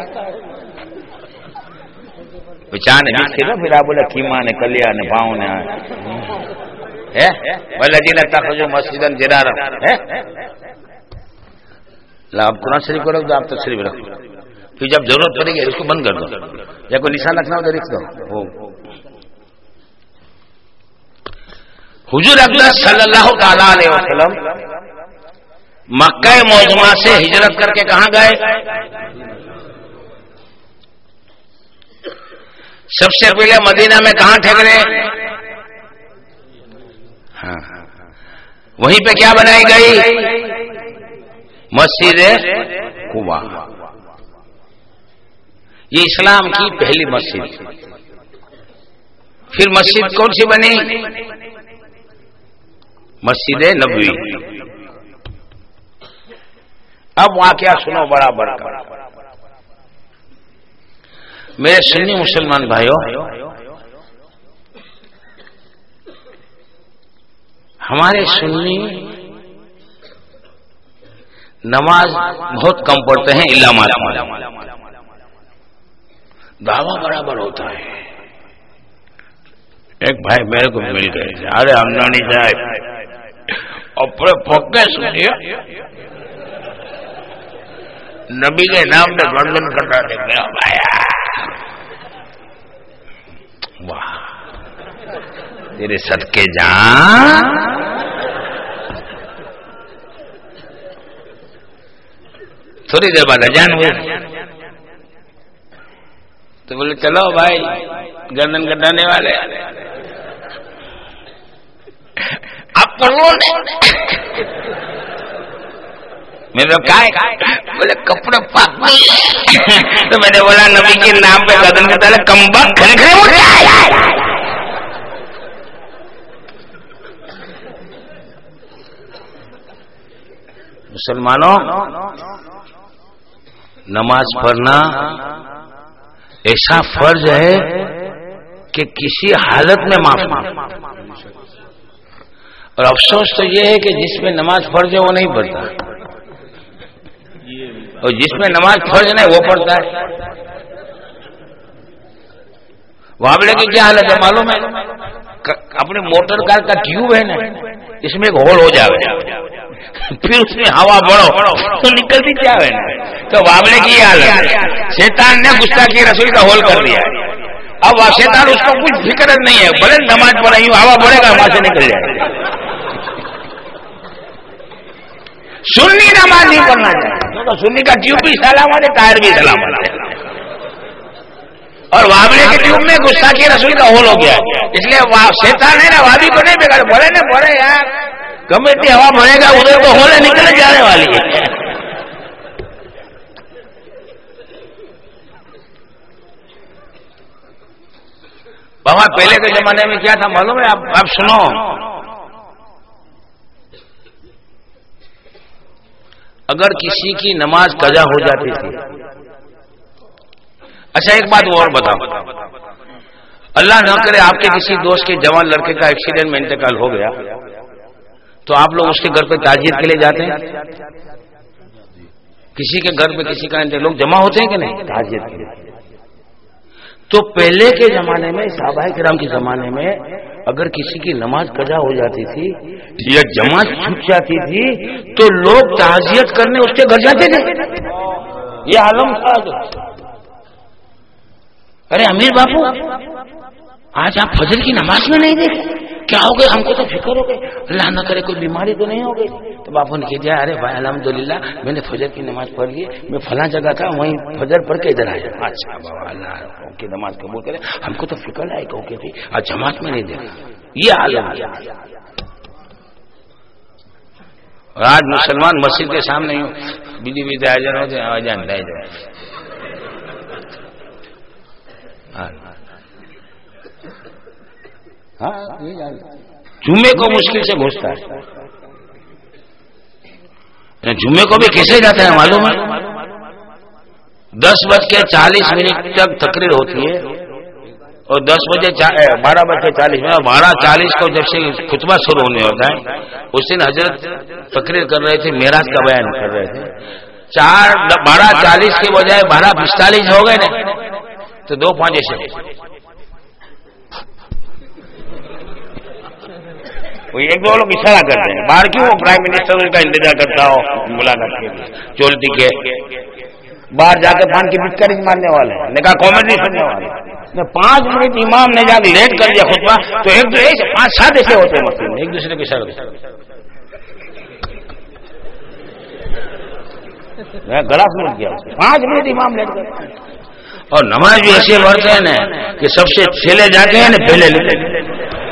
چاہ نے بیچ کے نا پھر آپ بولا کیما نے کلیا نے پاؤں نے مسجد آپ قرآن شریف کو رکھ دو, آپ تشریف رکھ دو, پھر جب ضرورت پڑے گی اس کو بند کر دو, یا کوئی نشان رکھنا ہو تو لکھ دو. حضور اقدس صلی اللہ تعالی علیہ وسلم مکہ معظمہ سے ہجرت کر کے کہاں گئے؟ سب سے پہلے مدینہ میں کہاں ٹھہرے؟ ہاں وہیں پہ کیا بنائی گئی؟ مسجد قباء. یہ اسلام کی پہلی مسجد. پھر مسجد کون سی بنی؟ مسجد نبوی. اب واقعہ سنو بڑا بڑا. میرے سنی مسلمان بھائیوں, ہمارے سنی نماز بہت کم پڑھتے ہیں, الا مالا دعویٰ برابر ہوتا ہے. ایک بھائی میرے کو مل گئے, ارے ہم نہیں جائے اپنے پکے سنیے نبی کے نام پہ گردن کٹا دے گیا بھایا. واہ تیرے صدقے جان. تھوڑی دیر بعد اذان ہوئی تو بولے چلو بھائی گردن کٹانے والے آپ پڑھ لو. میرے بولے کپڑے پاک تو میں نے بولا نبی کے نام پہ گردن کٹا لے کم بخت کھڑے کھڑے اٹھ جائے. مسلمانوں نماز پڑھنا ایسا فرض ہے کہ کسی حالت میں معاف نہیں. اور افسوس تو یہ ہے کہ جس میں نماز فرض ہے وہ نہیں پڑھتا اور جس میں نماز فرض نہیں وہ پڑھتا ہے. وابلے کی کیا حالت ہے معلوم ہے؟ اپنے موٹر کار کا ٹیوب ہے نا اس میں ایک ہول ہو جائے پھر اس میں ہوا بڑھو تو نکلتی کیا ہے نا. تو وابلے کی یہ حالت شیطان نے گستاخی رسول کا ہول کر دیا. اب شیطان اس کو کچھ فکر نہیں ہے بھلے نماز پڑھیں ہوا بڑھے گا وہاں سے نکل جائے گا. سنی نماز نہیں پڑھنا چاہیے تو سنی کا ٹیوب بھی سلامت ہے ٹائر بھی سلامت ہے. اور وابلے کے ٹیوب میں گستاخی رسول کا ہول ہو گیا اس لیے شیطان ہے نا وابی کو نہیں بگاڑ بڑے نا بڑے یار کمیٹی ہوا بڑھے گا ادھر تو ہولے نکل جانے والی ہے. بابا پہلے کے زمانے میں کیا تھا معلوم ہے؟ آپ آپ سنو. اگر کسی کی نماز قضا ہو جاتی تھی. اچھا ایک بات اور بتاؤ, اللہ نہ کرے آپ کے کسی دوست کے جوان لڑکے کا ایکسیڈنٹ میں انتقال ہو گیا تو آپ لوگ اس کے گھر پہ تعزیت کے لیے جاتے ہیں؟ کسی کے گھر پہ کسی کا لوگ جمع ہوتے ہیں کہ نہیں تعزیت کے لیے؟ تو پہلے کے زمانے میں صحابہ کرام کے زمانے میں اگر کسی کی نماز قضا ہو جاتی تھی یا جماعت چھوٹ جاتی تھی تو لوگ تعزیت کرنے اس کے گھر جاتے تھے. یہ عالم تھا. ارے امیر باپو آج آپ فجر کی نماز میں نہیں دیکھے کیا ہو گئے؟ ہم کو تو فکر ہو گئی اللہ نہ کرے کوئی بیماری تو نہیں ہو گئی. تو باپو نے کہا ارے بھائی الحمدللہ میں نے فجر کی نماز پڑھ لی, میں فلاں جگہ تھا وہیں فجر پڑھ کے ادھر آیا. اچھا بابا اللہ کی نماز قبول کرے, ہم کو تو فکر ہے کہ تھی آج جماعت میں نہیں دیکھا. یہ عالم ہے. اور آج مسلمان مسجد کے سامنے بیجی بیجی آجان ہوتے آجان رہ جائے. جمعے کو مشکل سے گھستا ہے. جمعے کو بھی کیسے جاتا ہے معلوم ہے؟ دس بج کے چالیس منٹ تک تقریر ہوتی ہے اور دس بجے بارہ بج کے چالیس منٹ بارہ چالیس کو جب سے خطبہ شروع ہونے ہوتا ہے اس دن حضرت تقریر کر رہے تھے, معراج کا بیان کر رہے تھے. چار بارہ چالیس کے بجائے بارہ پینتالیس ہو گئے نا تو دو پانچ ایسے ایک دو لوگ اشارہ کرتے ہیں باہر کیوں پرائم منسٹر کا انتظار کرتا ہو ملاقات کے لیے چولتی کے باہر جا کے پان کی پچکاری مارنے والے ہیں نے کہا کامیڈی سننے والے پانچ منٹ امام نے جا کے لیٹ کر دیا خطبہ تو ایک دو پانچ سات ایسے ہوتے ہیں مسلم ایک دوسرے کے اشارے میں گلا سن کیا پانچ منٹ امام لیٹ کر. اور نماز بھی ایسے پڑھتے ہیں نا کہ سب سے چھیلے جاتے ہیں نا پہلے لکھتے.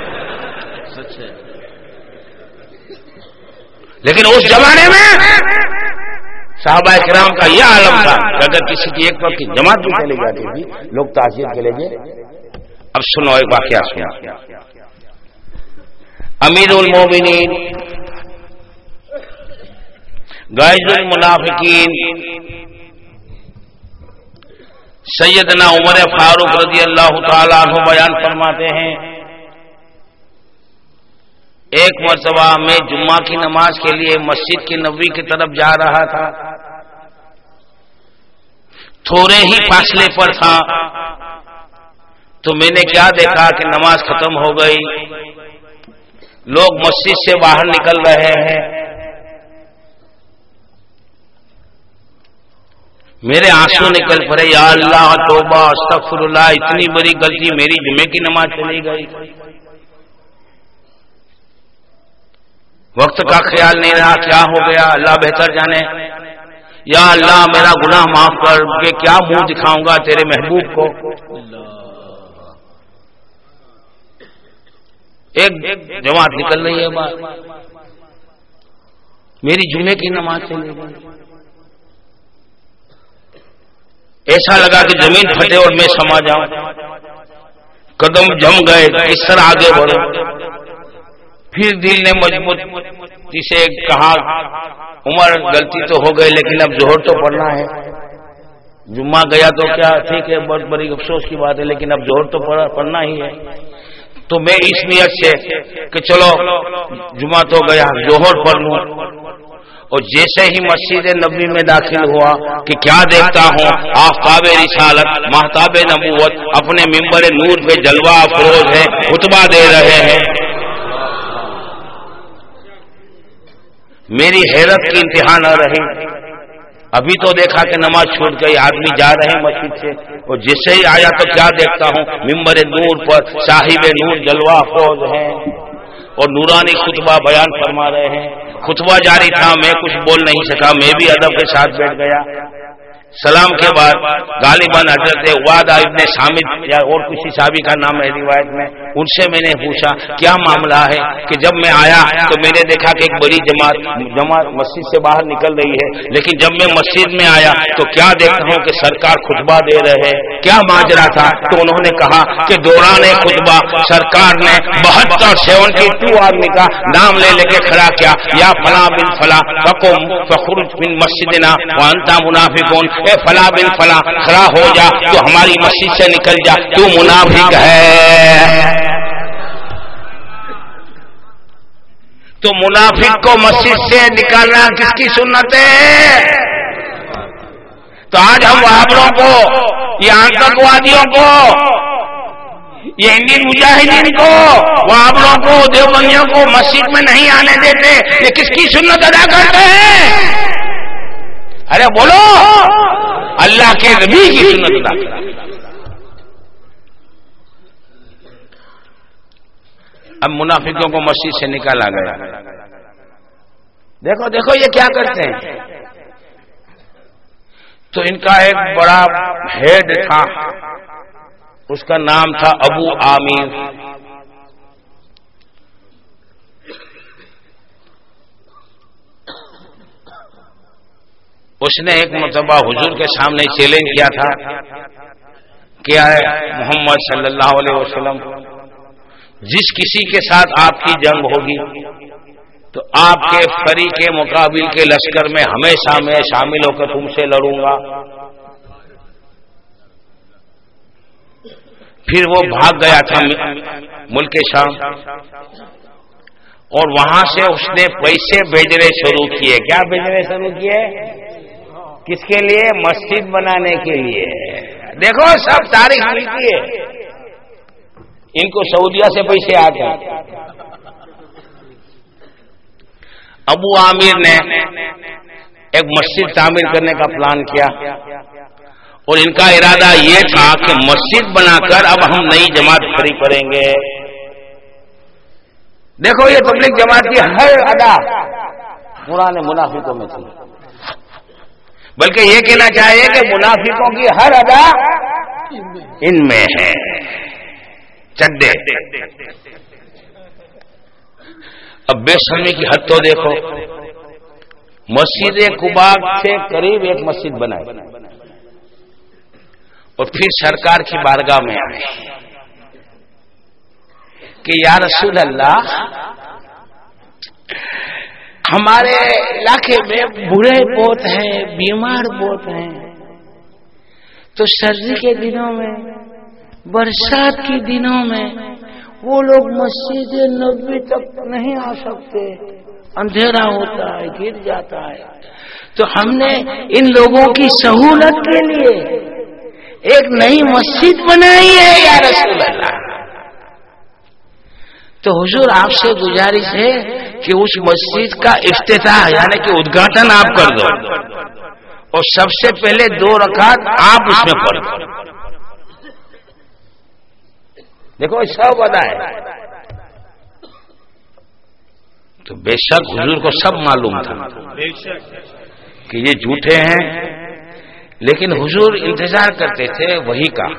لیکن اس زمانے میں صحابہ کرام کا یہ عالم تھا کہ اگر کسی کی ایک وقت کی جماعت بھی چلی جاتی تھی لوگ تعزیت کے لیے. اب سنو ایک واقعہ سنا. امیر المومنین غائز المنافقین سیدنا عمر فاروق رضی اللہ تعالیٰ عنہ بیان فرماتے ہیں ایک مرتبہ میں جمعہ کی نماز کے لیے مسجد کی نبوی کی طرف جا رہا تھا. تھوڑے ہی فاصلے پر تھا تو میں نے کیا دیکھا کہ نماز ختم ہو گئی, لوگ مسجد سے باہر نکل رہے ہیں. میرے آنسو نکل پڑے، یا اللہ توبہ استغفر اللہ، اتنی بڑی غلطی، میری جمعے کی نماز چلی گئی، وقت کا خیال نہیں رہا، کیا ہو گیا اللہ بہتر جانے۔ یا اللہ میرا گناہ معاف کر کے کیا منہ دکھاؤں گا تیرے محبوب کو۔ ایک جماعت نکل رہی ہے بات، میری جمعے کی نماز چلی گئی، ایسا لگا کہ زمین پھٹے اور میں سما جاؤں، قدم جم گئے، اس طرح آگے بڑھے۔ پھر دل نے مضبوط جسے کہا عمر غلطی تو ہو گئی لیکن اب ظہر تو پڑھنا ہے، جمعہ گیا تو کیا ٹھیک ہے، بہت بڑی افسوس کی بات ہے لیکن اب ظہر تو پڑھنا ہی ہے۔ تو میں اس نیت سے کہ چلو جمعہ تو گیا، ظہر پڑھ لوں، اور جیسے ہی مسجد نبوی میں داخل ہوا کہ کیا دیکھتا ہوں، آفتاب رسالت مہتاب نبوت اپنے ممبر نور پہ جلوہ افروز ہے، خطبہ دے رہے ہیں۔ میری حیرت کی انتہا نہ رہی، ابھی تو دیکھا کہ نماز چھوٹ گئی، آدمی جا رہے ہیں مسجد سے، اور جیسے ہی آیا تو کیا دیکھتا ہوں، ممبر نور پر صاحب نور جلوہ افروز ہیں اور نورانی خطبہ بیان فرما رہے ہیں۔ خطبہ جاری تھا، میں کچھ بول نہیں سکا، میں بھی ادب کے ساتھ بیٹھ گیا۔ سلام کے بعد غالباً حضرت عبادہ ابن صامت یا اور کسی صحابی کا نام ہے روایت میں، ان سے میں نے پوچھا کیا معاملہ ہے، کہ جب میں آیا تو میں نے دیکھا کہ ایک بڑی جماعت جماعت مسجد سے باہر نکل رہی ہے، لیکن جب میں مسجد میں آیا تو کیا دیکھتا ہوں کہ سرکار خطبہ دے رہے ہیں، کیا ماجرا تھا؟ تو انہوں نے کہا کہ دوران خطبہ سرکار نے بہتر سیونٹی ٹو آدمی کا نام لے لے کے کھڑا کیا، یا فلاں بن فلاں فقم فخرج من مسجدنا وانت منافقون، اے فلاں بن فلاں کھڑا ہو جا، تو ہماری مسجد سے نکل جا، تو منافق ہے۔ تو منافق کو مسجد سے نکالنا کس کی سنت ہے؟ تو آج ہم وہابیوں کو، یہ آتنکوادیوں کو، یہ انڈین مجاہدین کو، وہابیوں کو، دیوبندیوں کو مسجد میں نہیں آنے دیتے، یہ کس کی سنت ادا کرتے ہیں؟ ارے بولو، اللہ کے نبی کی سنت ادا کرتے۔ اب منافقوں کو مسجد سے نکالا گیا، دیکھو دیکھو یہ کیا کرتے ہیں۔ تو ان کا ایک بڑا ہیڈ تھا، اس کا نام تھا ابو عامر۔ اس نے ایک مرتبہ حضور کے سامنے چیلنج کیا تھا، کیا ہے محمد صلی اللہ علیہ وسلم، جس کسی کے ساتھ آپ کی جنگ ہوگی تو آپ کے فریق مقابل کے لشکر میں ہمیشہ میں شامل ہو کر تم سے لڑوں گا۔ پھر وہ بھاگ گیا تھا ملک شام، اور وہاں سے اس نے پیسے بھیجنے شروع کیے۔ کیا بھیجنے شروع کیے؟ کس کے لیے؟ مسجد بنانے کے لیے۔ دیکھو سب تاریخ ملتی ہے، ان کو سعودیہ سے پیسے آتے ہیں۔ ابو عامر نے ایک مسجد تعمیر کرنے کا پلان کیا، اور ان کا ارادہ یہ تھا کہ مسجد بنا کر اب ہم نئی جماعت کھڑی کریں گے۔ دیکھو یہ تبلیغ جماعت کی ہر ادا قرآن منافقوں میں تھی، بلکہ یہ کہنا چاہیے کہ منافقوں کی ہر ادا ان میں ہے۔ چڈے اب بے شرمی کی حد تو دیکھو، مسجد قباء سے قریب ایک مسجد بنائی اور پھر سرکار کی بارگاہ میں آئے کہ یا رسول اللہ، ہمارے علاقے میں بوڑھے بہت ہیں، بیمار بہت ہیں، تو سردی کے دنوں میں، برسات کے دنوں میں وہ لوگ مسجد نبوی تک نہیں آ سکتے، اندھیرا ہوتا ہے، گر جاتا ہے، تو ہم نے ان لوگوں کی سہولت کے لیے ایک نئی مسجد بنائی ہے یا رسول اللہ۔ تو حضور آپ سے گزارش ہے کہ اس مسجد کا افتتاح یعنی کہ ادگھاٹن آپ کر دو، اور سب سے پہلے دو رکعت آپ اس میں پڑھیں. دیکھو سب وعدہ ہے. تو بے شک حضور کو سب معلوم تھا کہ یہ جھوٹے ہیں، لیکن حضور انتظار کرتے تھے وہی کا.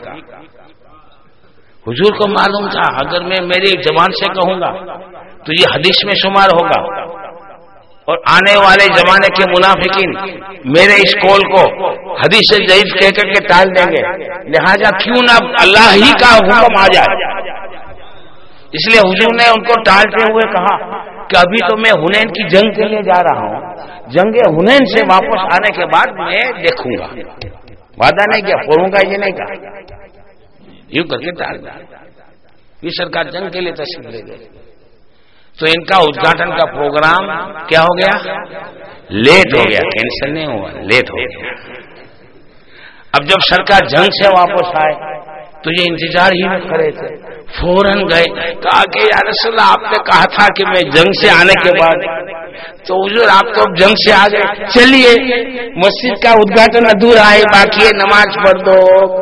حضور کو معلوم تھا اگر میں میری زبان سے کہوں گا تو یہ حدیث میں شمار ہوگا، اور آنے والے زمانے کے منافقین میرے اس قول کو حدیث ضعیف کہہ کر کے ٹال دیں گے، لہذا کیوں نہ اللہ ہی کا حکم آ جائے. اس لیے حضور نے ان کو ٹالتے ہوئے کہا کہ ابھی تو میں حنین کی جنگ کے لیے جا رہا ہوں، جنگ حنین سے واپس آنے کے بعد میں دیکھوں گا. وعدہ نہیں کیا، پڑھوں گا یہ نہیں کہا، یوں کر کے ٹال دیا. یہ سرکار جنگ کے لیے تشریف لے گئے تو ان کا ادگھاٹن کا پروگرام کیا ہو گیا؟ لیٹ ہو گیا. کینسل نہیں ہوا، لیٹ ہو گیا. اب جب سرکار جنگ سے واپس آئے تو یہ انتظار ہی میں کھڑے تھے. فوراً گئے، کہا کہ یا رسول اللہ آپ نے کہا تھا کہ میں جنگ سے آنے کے بعد، تو حضور آپ تو اب جنگ سے آ گئے، چلیے مسجد کا ادگھاٹن ادھورا ہے، باقی ہے نماز پڑھ دو.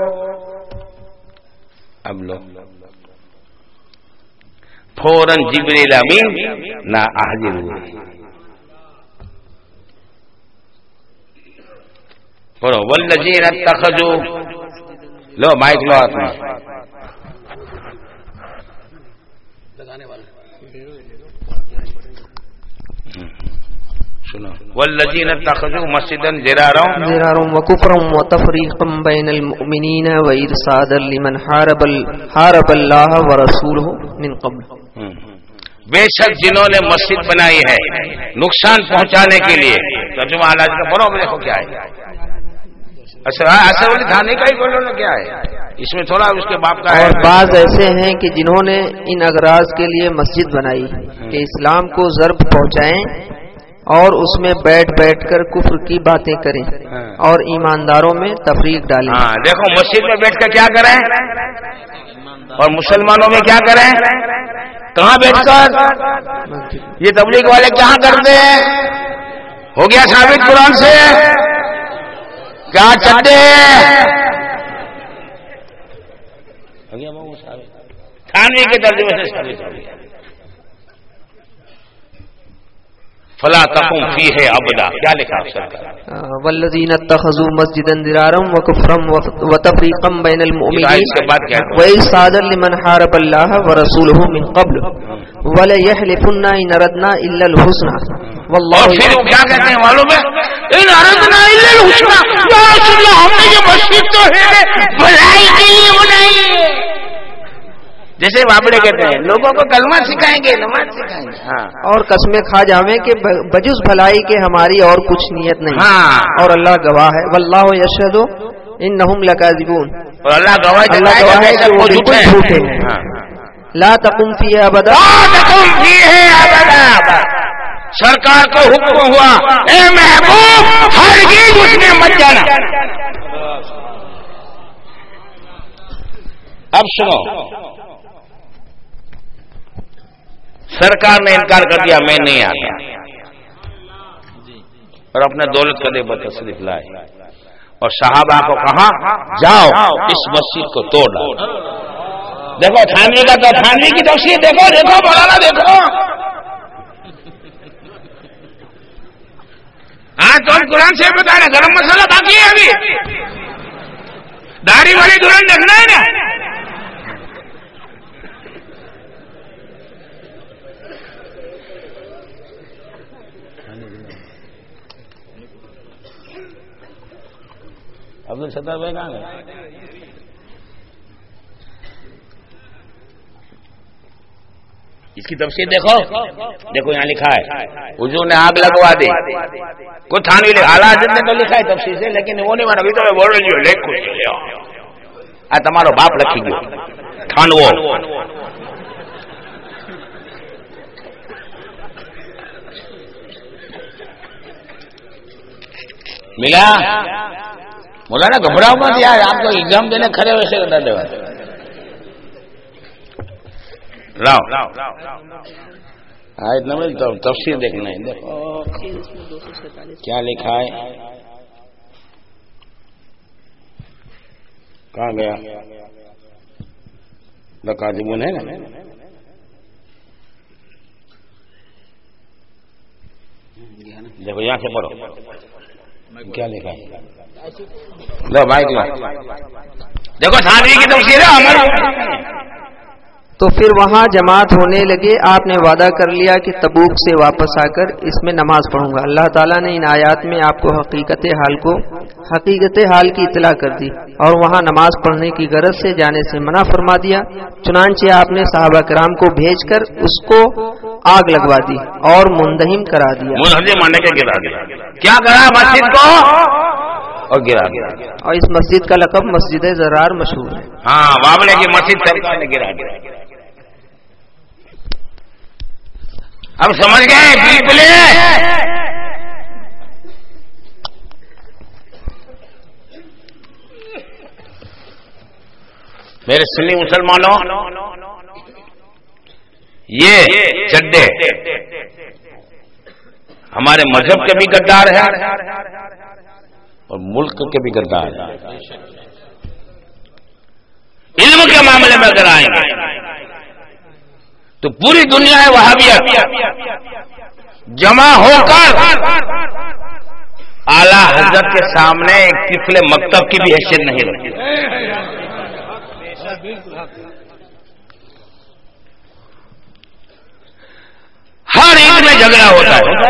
اب لو فوراً جبریل امین نہ حاضر ہوئے. پڑھو والذین اتخذوا، لو مائک لو آپ نے سنو. والذین اتخذوا مسجدا ضرارا ضرارا وکفرا وتفریقا بین المؤمنین وارصادا لمن حارب حارب اللہ ورسولہ من قبل. بے شک جنہوں نے مسجد بنائی ہے نقصان پہنچانے کے لیے. ترجمہ حالات کا پڑھو، دیکھو کیا ہے. اصل تھانے کا ہی بولو نا کیا ہے اس میں، تھوڑا اس کے باپ کا ہے. اور بعض ایسے ہیں کہ جنہوں نے ان اغراض کے لیے مسجد بنائی کہ اسلام کو ضرب پہنچائیں اور اس میں بیٹھ بیٹھ کر کفر کی باتیں کریں اور ایمانداروں میں تفریق ڈالیں. ہاں دیکھو مسجد میں بیٹھ کر کیا کریں اور مسلمانوں میں کیا کریں. کہاں بیٹھ کر؟ یہ تبلیغ والے کہاں کرتے ہیں؟ ہو گیا ثابت قرآن سے کیا چلتے ہیں. تھانوی کے ترجمے سے ثابت ہو گیا. فلا تقم فیہ ابدا، کیا لکھا سرکار؟ والذین اتخذوا مسجدا ضرارا وکفرا وتفریقا بین المؤمنین وارصادا لمن حارب اللہ ورسولہ من قبل وليحلفن ان اردنا الا الحسنى واللہ. اور پھر کیا کہتے ہیں معلوم ہے؟ ان اردنا الا الحسنى. یا رسول اللہ ہم نے یہ مسجد تو ہے بھلائی کے لیے بنائی ہے. جیسے بابڑے کہتے ہیں لوگوں کو کلمہ سکھائیں گے، نماز سکھائیں گے. ہاں اور قسمیں کھا جاویں کہ بجز بھلائی کے ہماری اور کچھ نیت نہیں. ہاں اور اللہ گواہ ہے. واللہ یشہد انہم لکاذبون. اور اللہ گواہ اللہ گواہ ہے کہ وہ بالکل جھوٹے ہیں. لا تقم فیہ ابدا، لا تقم فیہ ابدا. سرکار کو حکم ہوا اے محبوب ہرگز اس میں مت جانا. اب سنو، سرکار نے انکار کر دیا میں نہیں آتا اور اپنے دولت کا دے بتشریف لائے اور صحابہ کو کہا جاؤ اس مسجد کو توڑ ڈالو. دیکھو تھانوی کا تو تھانوی کی تفسیر دیکھو، دیکھو مولانا دیکھو. ہاں تو قرآن سے بتا رہے گرم مسئلہ باقی ہے ابھی. داڑھی والی دلہن دیکھنا ہے نا. عبد الستار بھائی کہاں گئے؟ اس کی تفسیر دیکھو، دیکھو یہاں لکھا ہے حضور نے آگ لگوا دی. کوئی تھانوی اعلیٰ حضرت نے تو لکھا ہے تفسیر سے، لیکن وہ نہیں مانا. ابھی تو بول رہی ہو لکھ تمہارو باپ لکھی گયો تھانو. ملا مولانا گھبراؤ مت یار، آپ کو ایگزام دینے کھڑے ویسے بتا دے. لاؤ ہاں اتنا میں تفسیر دیکھنا ہے. دیکھو کیا لکھا ہے. کہاں گیا لقاذبون ہے نا. دیکھو یہاں سے پڑھو کیا لکھا ہے. لو مائک لو. دیکھو تھانوی کی تفسیر ہے ہمارا. تو پھر وہاں جماعت ہونے لگے. آپ نے وعدہ کر لیا کہ تبوک سے واپس آ کر اس میں نماز پڑھوں گا. اللہ تعالیٰ نے ان آیات میں آپ کو حقیقت حال کو حقیقت حال کی اطلاع کر دی اور وہاں نماز پڑھنے کی غرض سے جانے سے منع فرما دیا. چنانچہ آپ نے صحابہ کرام کو بھیج کر اس کو آگ لگوا دی اور مندہم کرا دیا. منہدم ماننے کے گرا دیا. کیا کرا مسجد کو اور گرا دیا. اور اس مسجد کا لقب مسجد زرار مشہور ہے. ہاں بابلے کی مسجد سرکار نے گرا دیا. اب سمجھ گئے بالکل. میرے سنی مسلمانوں یہ چڈے ہمارے مذہب کے بھی غدار ہیں اور ملک کے بھی غدار ہیں. علم کے معاملے میں اگر آئیں گے تو پوری دنیا ہے وہابیت جمع ہو کر اعلی حضرت کے سامنے ایک طفل مکتب کی بھی حیثیت نہیں رکھتی. ہر عید میں جھگڑا ہوتا ہے.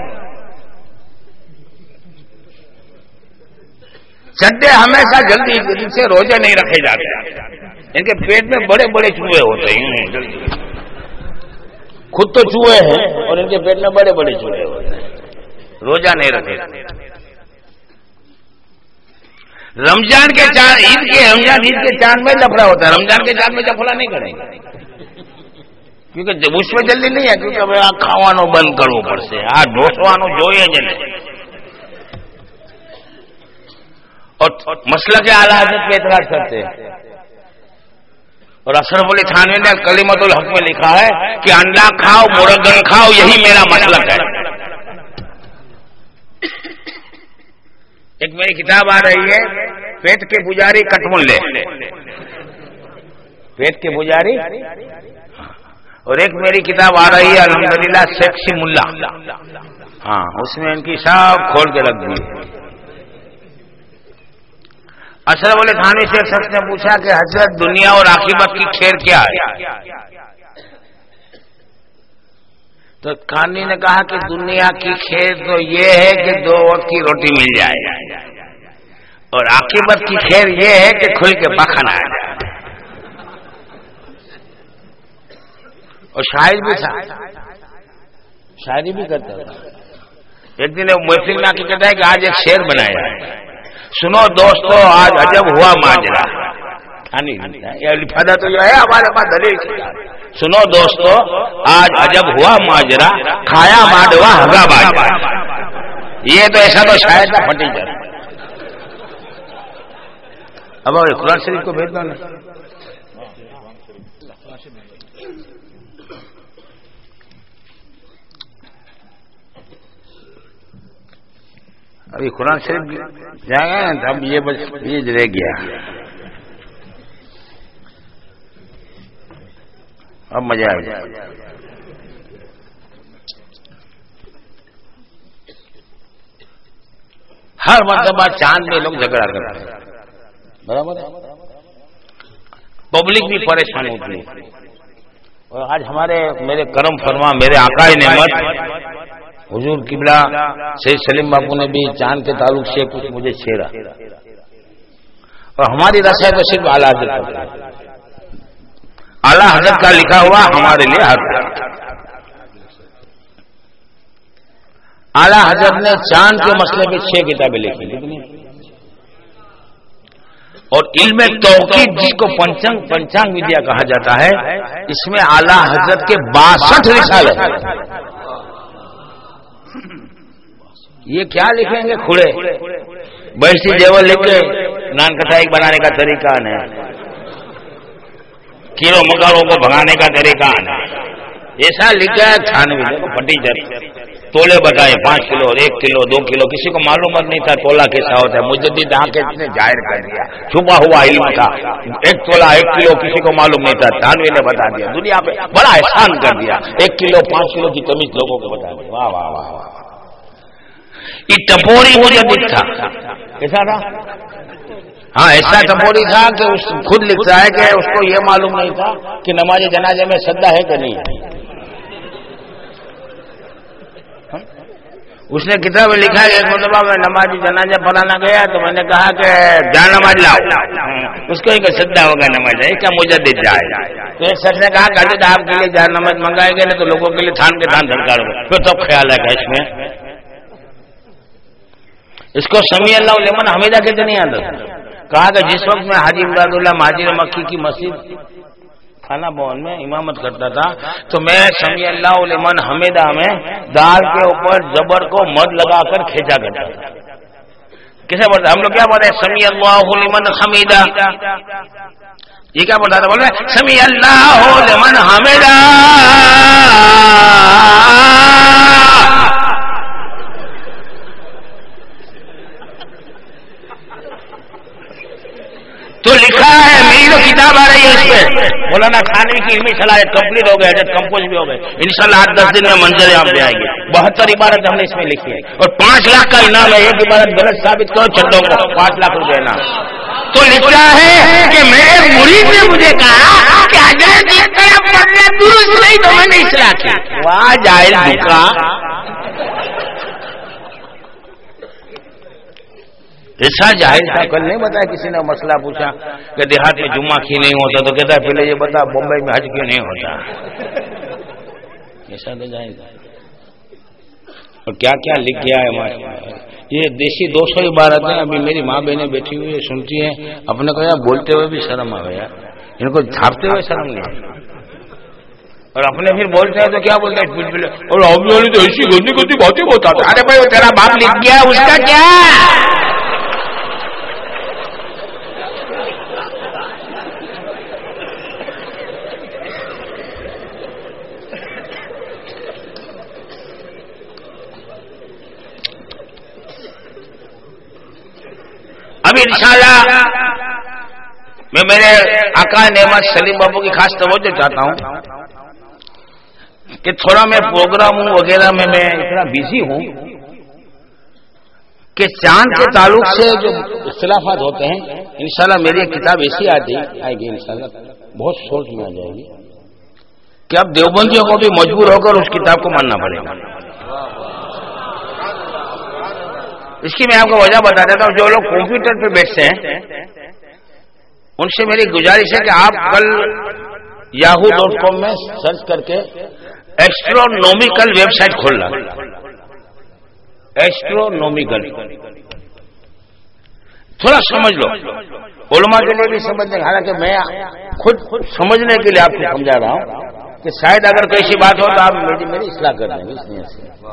چڈے ہمیشہ جلدی جلدی سے روزے نہیں رکھے جاتے. ان کے پیٹ میں بڑے بڑے چوہے ہوتے ہیں. خود تو چوہے ہیں اور ان کے پیٹ میں بڑے بڑے چوہے ہوتے ہیں. روزہ نہیں رکھے. رمضان کے چاند عید کے رمضان عید کے چاند میں لفڑا ہوتا ہے. رمضان کے چاند میں لفڑا نہیں کریں گے کیونکہ اس میں جلدی نہیں ہے. کیونکہ آ کھاوانو بند کرو پر سے آ ڈھوسوانو جوئے جلے. اور مسئلہ کے اعلیٰ حضرت پہ اعتراض کرتے ہیں. اور اشرف علی تھانوی نے کلمت الحق میں لکھا ہے کہ انڈا کھاؤ مرغن کھاؤ یہی میرا مسلک ہے. ایک میری کتاب آ رہی ہے پیٹ کے پجاری کٹ ملے. پیٹ کے پجاری. اور ایک میری کتاب آ رہی ہے الحمدللہ سیکسی ملا. ہاں اس میں ان کی سب کھول کے رکھ دی. اشرف علی تھانوی سے ایک شخص نے پوچھا کہ حضرت دنیا اور عاقبت کی کھیر کیا ہے؟ تو تھانوی نے کہا کہ دنیا کی کھیر تو یہ ہے کہ دو وقت کی روٹی مل جائے اور عاقبت کی کھیر یہ ہے کہ کھل کے پخنا آ جائے. اور شاعر بھی تھا, شاعری بھی کرتا تھا. ایک دن محفل میں کہتا ہے کہ آج ایک شعر بنایا ہے. سنو دوستو آج عجب ہوا ماجرا. لفادہ تو جو ہے ہمارے پاس دلیل. سنو دوستو آج عجب ہوا ماجرا کھایا ماڈوا ہگا باجرا. یہ تو ایسا تو شاید تھا پھٹی جائے. اب قرآن شریف کو بھیج دو نا. ابھی قرآن شریف جائے گا اب یہ بس یہ رہ گیا. اب مزہ آ جائے. ہر مرتبہ چاند میں لوگ جھگڑا کرتے ہیں. برابر پبلک بھی پریشان ہوتی ہے. اور آج ہمارے میرے کرم فرما میرے آقا نعمت حضور قبلہ سید سلیم باپو نے بھی چاند کے تعلق سے کچھ مجھے چھیڑا. اور ہماری رسائی تو صرف اعلیٰ حضرت کا اعلیٰ حضرت کا لکھا ہوا ہمارے لیے حق ہے. اعلیٰ حضرت نے چاند کے مسئلے پہ چھ کتابیں لکھی لیکن اور علم توقید جس کو پنچنگ پنچانگ ودیا کہا جاتا ہے اس میں اعلیٰ حضرت کے باسٹھ رسالے ہیں. یہ کیا لکھیں گے کھڑے بحثی جیول لکھ کے نان کٹائی بنانے کا طریقہ نہیں, کیڑوں مکڑوں کو بھگانے کا طریقہ نہیں. ایسا لکھا ہے تھانوی کو پٹی جاتی. تولے بتائے پانچ کلو ایک کلو دو کلو، کسی کو معلومات نہیں تھا تولا کیسا ہوتا ہے. مجدد آ کے نے ظاہر کر دیا، چھپا ہوا علم تھا. ایک تولا ایک کلو کسی کو معلوم نہیں تھا، تھانوی نے بتا دیا. دنیا پہ بڑا احسان کر دیا، ایک کلو پانچ کلو کی تمیز لوگوں کو بتا دی. واہ واہ واہ واہ. یہ ٹپوری مجدد تھا. کیسا تھا؟ ہاں ایسا ٹپوری تھا کہ اس خود لکھتا ہے کہ اس کو یہ معلوم نہیں تھا کہ نماز جنازے میں سجدہ ہے کہ نہیں. اس نے کتاب میں لکھا ہے ایک مرتبہ میں نماز جنازہ پڑھانا گیا تو میں نے کہا کہ جا نماز لاؤ. اس کو ایک سجدہ ہوگا نماز ہے کیا مجدد جائے. تو ایک شخص نے کہا کہ آپ کے لیے جا نماز منگائے گئے تو لوگوں کے لیے تھان کے تھان دھڑکاڑ ہوگا. پھر تو خیال ہے کہ اس میں اس کو سمیع اللہ لمن حمیدہ کہتے نہیں آتا. کہا کہ جس وقت میں حاجی امداد اللہ مہاجر مکی کی مسجد خانہ بھون میں امامت کرتا تھا تو میں سمیع اللہ لمن حمیدہ میں دال کے اوپر زبر کو مد لگا کر کھینچا کرتا تھا. کیسے بولتے ہم لوگ کیا بولتے ہیں سمیع اللہ لمن حمیدہ. یہ کیا بولتا تھا؟ بول رہے سمیع اللہ لمن حمیدہ. تو لکھا ہے میری تو کتاب آ رہی ہے اس پہ مولانا خانوی کی علمی صلاحیت کمپلیٹ ہو گئے کمپوز بھی ہو گئے. انشاءاللہ آٹھ دس دن میں منظر عام پہ آئے گی. بہتر عبارت ہم نے اس میں لکھی ہے اور پانچ لاکھ کا انعام ہے. ایک عبارت غلط ثابت کرو چلو کو پانچ لاکھ روپے انعام. تو لکھا ہے کہ میرے مرید نے مجھے کہا کہ اگر پڑھنا درست نہیں تو میں نے اصلاح کی. واہ جاہل دھوکا. ایسا جاہل تھا. کل نہیں بتایا کسی نے مسئلہ پوچھا کہ دیہات میں جمعہ کیوں نہیں ہوتا تو کہتا ہے پہلے یہ بتا بمبئی میں حج کیوں نہیں ہوتا. ایسا تو جاہل تھا. اور کیا کیا لکھ گیا ہے. یہ دیسی دو سو عبارتیں ابھی میری ماں بہنیں بیٹھی ہوئی سنتی ہیں. اپنے کو یار بولتے ہوئے بھی شرم آ گیا. ان کو چھاپتے ہوئے شرم نہیں. اور اپنے پھر بولتے ہیں تو کیا بولتے ہیں اور تو ایسی گندی گندی باتیں بولتا تھا. ارے بھائی تیرا باپ لکھ گیا اس کا کیا. ابھی انشاءاللہ میں میرے آقا نعمت سلیم بابو کی خاص توجہ چاہتا ہوں کہ تھوڑا میں پروگراموں وغیرہ میں میں اتنا بزی ہوں کہ چاند کے تعلق سے جو اختلافات ہوتے ہیں انشاءاللہ میری ایک کتاب ایسی آتی آئے گی انشاءاللہ بہت سوچ میں آ جائے گی کہ اب دیوبندیوں کو بھی مجبور ہو کر اس کتاب کو ماننا پڑے گا. اس کی میں آپ کو وجہ بتا دیتا ہوں. جو لوگ کمپیوٹر پہ بیٹھتے ہیں ان سے میری گزارش ہے کہ آپ کل یاہو ڈاٹ کام میں سرچ کر کے ایسٹرونومیکل ویب سائٹ کھولنا. ایسٹرونومیکل تھوڑا سمجھ لو. علماء کے لیے بھی سمجھنے. حالانکہ میں خود سمجھنے کے لیے آپ کو سمجھا رہا ہوں کہ شاید اگر کوئی سی بات ہو تو آپ میری اصلاح کر دیں گے. اس لیے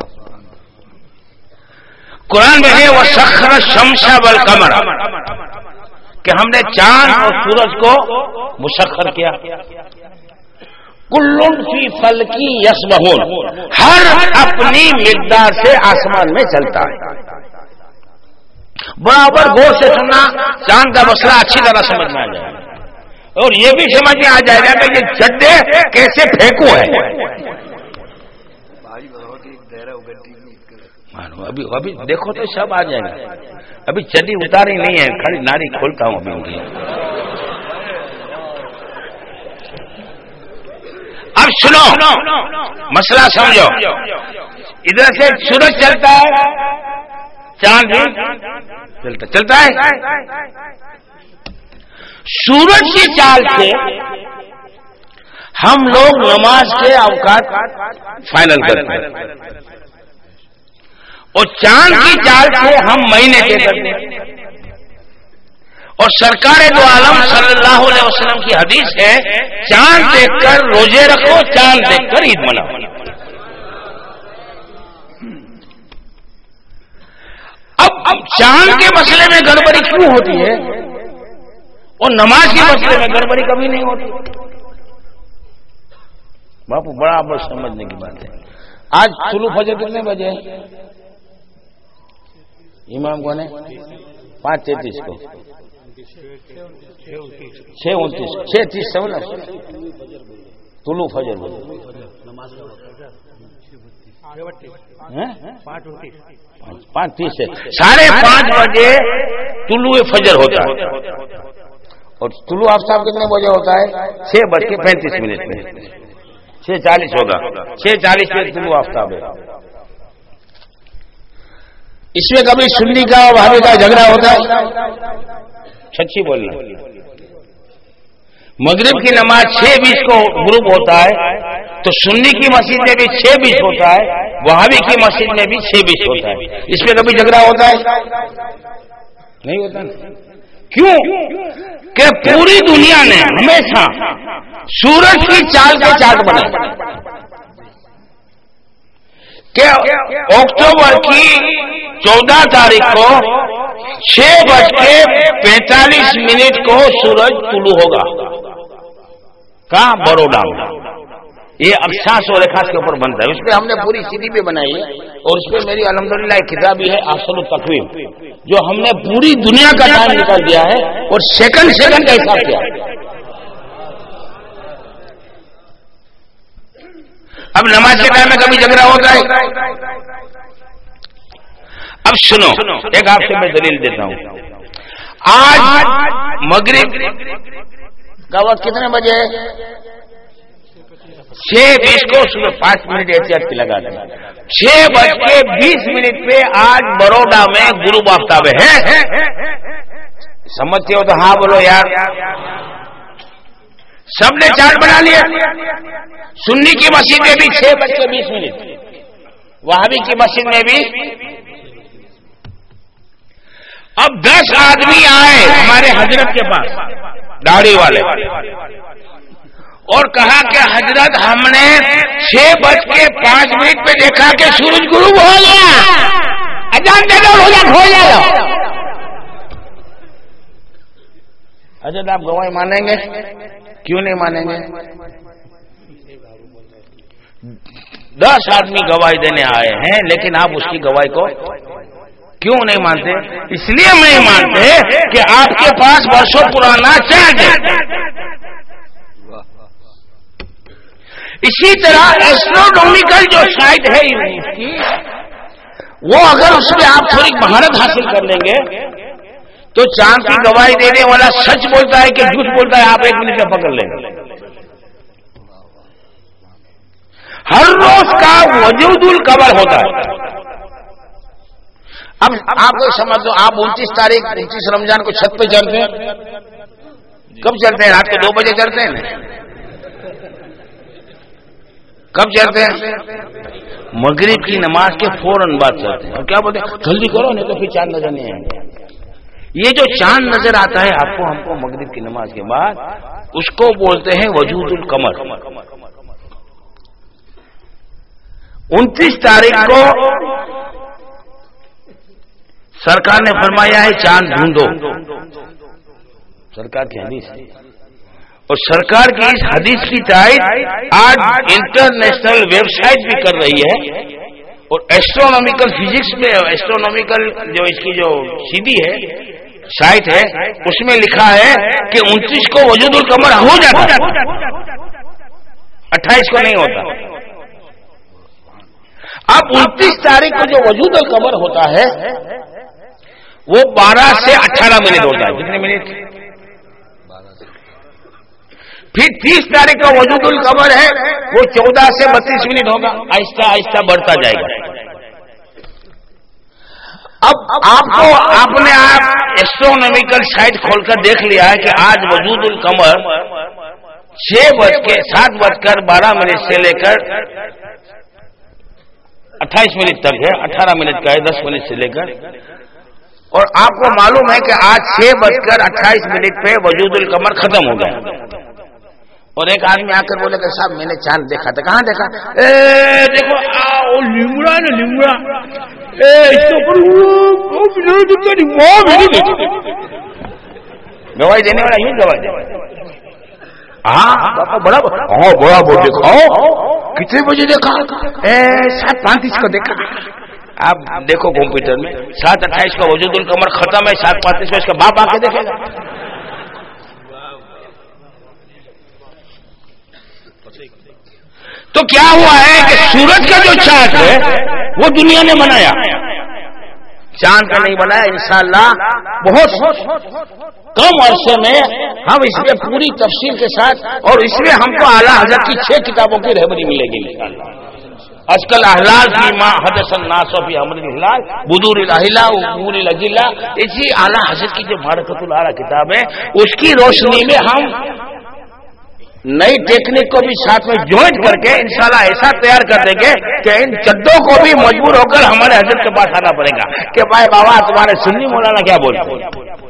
قرآن میں ہے وَسَخَّرَ الشَّمْسَ وَالْقَمَرَ کہ ہم نے چاند اور سورج کو مسخر کیا. کُلٌّ فِي فَلْكٍ يَسْبَحُونَ ہر اپنی مقدار سے آسمان میں چلتا ہے. برابر غور سے سننا چاند کا مسئلہ اچھی طرح سمجھ میں آ جائے گا اور یہ بھی سمجھ میں آ جائے گا کہ یہ چڈے کیسے پھینکو ہے. ابھی ابھی دیکھو تو سب آ جائے گا. ابھی چڈی اتاری نہیں ہے کھڑی ناری کھولتا ہوں ابھی ان کی. اب سنو مسئلہ سمجھو. ادھر سے سورج چلتا ہے چاند بھی چلتا چلتا ہے. سورج کی چال سے ہم لوگ نماز کے اوقات فائنل کرتے ہیں اور چاند کی چال سے ہم مہینے طے کرتے ہیں. اور سرکار دو عالم صلی اللہ علیہ وسلم کی حدیث ہے چاند دیکھ کر روزے رکھو چاند دیکھ کر عید مناؤ. اب اب چاند کے مسئلے میں گڑبڑی کیوں ہوتی ہے اور نماز کے مسئلے میں گڑبڑی کبھی نہیں ہوتی؟ باپو برابر سمجھنے کی بات ہے. آج طلوع فجر کتنے بجے؟ امام کون ہے؟ پانچ تینتیس کو، چھ انتیس چھ تیس سو نا طلوع فجر بولے پانچ تیس سے ساڑھے پانچ بجے طلوع فجر ہوتا ہے، اور طلوع آفتاب کتنے بجے ہوتا ہے؟ چھ بج کے پینتیس منٹ میں، چھ چالیس ہوگا، چھ چالیس میں طلوع آفتاب ہے۔ اس میں کبھی سنی کا اور وہابی کا جھگڑا ہوتا ہے؟ سچی بولنا، مغرب کی نماز چھ بیس کو غروب ہوتا ہے تو سنی کی مسجد میں بھی چھ بیس ہوتا ہے، وہابی کی مسجد میں بھی چھ بیس ہوتا ہے، اس میں کبھی جھگڑا ہوتا ہے؟ نہیں ہوتا نا۔ کیوں کہ پوری دنیا نے ہمیشہ سورج کی چال کے چاٹ بنائے کہ اکتوبر کی چودہ تاریخ کو چھ بج کے پینتالیس منٹ کو سورج طلوع ہوگا، کہاں؟ بڑوڈا میں۔ یہ ابساس اور اخاص کے اوپر بنتا ہے، اس پہ ہم نے پوری سیدھی پہ بنائی ہے، اور اس پہ میری الحمدللہ ایک کتاب بھی ہے احسن التقویم، جو ہم نے پوری دنیا کا ٹائم نکال دیا ہے اور سیکنڈ سیکنڈ کا حساب کیا۔ اب نماز کے ٹائم میں کبھی جھگڑا ہوتا ہے؟ اب سنو، ایک آپ سے میں دلیل دیتا ہوں۔ آج مغرب کا وقت کتنے بجے؟ چھ بیس کو، صبح پانچ منٹ احتیاط کی لگا دیں، چھ بج کے بیس منٹ پہ آج بروڈا میں غروب آفتاب ہے۔ سمجھتے ہو تو ہاں بولو یار۔ سب نے چارٹ بنا لیا، سنی کی مسجد میں بھی چھ بج کے بیس منٹ، وہابی کی مسجد میں بھی۔ اب دس آدمی آئے ہمارے حضرت کے پاس، داڑھی والے، اور کہا کہ حضرت ہم نے چھ بج کے پانچ منٹ پہ دیکھا کہ سورج غروب ہو گیا، اذان دے دو، روزہ کھول لو۔ حضرت آپ گواہی مانیں گے؟ کیوں نہیں مانیں گے؟ دس آدمی گواہی دینے آئے ہیں، لیکن آپ اس کی گواہی کو کیوں نہیں مانتے؟ اس لیے نہیں مانتے کہ آپ کے پاس برسوں پرانا چارج ہے۔ اسی طرح ایسٹرونومیکل جو سائٹ ہے کی، وہ اگر اس میں آپ تھوڑی مہارت حاصل کر لیں گے تو چاند کی گواہی دینے والا سچ بولتا ہے کہ جھوٹ بولتا ہے آپ ایک منٹ میں پکڑ لیں گے۔ ہر روز کا وجود القمر ہوتا ہے۔ اب آپ کو سمجھ دو، آپ انتیس تاریخ انتیس رمضان کو چھت پہ چڑھتے ہیں، کب چڑھتے ہیں؟ رات کو دو بجے چڑھتے ہیں۔ کب چڑھتے ہیں؟ مغرب کی نماز کے فوراً بعد چڑھتے ہیں، اور کیا بولتے ہیں؟ جلدی کرو نہیں تو پھر چاند نظر نہیں آئیں گے۔ یہ جو چاند نظر آتا ہے آپ کو ہم کو مغرب کی نماز کے بعد، اس کو بولتے ہیں وجود القمر۔ انتیس تاریخ کو سرکار نے فرمایا ہے چاند ڈھونڈو، سرکار کی حدیث ہے، اور سرکار کی اس حدیث کی تائید آج انٹرنیشنل ویب سائٹ بھی کر رہی ہے، اور ایسٹرونومیکل فزکس میں ایسٹرونومیکل جو اس کی جو سیدھی ہے سائٹ ہے، اس میں لکھا ہے کہ انتیس کو وجود القمر ہو جاتا ہے، اٹھائیس کو نہیں ہوتا۔ اب انتیس تاریخ کو جو وجود القمر ہوتا ہے وہ بارہ سے اٹھارہ منٹ ہوتا ہے۔ کتنے منٹ؟ پھر تیس تاریخ کا وجود القمر ہے وہ چودہ سے بتیس منٹ ہوگا، آہستہ آہستہ بڑھتا جائے گا۔ اب آپ کو آپ نے آپ ایسٹرونومیکل سائٹ کھول کر دیکھ لیا ہے کہ آج وجود القمر چھ بج کے سات بج کر بارہ منٹ سے لے کر اٹھائیس منٹ تک ہے، اٹھارہ منٹ کا ہے، دس منٹ سے لے کر، اور آپ کو معلوم ہے کہ آج چھ بج کر اٹھائیس منٹ پہ وجود القمر ختم ہو گیا۔ اور ایک آدمی آ کر بولے کہ صاحب میں نے چاند دیکھا تھا۔ کہاں دیکھا؟ اے دیکھو لیمڑا نا لیمڑا، گواہی دینے والا یوں گواہی دے، ہاں بڑا ہاں بڑا بول دیکھو کتنے بجے دیکھا؟ اے سات پینتیس کو دیکھا. آپ دیکھو کمپیوٹر میں سات اٹھائیس کا وجود القمر ختم ہے، سات پینتیس میں اس کا باپ آ کے دیکھے گا. تو کیا ہوا ہے کہ سورج کا جو چاند ہے وہ دنیا نے بنایا، چاند کا نہیں بنایا. انشاءاللہ بہت کم عرصے میں ہم اس میں پوری تفصیل کے ساتھ، اور اس میں ہم کو اعلیٰ حضرت کی چھ کتابوں کی رہبری ملے گی انشاءاللہ. آج کل احلال فی ما حدث الناس فی امر الہلال بدور الاحلا امور الاجلا، اسی اعلیٰ حضرت کی جو معرفت الاعلیٰ کتاب ہے اس کی روشنی میں ہم نئی ٹیکنیک کو بھی ساتھ میں جوائنٹ کر کے انشاءاللہ ایسا تیار کر دیں گے کہ ان چدوں کو بھی مجبور ہو کر ہمارے حضرت کے پاس آنا پڑے گا کہ بھائی بابا تمہارے سنی مولانا کیا بولتے ہیں.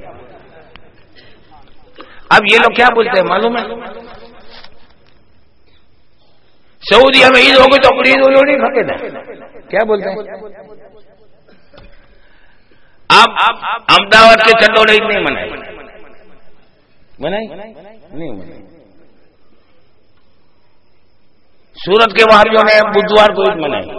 اب یہ لوگ کیا بولتے ہیں معلوم ہے؟ سعودیہ میں عید ہو گئی تو اپنی عید نہیں کھاتے نا، کیا بولتے ہیں؟ اب احمدآباد کے چندوں نے عید نہیں منائی منائی نہیں منائی. سورت کے وہابیوں نے بدھوار کو عید منائی،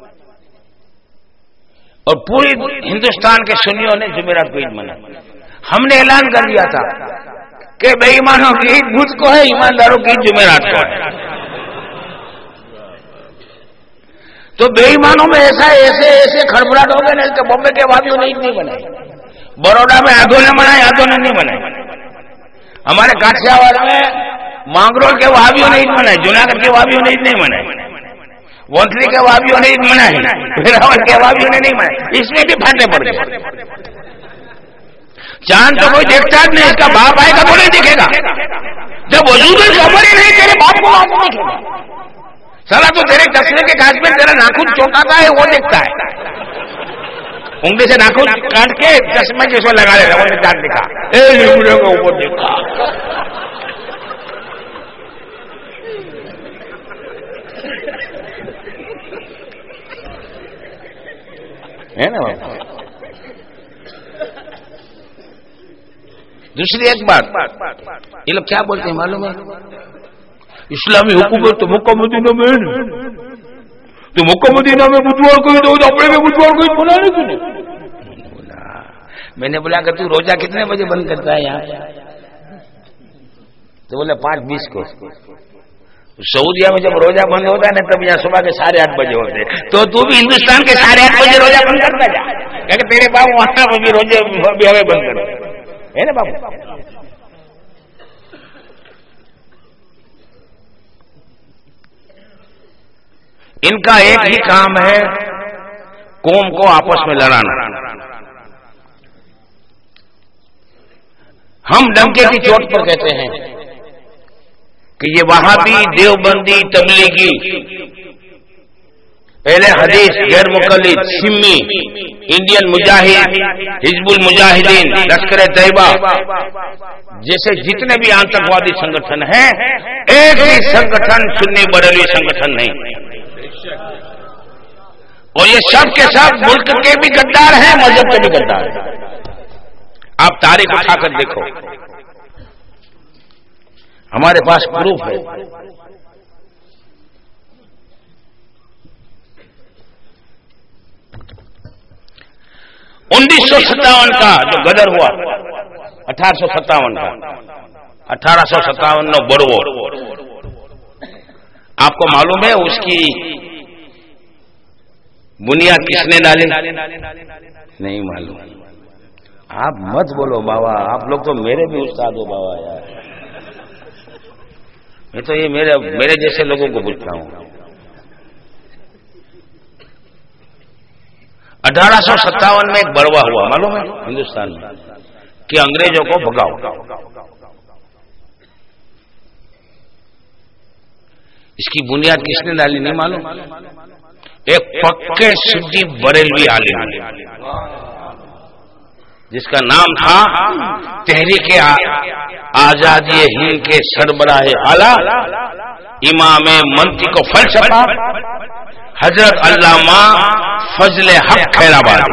اور پوری ہندوستان کے سنیوں نے جمعرات کو عید منائی. ہم نے اعلان کر دیا تھا کہ بے ایمانوں کی عید بدھ کو ہے، ایمانداروں کی عید جمعرات کو ہے. تو بے ایمانوں میں ایسا ایسے ایسے کھڑبڑاہٹ ہو گئے نا کہ بمبے کے وہابیوں نے عید نہیں منائی، بروڈا میں آدھوں نے منائی آدھوں نے نہیں منائی، ہمارے کاٹھیاواڑ میں مانگرول کے وہابیوں نے عید منائی، جوناگڑھ کے وہابیوں نے عید نہیں منائی، وونتلی کے وہابیوں نے عید منائی، ویراول کے وہابیوں نے نہیں منائی. اس میں بھی پھاٹے پڑ گئے. چاند تو کوئی دیکھتا نہیں، اس کا باپ آئے گا تو نہیں دکھے گا. جب وجود خبر ہی نہیں تیرے باپ کو آپ دیکھے گا. سلا تو تیرے کسرے کے گاس میں تیرا ناخن چوٹاتا ہے وہ دیکھتا ہے، انگلی سے ناخن کاٹ کے چشمے جس کو لگا لیتا وہ چاند دکھا، اے لیمڑے کو اوپر دیکھا. ہے نا. دوسری ایک بات یہ لوگ کیا بولتے ہیں معلوم ہے؟ اسلامی حکومت تو مکہ مدینہ میں ہے، تو مکہ مدینہ میں بدھوار کو تو اپنے میں بدھوار کو بنانے کی نہیں. میں نے بولا کہ تو روزہ کتنے بجے بند کرتا ہے یہاں؟ تو بولے پانچ بیس کو. سعودیہ میں جب روزہ بند ہوتا ہے نا تب یہاں صبح کے ساڑھے آٹھ بجے ہوتے ہیں. تو تو بھی ہندوستان کے ساڑھے آٹھ بجے روزہ بند کرتا جا، کہ تیرے باپ وہاں بھی روزے بھی ہمیں بند کرو ہے نا بابو. ان کا ایک ہی کام ہے قوم کو آپس میں لڑانا. ہم ڈنکے کی چوٹ پر کہتے ہیں کہ یہ وہابی دیوبندی تبلیغی پہلے حدیث غیر مقلد سمی انڈین مجاہد حزب المجاہدین لشکر طیبہ جیسے جتنے بھی آتنکوادی سنگٹھن ہیں ایک ہی سنگٹھن سنی بریلوی سنگٹھن نہیں، اور یہ سب کے سب ملک کے بھی غدار ہیں مذہب کے بھی غدار ہیں. آپ تاریخ اٹھا کر دیکھو، ہمارے پاس پروف ہے. انیس سو ستاون کا جو غدر ہوا اٹھارہ سو ستاون کا اٹھارہ سو ستاون نو بڑو، آپ کو معلوم ہے اس کی بنیاد کس نے ڈالی؟ نہیں معلوم. آپ مت بولو بابا، آپ لوگ تو میرے بھی استاد ہو بابا یار. میں تو یہ میرے میرے جیسے لوگوں کو پوچھتا ہوں. اٹھارہ سو ستاون میں ایک بڑوا ہوا معلوم ہے ہندوستان میں کہ انگریزوں کو بھگاؤ. اس کی بنیاد کس نے ڈالی نہیں معلوم. ایک پکے سدی بریلوی عالم جس کا نام تھا تحریک آزادی ہند کے سربراہ اعلی امام منطق و فلسفہ حضرت علامہ فضل حق خیرآباد.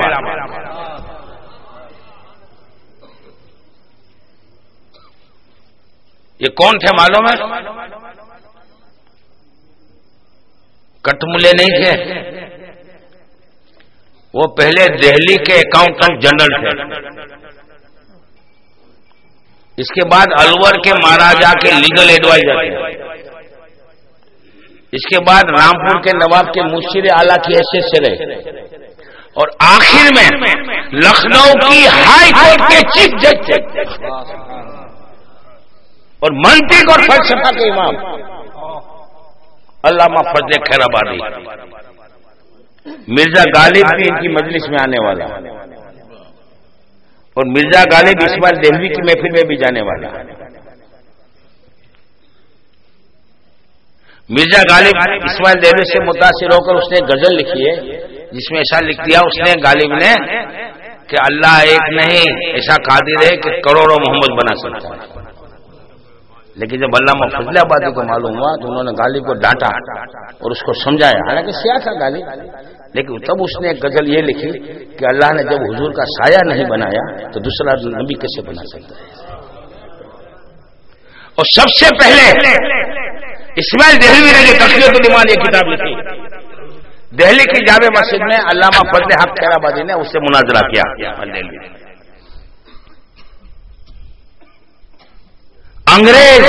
یہ کون تھے معلوم ہے؟ کٹملے نہیں تھے، وہ پہلے دہلی کے اکاؤنٹنٹ جنرل تھے، اس کے بعد الور کے مہاراجا کے لیگل ایڈوائزر تھے، اس کے بعد رامپور کے نواب کے مشیر اعلیٰ کی حیثیت سے رہے، اور آخر میں لکھنؤ کی ہائی کورٹ کے چیف جج تھے اور منطق اور فلسفہ کے امام علامہ فضل خیر آبادی۔ مرزا غالب بھی ان کی مجلس میں آنے والا، اور مرزا غالب اسماعیل دہلوی کی محفل میں بھی جانے والا۔ مرزا غالب اسماعیل دہلوی سے متاثر ہو کر اس نے غزل لکھی ہے جس میں ایسا لکھ دیا اس نے غالب نے کہ اللہ ایک نہیں، ایسا قادر ہے کہ کروڑوں محمد بنا سکتا ہے۔ لیکن جب علامہ فضل آبادی کو معلوم ہوا تو انہوں نے غالب کو ڈانٹا اور اس کو سمجھایا، حالانکہ سیاہ تھا غالب، لیکن تب اس نے ایک غزل یہ لکھی کہ اللہ نے جب حضور کا سایہ نہیں بنایا تو دوسرا نبی کیسے بنا سکتا ہے۔ اور سب سے پہلے اسماعیل دہلوی نے جو تقویۃ الایمان یہ کتاب لکھی، دہلی کی جامع مسجد میں علامہ فضل حق خیر آبادی نے اس سے مناظرہ کیا۔ انگریز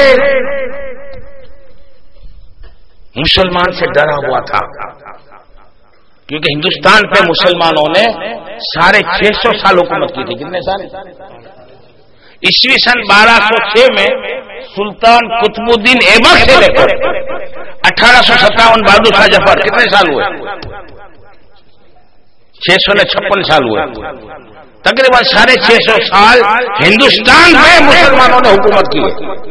مسلمان سے ڈرا ہوا تھا کیونکہ ہندوستان پہ مسلمانوں نے ساڑھے چھ سو سال حکومت کی تھی۔ کتنے سال؟ عیسوی سن بارہ سو چھ میں سلطان قطب الدین ایبک سے لے کر اٹھارہ سو ستاون بہادر شاہ ظفر کتنے سال ہوئے؟ چھ سو نے چھپن سال ہوئے، تقریباً ساڑھے چھ سو سال ہندوستان میں مسلمانوں نے حکومت کی۔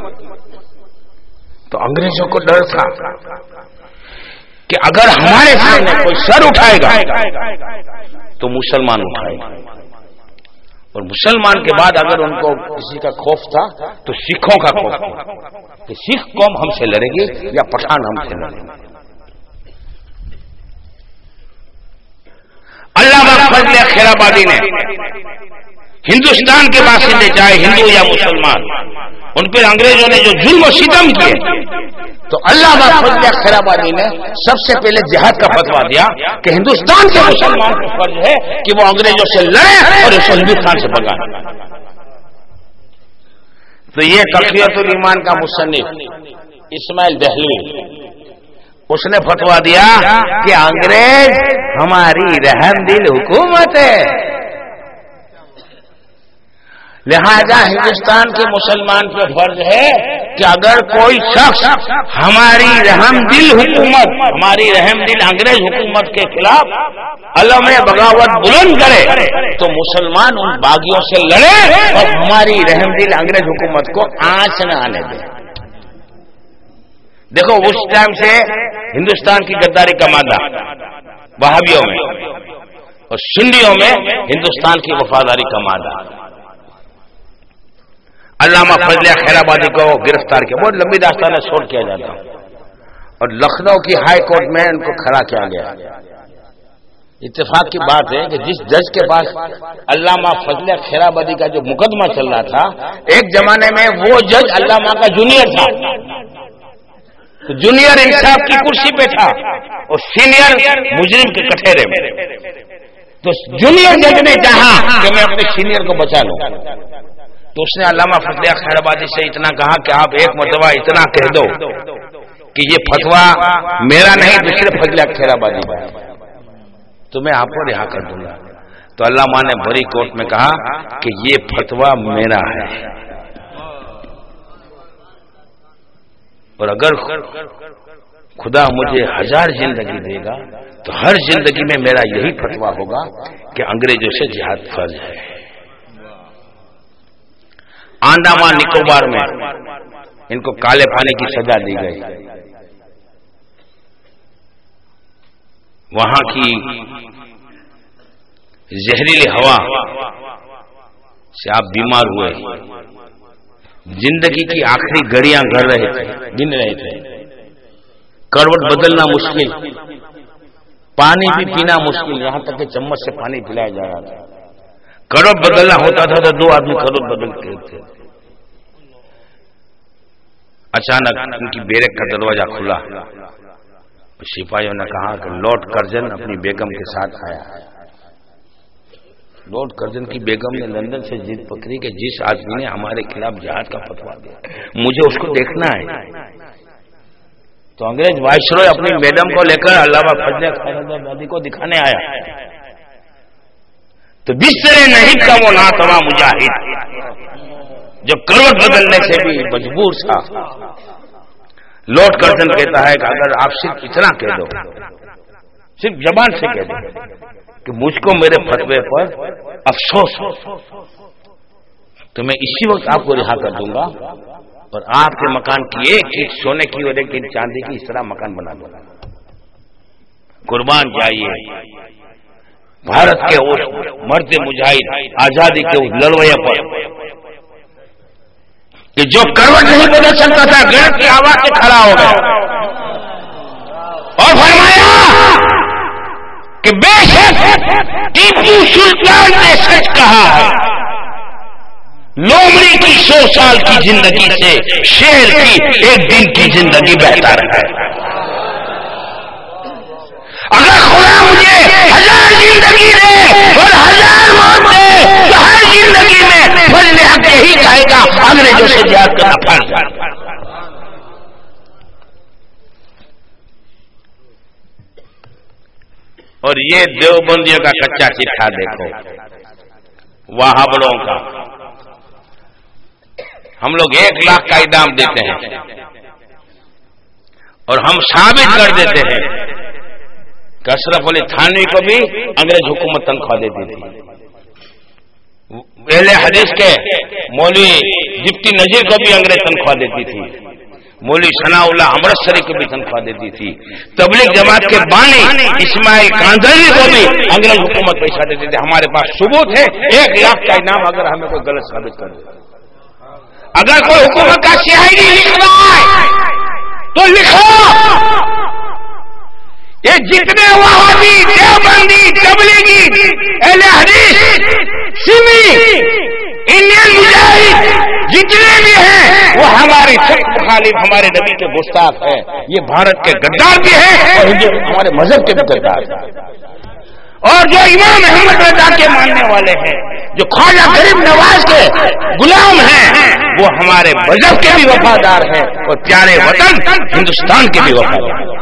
تو انگریزوں کو ڈر تھا کہ اگر ہمارے سامنے کوئی سر اٹھائے گا تو مسلمان اٹھائے گا، اور مسلمان کے بعد اگر ان کو کسی کا خوف تھا تو سکھوں کا خوف تھا کہ سکھ قوم ہم سے لڑے گی یا پٹھان ہم سے لڑے گی۔ علامہ فضل خیر آبادی نے ہندوستان کے باشندے چاہے ہندو یا مسلمان ان پر انگریزوں نے جو ظلم و ستم کیے تو علامہ فضل خیر آبادی نے سب سے پہلے جہاد کا فتویٰ دیا کہ ہندوستان کے مسلمان کو فرض ہے کہ وہ انگریزوں سے لڑے اور اسے ہندوستان سے بھگائیں۔ تو یہ تقویۃ الایمان کا مصنف اسماعیل دہلوی اس نے فتویٰ دیا کہ انگریز ہماری رحم دل حکومت ہے، لہذا ہندوستان کے مسلمان پہ فرض ہے کہ اگر کوئی شخص ہماری رحم دل حکومت ہماری رحم دل انگریز حکومت کے خلاف علم بغاوت بلند کرے تو مسلمان ان باغیوں سے لڑے اور ہماری رحم دل انگریز حکومت کو آنچ نہ آنے دے۔ دیکھو اس ٹائم سے ہندوستان کی غداری کا مادہ وہابیوں میں اور سنیوں میں ہندوستان کی وفاداری کا مادہ۔ علامہ فضل خیر آبادی کو گرفتار کیا، بہت لمبی داستان ہے، چھوڑ کیا جاتا اور لکھنؤ کی ہائی کورٹ میں ان کو کھڑا کیا گیا۔ اتفاق کی بات ہے کہ جس جج کے پاس علامہ فضل خیر آبادی کا جو مقدمہ چل رہا تھا ایک زمانے میں وہ جج علامہ کا جونیئر تھا، تو جونیئر انصاف کی کرسی پہ تھا اور سینئر مجرم کے کٹہرے میں، تو جونیئر جج نے چاہا کہ میں اپنے سینئر کو بچا لوں تو اس نے علامہ فضل خیر آبادی سے اتنا کہا کہ آپ ایک مرتبہ اتنا کہہ دو کہ یہ فتویٰ میرا نہیں دوسرے فضل خیر آبادی کا، تو میں آپ کو رہا کر دوں گا۔ تو علامہ نے بڑی کورٹ میں کہا کہ یہ فتویٰ میرا ہے، اور اگر خدا مجھے ہزار زندگی دے گا تو ہر زندگی میں میرا یہی فتویٰ ہوگا کہ انگریزوں سے جہاد فرض ہے۔ انڈمان نکوبار میں ان کو کالے پانے کی سزا دی گئی، وہاں کی زہریلی ہوا سے آپ بیمار ہوئے، زندگی کی آخری گھڑیاں گھر رہے تھے گن رہے تھے، کروٹ بدلنا مشکل، پانی بھی پینا مشکل، یہاں تک کہ چمچ سے پانی پلایا جا رہا تھا۔ کروٹ بدلنا ہوتا تھا تو دو آدمی کروٹ بدلتے تھے۔ اچانک ان کی بیرک کا دروازہ کھلا، سپاہیوں نے کہا کہ لارڈ کرزن اپنی بیگم کے ساتھ آیا ہے. لارڈ کرزن کی بیگم نے لندن سے ضد پکڑی کہ جس آدمی نے ہمارے خلاف جہاد کا فتویٰ دیا مجھے اس کو دیکھنا ہے. تو انگریز وائسرائے اپنی میڈم کو لے کر علامہ فضل خیرآبادی کو دکھانے آیا. تو بستر نہیں کا وہ ناتواں مجاہد جو کروٹ بدلنے سے بھی مجبور تھا. لارڈ کرزن کہتا ہے کہ اگر آپ صرف اتنا کہہ دو, صرف زبان سے کہہ دو کہ مجھ کو میرے فتوے پر افسوس تو میں اسی وقت آپ کو رہا کر دوں گا اور آپ کے مکان کی ایک چیز سونے کی اور ایک چاندی کی اس طرح مکان بنا دوں گا. قربان جائیے بھارت کے اس مرد مجاہد آزادی کے اس لڑوے پر کہ جو کروٹ نہیں بدل سکتا تھا گرد کی آواز سے کھڑا ہو گیا اور فرمایا کہ بے شک ٹیپو سلطان نے سچ کہا ہے, لومڑی کی سو سال کی زندگی سے شیر کی ایک دن کی زندگی بہتر ہے. اگر خدا مجھے ہزار زندگی دے اور ہزار موت دے تو ہر زندگی میں فضل حق یہی کہے گا انگریزوں سے جہاد کرنا فرض ہے. اور یہ دیوبندیوں کا کچا چٹھا دیکھو وہابڑوں کا. ہم لوگ ایک لاکھ کا انعام دیتے ہیں اور ہم ثابت کر دیتے ہیں کہ اشرف علی تھانوی کو بھی انگریز حکومت تنخواہ دیتی تھی. اہل حدیث کے مولوی ڈپٹی نذیر کو بھی انگریز تنخواہ دیتی تھی. مولوی ثناء اللہ امرتسری کو بھی تنخواہ دیتی تھی. تبلیغ جماعت کے بانی اسماعیل کاندھری کو بھی انگریز حکومت پیسہ دیتی تھی. ہمارے پاس ثبوت ہے ایک لاکھ کا انعام اگر ہمیں کوئی غلط ثابت کر دے. اگر کوئی حکومت کا سی آئی ڈی لکھ رہا ہے تو لکھو یہ جتنے وہابی دیوبندی تبلیغی اہل حدیث سنی انڈین مجاہد جتنے بھی ہیں وہ ہمارے سخت مخالف ہمارے نبی کے گستاخ ہیں. یہ بھارت کے غدار بھی ہیں اور ہمارے مذہب کے بھی غدار ہیں. اور جو امام احمد رضا کے ماننے والے ہیں, جو خواجہ غریب نواز کے غلام ہیں, وہ ہمارے مذہب کے بھی وفادار ہیں اور پیارے وطن ہندوستان کے بھی وفادار ہیں.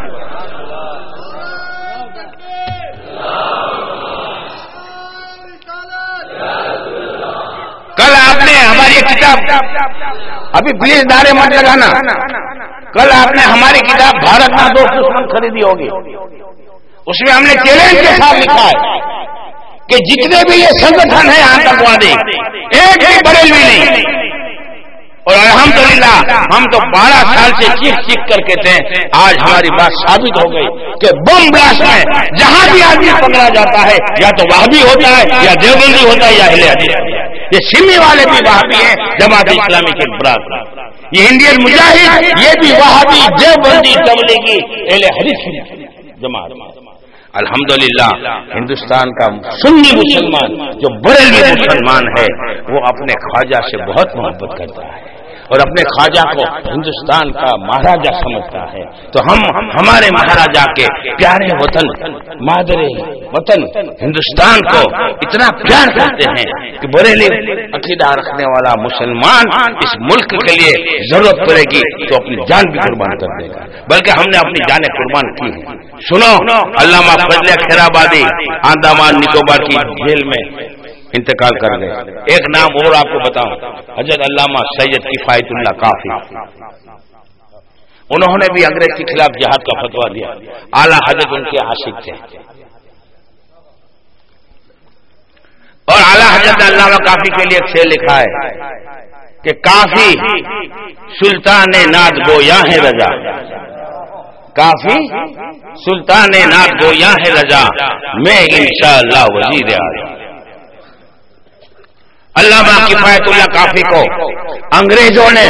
کل آپ نے ہماری کتاب ابھی پلیز نعرے مت لگانا, کل آپ نے ہماری کتاب بھارت کا دوست دشمن خریدی ہوگی. اس میں ہم نے چیلنج کے ساتھ لکھا ہے کہ جتنے بھی یہ سنگٹھن ہیں آتنکوادی ایک بھی بریلوی نہیں. اور الحمدللہ ہم تو بارہ سال سے چیخ چیخ کر کے تھے, آج ہماری بات ثابت ہو گئی کہ بم بلاسٹ میں جہاں بھی آدمی پکڑا جاتا ہے یا تو وہابی ہوتا ہے یا دیوبندی ہوتا ہے یا اہل حدیث. یہ سمی والے بھی وہابی ہیں, جماعت اسلامی کے براد, یہ انڈین مجاہد یہ بھی وہابی دیوبندی تبلیغی اہل حدیث جماعت. الحمدللہ ہندوستان کا سنی مسلمان جو بریلوی مسلمان ہے وہ اپنے خواجہ سے بہت محبت کرتا ہے اور اپنے خواجہ کو ہندوستان کا مہاراجا سمجھتا ہے. تو ہم ہمارے مہاراجا کے پیارے وطن مادر وطن ہندوستان کو اتنا پیار کرتے ہیں کہ بریلی عقیدہ رکھنے والا مسلمان اس ملک کے لیے ضرورت پڑے گی تو اپنی جان بھی قربان کر دے گا, بلکہ ہم نے اپنی جانیں قربان کی ہیں. سنو, علامہ فضل خیرآبادی اندامان نکوبار کی جیل میں انتقال کر گئے. ایک نام اور آپ کو بتاؤں, حضرت علامہ سید کفایت اللہ کافی, انہوں نے بھی انگریز کے خلاف جہاد کا فتویٰ دیا. اعلیٰ حضرت ان کے عاشق تھے اور اعلیٰ حضرت علامہ کافی کے لیے ایک شعر لکھا ہے کہ کافی سلطان ناد گویا ہے رضا, کافی سلطان ناد گویا ہے رضا, میں انشاءاللہ وزیر اعظم. علامہ کفایت اللہ کافی کو انگریزوں نے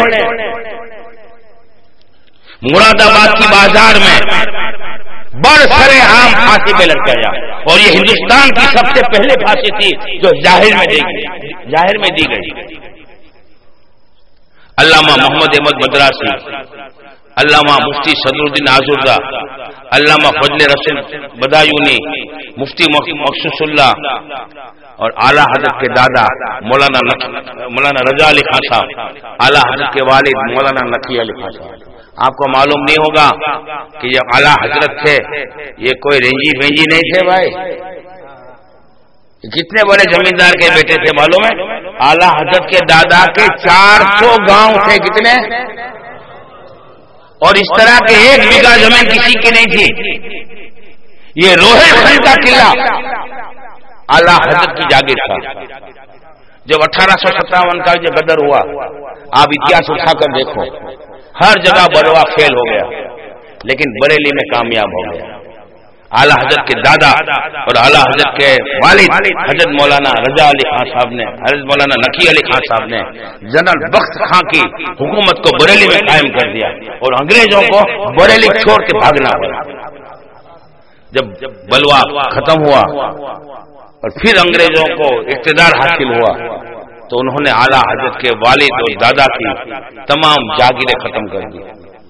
مراد آباد کی بازار میں بڑ سرے عام پھانسی پہ لٹکایا, اور یہ ہندوستان کی سب سے پہلے پھانسی تھی جو ظاہر میں دی گئی ظاہر میں دی گئی. علامہ محمد احمد مدراسی علامہ مفتی صدر الدین آزردہ، علامہ فضل رسول بدایونی، مفتی مخصوص اللہ اور اعلیٰ حضرت کے دادا مولانا مولانا رضا علی خان صاحب، اعلیٰ حضرت کے والد مولانا نقی علی خان صاحب. آپ کو معلوم نہیں ہوگا کہ یہ اعلیٰ حضرت تھے، یہ کوئی رینجی بینجی نہیں تھے بھائی. کتنے بڑے زمیندار کے بیٹے تھے معلوم ہے؟ اعلیٰ حضرت کے دادا کے چار سو گاؤں تھے. کتنے؟ اور اس طرح کے ایک بیگھہ زمین کسی کی نہیں تھی. یہ روہے خان کا قلعہ اعلیٰ حضرت کی جاگیر تھا. جب اٹھارہ سو ستاون کا جو غدر ہوا، آپ اتہاس اٹھا کر دیکھو، ہر جگہ بلوا فیل ہو گیا، لیکن بریلی میں کامیاب ہو گیا. اعلیٰ حضرت کے دادا اور اعلیٰ حضرت کے والد حضرت مولانا رضا علی خان صاحب نے، حضرت مولانا نقی علی خان صاحب نے جنرل بخت خان کی حکومت کو بریلی میں قائم کر دیا اور انگریزوں کو بریلی چھوڑ کے بھاگنا پڑا. جب بلوا ختم ہوا اور پھر انگریزوں کو اقتدار حاصل ہوا تو انہوں نے اعلیٰ حضرت کے والد اور دادا کی تمام جاگیریں ختم کر دی.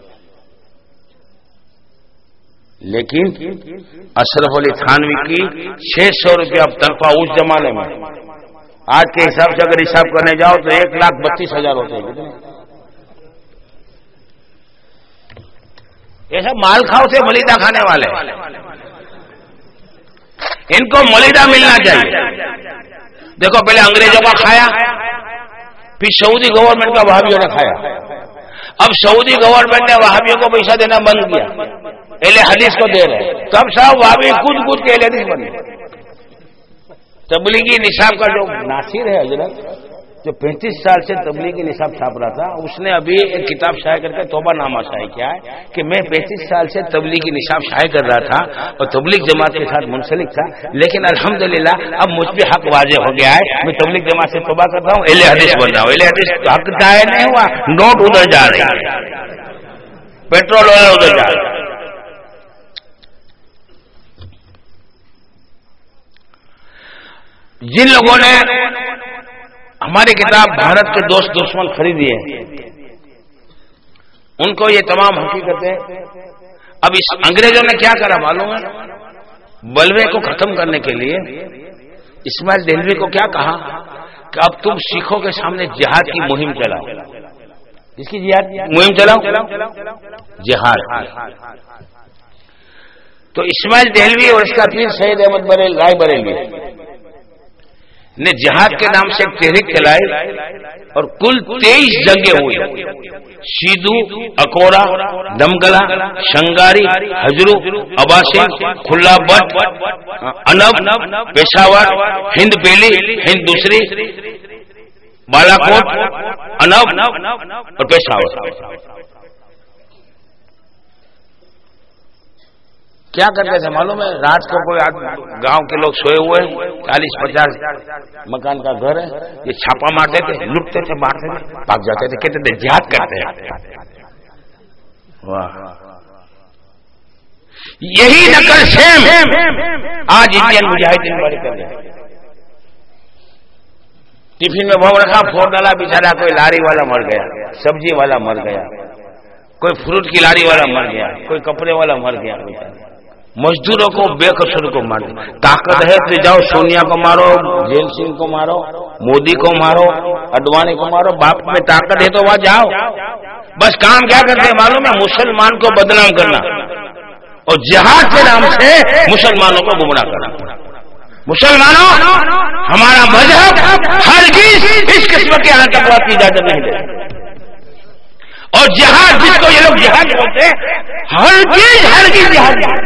لیکن اشرف علی تھانوی کی چھ سو روپیہ تنخواہ اس زمانے میں، آج کے حساب سے اگر حساب کرنے جاؤ تو ایک لاکھ بتیس ہزار ہوتے ہیں. یہ سب مال کھاؤ سے ملیدہ کھانے والے، ان کو ملیدہ ملنا چاہیے. دیکھو پہلے انگریزوں کا کھایا، پھر سعودی گورنمنٹ کا وہابیوں نے کھایا. اب سعودی گورنمنٹ نے وہابیوں کو پیسہ دینا بند کیا، اہل حدیث کو دے رہے. تو اب صاحب وہابی کود کود کے اہل حدیث بنے. تبلیغی نصاب کا جو ناصر ہے حضرت، جو پینتیس سال سے تبلیغی نصاب چھاپ رہا تھا، اس نے ابھی ایک کتاب شائع کر کے توبہ نامہ شائع کیا ہے کہ میں پینتیس سال سے تبلیغی نصاب شائع کر رہا تھا اور تبلیغ جماعت کے ساتھ منسلک تھا، لیکن الحمدللہ اب مجھ پہ حق واضح ہو گیا ہے، میں تبلیغ جماعت سے توبہ کرتا ہوں، اہل حدیث بن رہا ہوں. اہل حدیث حق ضائع نہیں ہوا، نوٹ ادھر جا رہے ہیں، پیٹرول ادھر جا رہا ہے. جن لوگوں نے ہماری کتاب بھارت کے دوست دشمن خریدی ہے، ان کو یہ تمام حقیقتیں، اب اس انگریزوں نے کیا کرا معلوم ہے؟ بلوے کو ختم کرنے کے لیے اسماعیل دہلوی کو کیا کہا کہ اب تم سکھوں کے سامنے جہاد کی مہم چلاؤ. کس کی جہاد مہم چلاؤ؟ جہاد. تو اسماعیل دہلوی اور اس کا پیر سید احمد بریل رائے بریلوی نے جہاد کے نام سے ایک تحریک چلائی اور کل تیئیس جنگیں ہوئی. سیدھو، اکوڑا، دمگلا، شنگاری، ہجرو، اباسی، کھلا بٹ، انب، پشاور، ہند پہلی، ہند دوسری، بالاکوٹ، انب اور پشاور. کیا کرتے تھے معلوم ہے؟ رات کو کوئی گاؤں کے لوگ سوئے ہوئے ہیں، چالیس پچاس مکان کا گھر ہے، یہ چھاپا مارتے تھے، لوٹتے تھے، مارتے تھے، بھاگ جاتے تھے، کہتے تھے جہاد کرتے ہیں. واہ، یہی نقل سیم آج انڈین مجاہدین بڑی کر رہے ہیں. ٹفن میں بھوگ رکھا، پھوڑ ڈالا، بیچارہ کوئی لاری والا مر گیا، سبزی والا مر گیا، کوئی فروٹ کی لاری والا مر گیا، کوئی کپڑے والا مر گیا. مزدوروں کو بے قصور کو مار دیا. طاقت ہے تو جاؤ سونیا کو مارو، جیل سنگھ کو مارو، مودی کو مارو، اڈوانی کو مارو. باپ میں طاقت ہے تو وہاں جاؤ. بس کام کیا کرتے ہیں معلوم ہے؟ مسلمان کو بدنام کرنا اور جہاد کے نام سے مسلمانوں کو گمراہ کرنا. مسلمانوں، ہمارا مذہب ہرگز اس قسم کے آتنکواد کی اجازت نہیں دیتا. اور جہاد جس کو یہ لوگ جہاد بولتے ہیں، ہرگز ہرگز جہاد.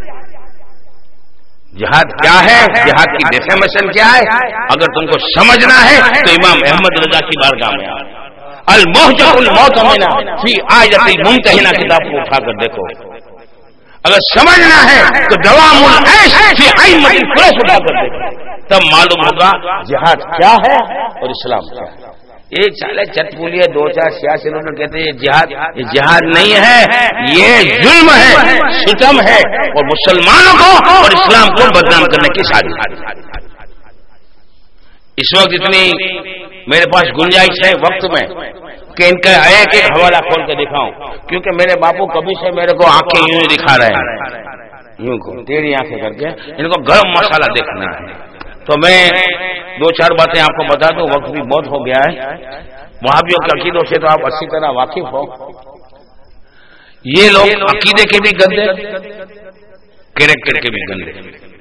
جہاد کیا ہے؟ جہاد کی ڈیفینیشن کیا ہے؟ اگر تم کو سمجھنا ہے تو امام احمد رضا کی بارگاہ میں الموجہ المعتمنہ فی آیۃ الممتحنہ کتاب کو اٹھا کر دیکھو. اگر سمجھنا ہے تو دوام العیش فی ائمۃ الفرس اٹھا کر دیکھو، تب معلوم ہوگا جہاد کیا ہے اور اسلام کیا ہے. ایک چالے چٹ پولیے دو چار سیاسی لوگ کہتے ہیں یہ جہاد، یہ جہاد نہیں ہے، یہ ظلم ہے، ستم ہے اور مسلمانوں کو اور اسلام کو بدنام کرنے کی سازش. اس وقت اتنی میرے پاس گنجائش ہے وقت میں کہ ان کا ایک ایک حوالہ کھول کے دکھاؤں، کیونکہ میرے باپو کبھی سے میرے کو آنکھیں یوں ہی دکھا رہے ہیں، یوں کو تیری آنکھیں کر کے ان کو گرم مسالہ دیکھنا ہے۔ تو میں دو چار باتیں آپ کو بتا دوں، وقت بھی بہت ہو گیا ہے۔ وہابیوں کے عقیدوں سے تو آپ اچھی طرح واقف ہو۔ یہ لوگ عقیدے کے بھی گندے، کیریکٹر کے بھی گندے۔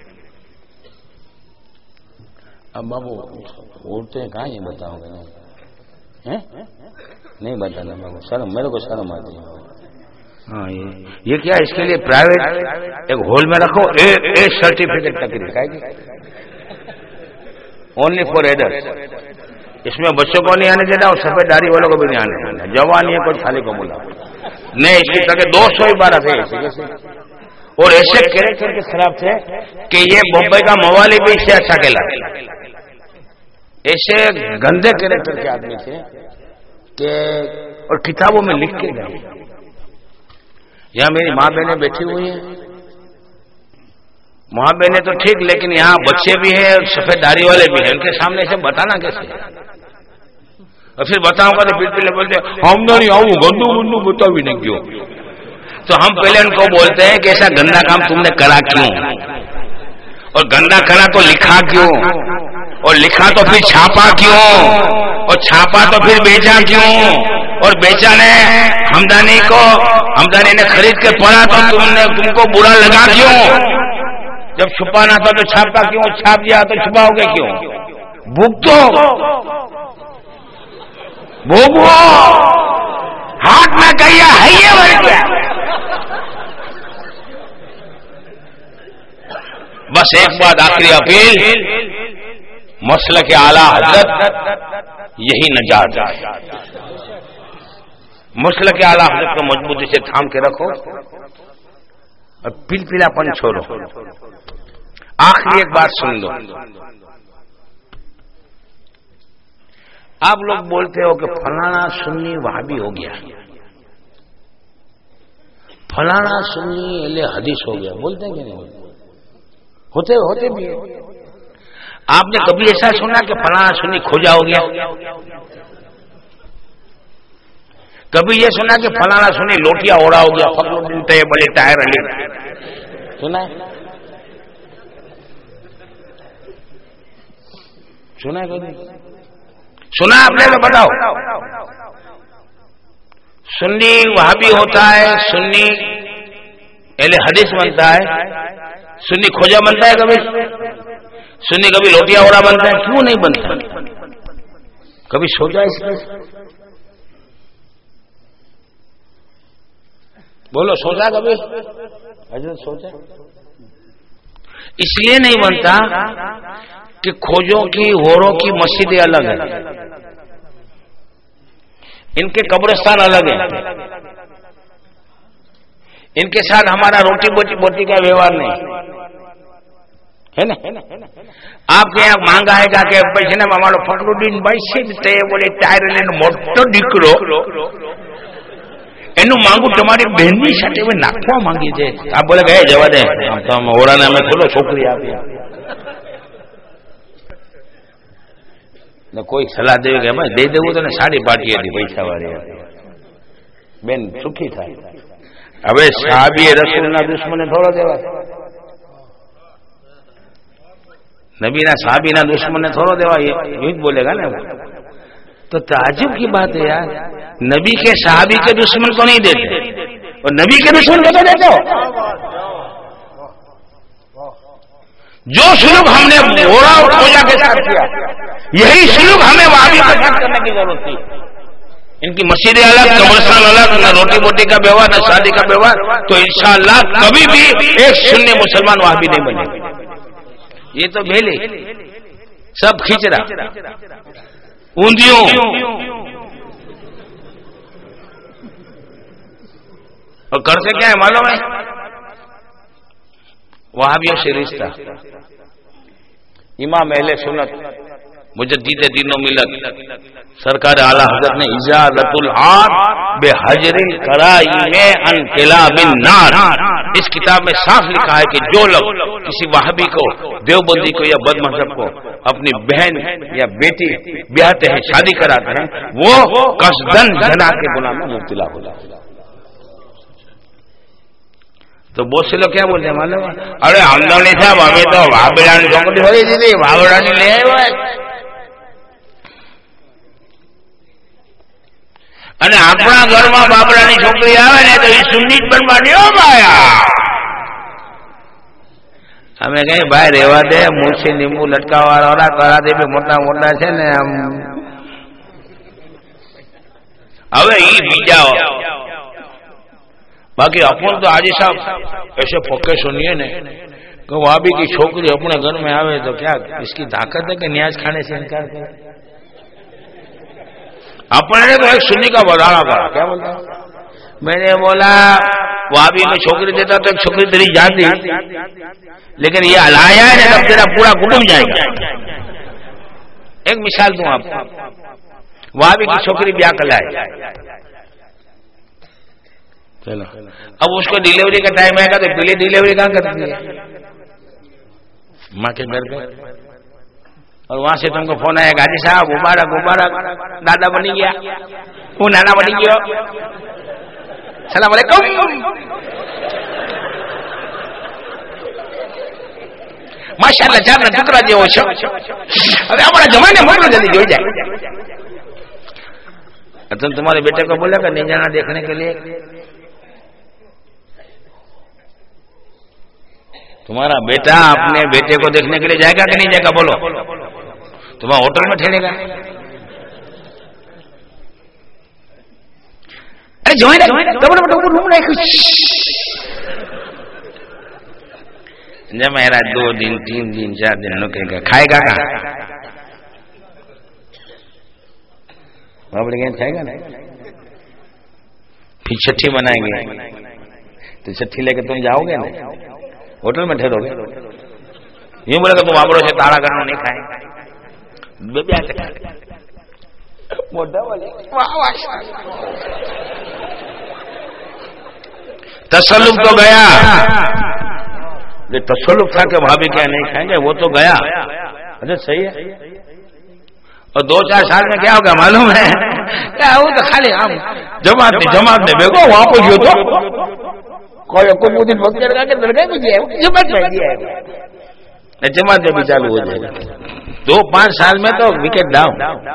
اب بابو اڑتے ہیں کہاں یہ بتاؤں گا؟ نہیں بتانا بابو، شرم، میرے کو شرم آتی ہے۔ ہاں یہ کیا، اس کے لیے پرائیویٹ ایک ہال میں رکھو، اے سرٹیفکیٹ تقریر ہے گی اونلی فار ایڈلٹس، اس میں بچوں کو نہیں آنے دینا اور سفید داڑھی والوں کو بھی نہیں آنے دینا، جوان یہ کچھ خالی کو بولا نہیں، اس کی طرح دو سو عبارت ہے اور ایسے کیریکٹر کے خلاف تھے کہ یہ بمبئی کا موالی بھی اس سے اچھا کھیلا، ایسے گندے کیریکٹر کے آدمی تھے کہ اور کتابوں میں لکھ کے گئے۔ یہاں میری ماں بہنیں بیٹھی ہوئی ہیں، ماں بہنیں تو ٹھیک، لیکن یہاں بچے بھی ہیں اور سفید داڑھی والے بھی ہیں، ان کے سامنے سے بتانا کیسے؟ اور پھر بتاؤں گا تو پھر پہلے بولتے ہم نہیں آؤں گندو گندو بتا بھی نہیں کیوں، تو ہم پہلے ان کو بولتے ہیں کہ ایسا گندا کام تم نے کرا کیوں، اور گندا کرا تو لکھا کیوں، اور لکھا تو پھر چھاپا کیوں، اور چھاپا تو پھر بیچا کیوں، اور بیچا نے ہمدانی کو، ہمدانی نے خرید کے پڑھا تو تم نے تم کو برا لگا کیوں، جب چھپانا تھا تو چھاپا کیوں، چھاپ دیا تو چھپاؤ گے کیوں؟ بھگتو بھوگو، ہاتھ میں کہیا ہے یہ بڑھ گیا۔ بس ایک بات آخری اپیل، مسلک اعلی حضرت یہی نجات ہے، مسلک اعلی حضرت کو مضبوطی سے تھام کے رکھو اور پل پلا پن چھوڑو۔ آخری ایک بات سن لو، آپ لوگ بولتے ہو کہ فلانا سنی وہابی ہو گیا، فلانا سنی اہل حدیث ہو گیا، بولتے ہیں کہ نہیں بولتے؟ ہوتے ہوتے بھی آپ نے کبھی ایسا سنا کہ فلانا سنی کھوجا ہو گیا؟ کبھی یہ سنا کہ فلانا سنی لوٹیا اوڑا ہو گیا، فخر الدین طیب علی طاہر علی، سنا ہے؟ سنا ہے کبھی؟ سنا آپ نے تو بتاؤ۔ سنی وہابی ہوتا ہے، سنی اہل حدیث بنتا ہے، سنی کھوجا بنتا ہے کبھی؟ سنی کبھی لوٹیا اوڑا بنتا ہے؟ کیوں نہیں بنتا؟ کبھی سوچا اس پر؟ بولو سوچا کبھی؟ حضرت سوچا؟ اس لیے نہیں بنتا کہ کھوجوں کی ہوروں کی مسجدیں الگ ہیں، ان کے قبرستان الگ ہیں، ان کے ساتھ ہمارا روٹی بوٹی بوٹی کا ویوہار نہیں ہے نا۔ آپ کے یہاں مانگا ہے جا کے پیسے نا ہمارا فخر الدین بھائی سے بولے ٹائر موٹو ڈکڑو اینو مانگو تمہاری بہنی ساتھ میں ناکوا مانگی تھے، آپ بولے گئے جوا دیں تم ہورا نے ہمیں کھولو چھوکری آپ نہ کوئی صلاح دے کہ بھائی دے دوں تو ساڑی پارٹی હતી પૈસા વાળી બેન સુખી થાય। હવે સાહાબી રસૂલના દુશ્મને થોડો દેવા, નબીના સાહાબીના દુશ્મને થોડો દેવા, यूं बोलेगा ना। तो ताजुब की बात है यार, नबी के साहाबी के दुश्मन को नहीं देते और नबी के दुश्मन को तो देते हो। जो सुलूक हमने घोड़ा और खोजा के साथ किया, यही सुलूक हमें वहाबी के साथ करने की जरूरत थी। इनकी मस्जिदें अलग, कब्रिस्तान अलग, न रोटी बोटी का व्यवहार, न शादी का व्यवहार, तो इंशाअल्लाह कभी भी एक सुन्नी मुसलमान वहाबी नहीं बनेगा। ये तो भेले सब खिचड़ा ऊंधियों और करते क्या है मालूम है? वहाबियों से रिश्ता। इमाम अहले सुन्नत मुजद्दिद दीन व मिल्लत सरकार आला हजरत ने इजाजतुल आद बेहजरिल कराई में अन किलाबिन नार اس کتاب میں صاف لکھا ہے کہ جو لوگ کسی وہابی کو، دیوبندی کو یا بد مذہب کو اپنی بہن یا بیٹی بیاہتے ہیں، شادی کراتے ہیں، وہ قصدن زنا کے گناہ میں مبتلا ہو جاتے ہیں۔ تو بہت سے لوگ کیا بولتے ہیں معلوم ہے، ارے ہم لوگ نہیں صاحب ہمیں تو بابرانی چھوکری ہو رہی تھی، بابرانی لے آئے ہوئے અને આપણા ઘરમાં બાબરાની છોકરી આવે ને તો એ સુન્ની જ બનવાની હો ભાયા। અમે કઈ ભાઈ રેવા દે, મૂછી લીંબુ લટકાવવાળા કરા દે મોટા મોટા છે ને આમ હવે ઈ બીજા। बाकी अपन तो आजी साहब ऐसे फोके सुनिए ने कि भाभी की छोकरी अपने घर में आवे तो क्या इसकी ताकत है कि न्याज खाने से इनकार करे। अपने तो एक सुन्नी का बढ़ाना करा, क्या बोलता? मैंने बोला भाभी में छोकरी देता तो एक छोकरी तेरी जाती, लेकिन ये हलाया है तब तेरा पूरा कुटुंब जाएगा। एक मिसाल दूं आपको, भाभी की छोकरी ब्याह कलाए, चलो अब उसको डिलीवरी का टाइम आएगा तो पहले डिलीवरी कहाँ करती है? माँ के घर पे। और वहां से तुमको फोन आया, गाजी साहब मुबारक मुबारक, दादा बनी गया, वो नाना बनी गया, सलाम अलैकुम। माशाअल्लाह चार ना टुकड़ा जेવો છો। હવે અમારા જમાને મોકલો જલ્દી જોઈ જાય। तुम तुम्हारे बेटे को बोला कि नहीं जाना देखने के लिए? तुम्हारा बेटा अपने बेटे को देखने के लिए जाएगा कि नहीं जाएगा? बोलो। तुम्हारा होटल में ठहरेगा? अरे जो है जब मेरा दो दिन तीन दिन चार दिन रुकेगा, खाएगा कहाँ? बाबड़ी गेंद खाएगा ना। फिर छठी बनाएंगे तो छठी लेके तुम जाओगे ना, होटल में ठहरोगे। ये बोलेगा तुम बाबड़ों से तारा गरम नहीं खाएंगे, तसल्लुफ तो गया, तसल्लुफ था कि भाभी क्या नहीं खाएंगे, वो तो गया। अच्छा सही है। और दो चार साल में क्या होगा मालूम है? क्या वो तो खाली हम जमात ने जमात ने बेगो वहां को जो तो कोई कोई दिन वक्त लगा के लड़का भी है जमात में दिया है, जमात में भी चालू हो जाएगा। दो पांच साल में तो विकेट डाउन।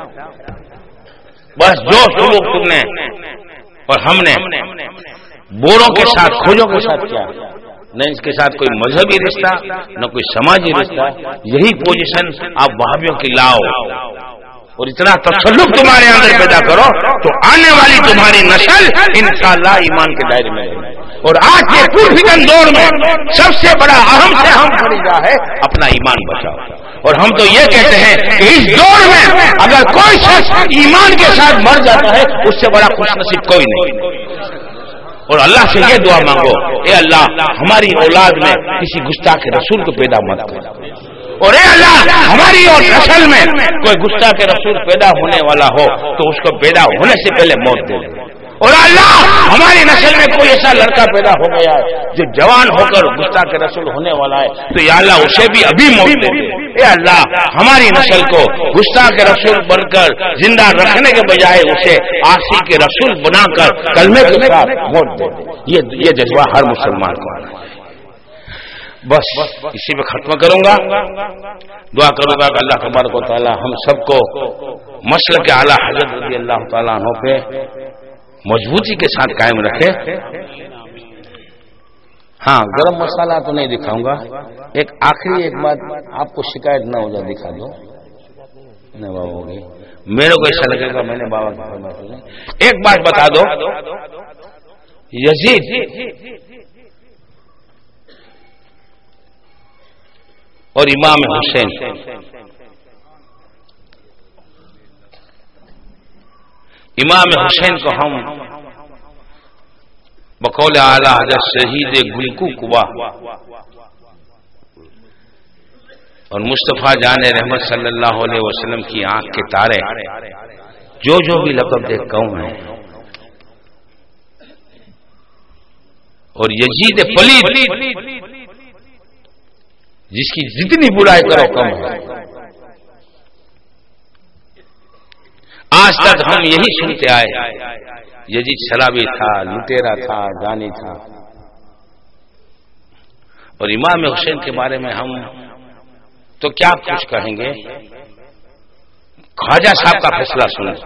बस जो सुलूक तुमने और हमने बोरों के साथ खोजों के साथ किया, न इसके साथ कोई मजहबी रिश्ता न कोई समाजी रिश्ता, यही पोजीशन आप वहाबियों की लाओ और इतना तसल्लुफ तुम्हारे अंदर पैदा करो तो आने वाली तुम्हारी नस्ल इंशाअल्लाह ईमान के दायरे में रहेगी। और आज के पूर्वजन दौर में सबसे बड़ा अहम से अहम फरीजा है अपना ईमान बचाओ। और हम तो ये कहते हैं कि इस दौर में अगर कोई शख्स ईमान के साथ मर जाता है उससे बड़ा खुशनसीब कोई नहीं। और अल्लाह से ये दुआ मांगो, ए अल्लाह हमारी औलाद में किसी गुस्ताख रसूल को पैदा मत करो, और ए अल्लाह हमारी और नस्ल में कोई गुस्ताख रसूल पैदा होने वाला हो तो उसको पैदा होने से पहले मौत दे दे। और अल्लाह हमारी नस्ल में कोई ऐसा लड़का पैदा हो गया है जो जवान होकर गुस्ताख रसूल होने वाला है तो या अल्लाह उसे भी अभी मौत दे दे। ए अल्लाह हमारी नस्ल को गुस्ताख रसूल बनकर जिंदा रखने के बजाय उसे आसी के रसूल बनाकर कलमे के साथ मौत दे दे। ये ये जज्बा हर मुसलमान को आना है। बस इसी में खत्म करूंगा, दुआ करूंगा कि अल्लाह तबारक व तआला हम सबको मसलक आला हज़रत रज़ी अल्लाह तआला अन्हु पे मजबूती के साथ कायम रखे। हाँ, गरम मसाला तो नहीं दिखाऊंगा। एक आखिरी एक बात आपको शिकायत न हो जाए दिखा दो। नहीं बाबा होगी, मेरे को ऐसा लगेगा मैंने बाबा की फरमाइश सुनी। एक बात बता दो, यजीद और इमाम हुसैन इमाम हुसैन को हम बकौल आला हज़रत शहीद गुलकू कुबा और मुस्तफा जान रहमत सल्लल्लाहु अलैहि वसल्लम की आंख के तारे जो जो भी लक़ब दे कहूं हैं, اور یزید پلید جس کی جتنی برائی کرو کم ہے. آج تک ہم یہی سنتے آئے یزید شرابی تھا، لٹیرا تھا، جانی تھا. اور امام حسین کے بارے میں ہم تو کیا کچھ کہیں گے. خواجہ صاحب کا فیصلہ سنیں.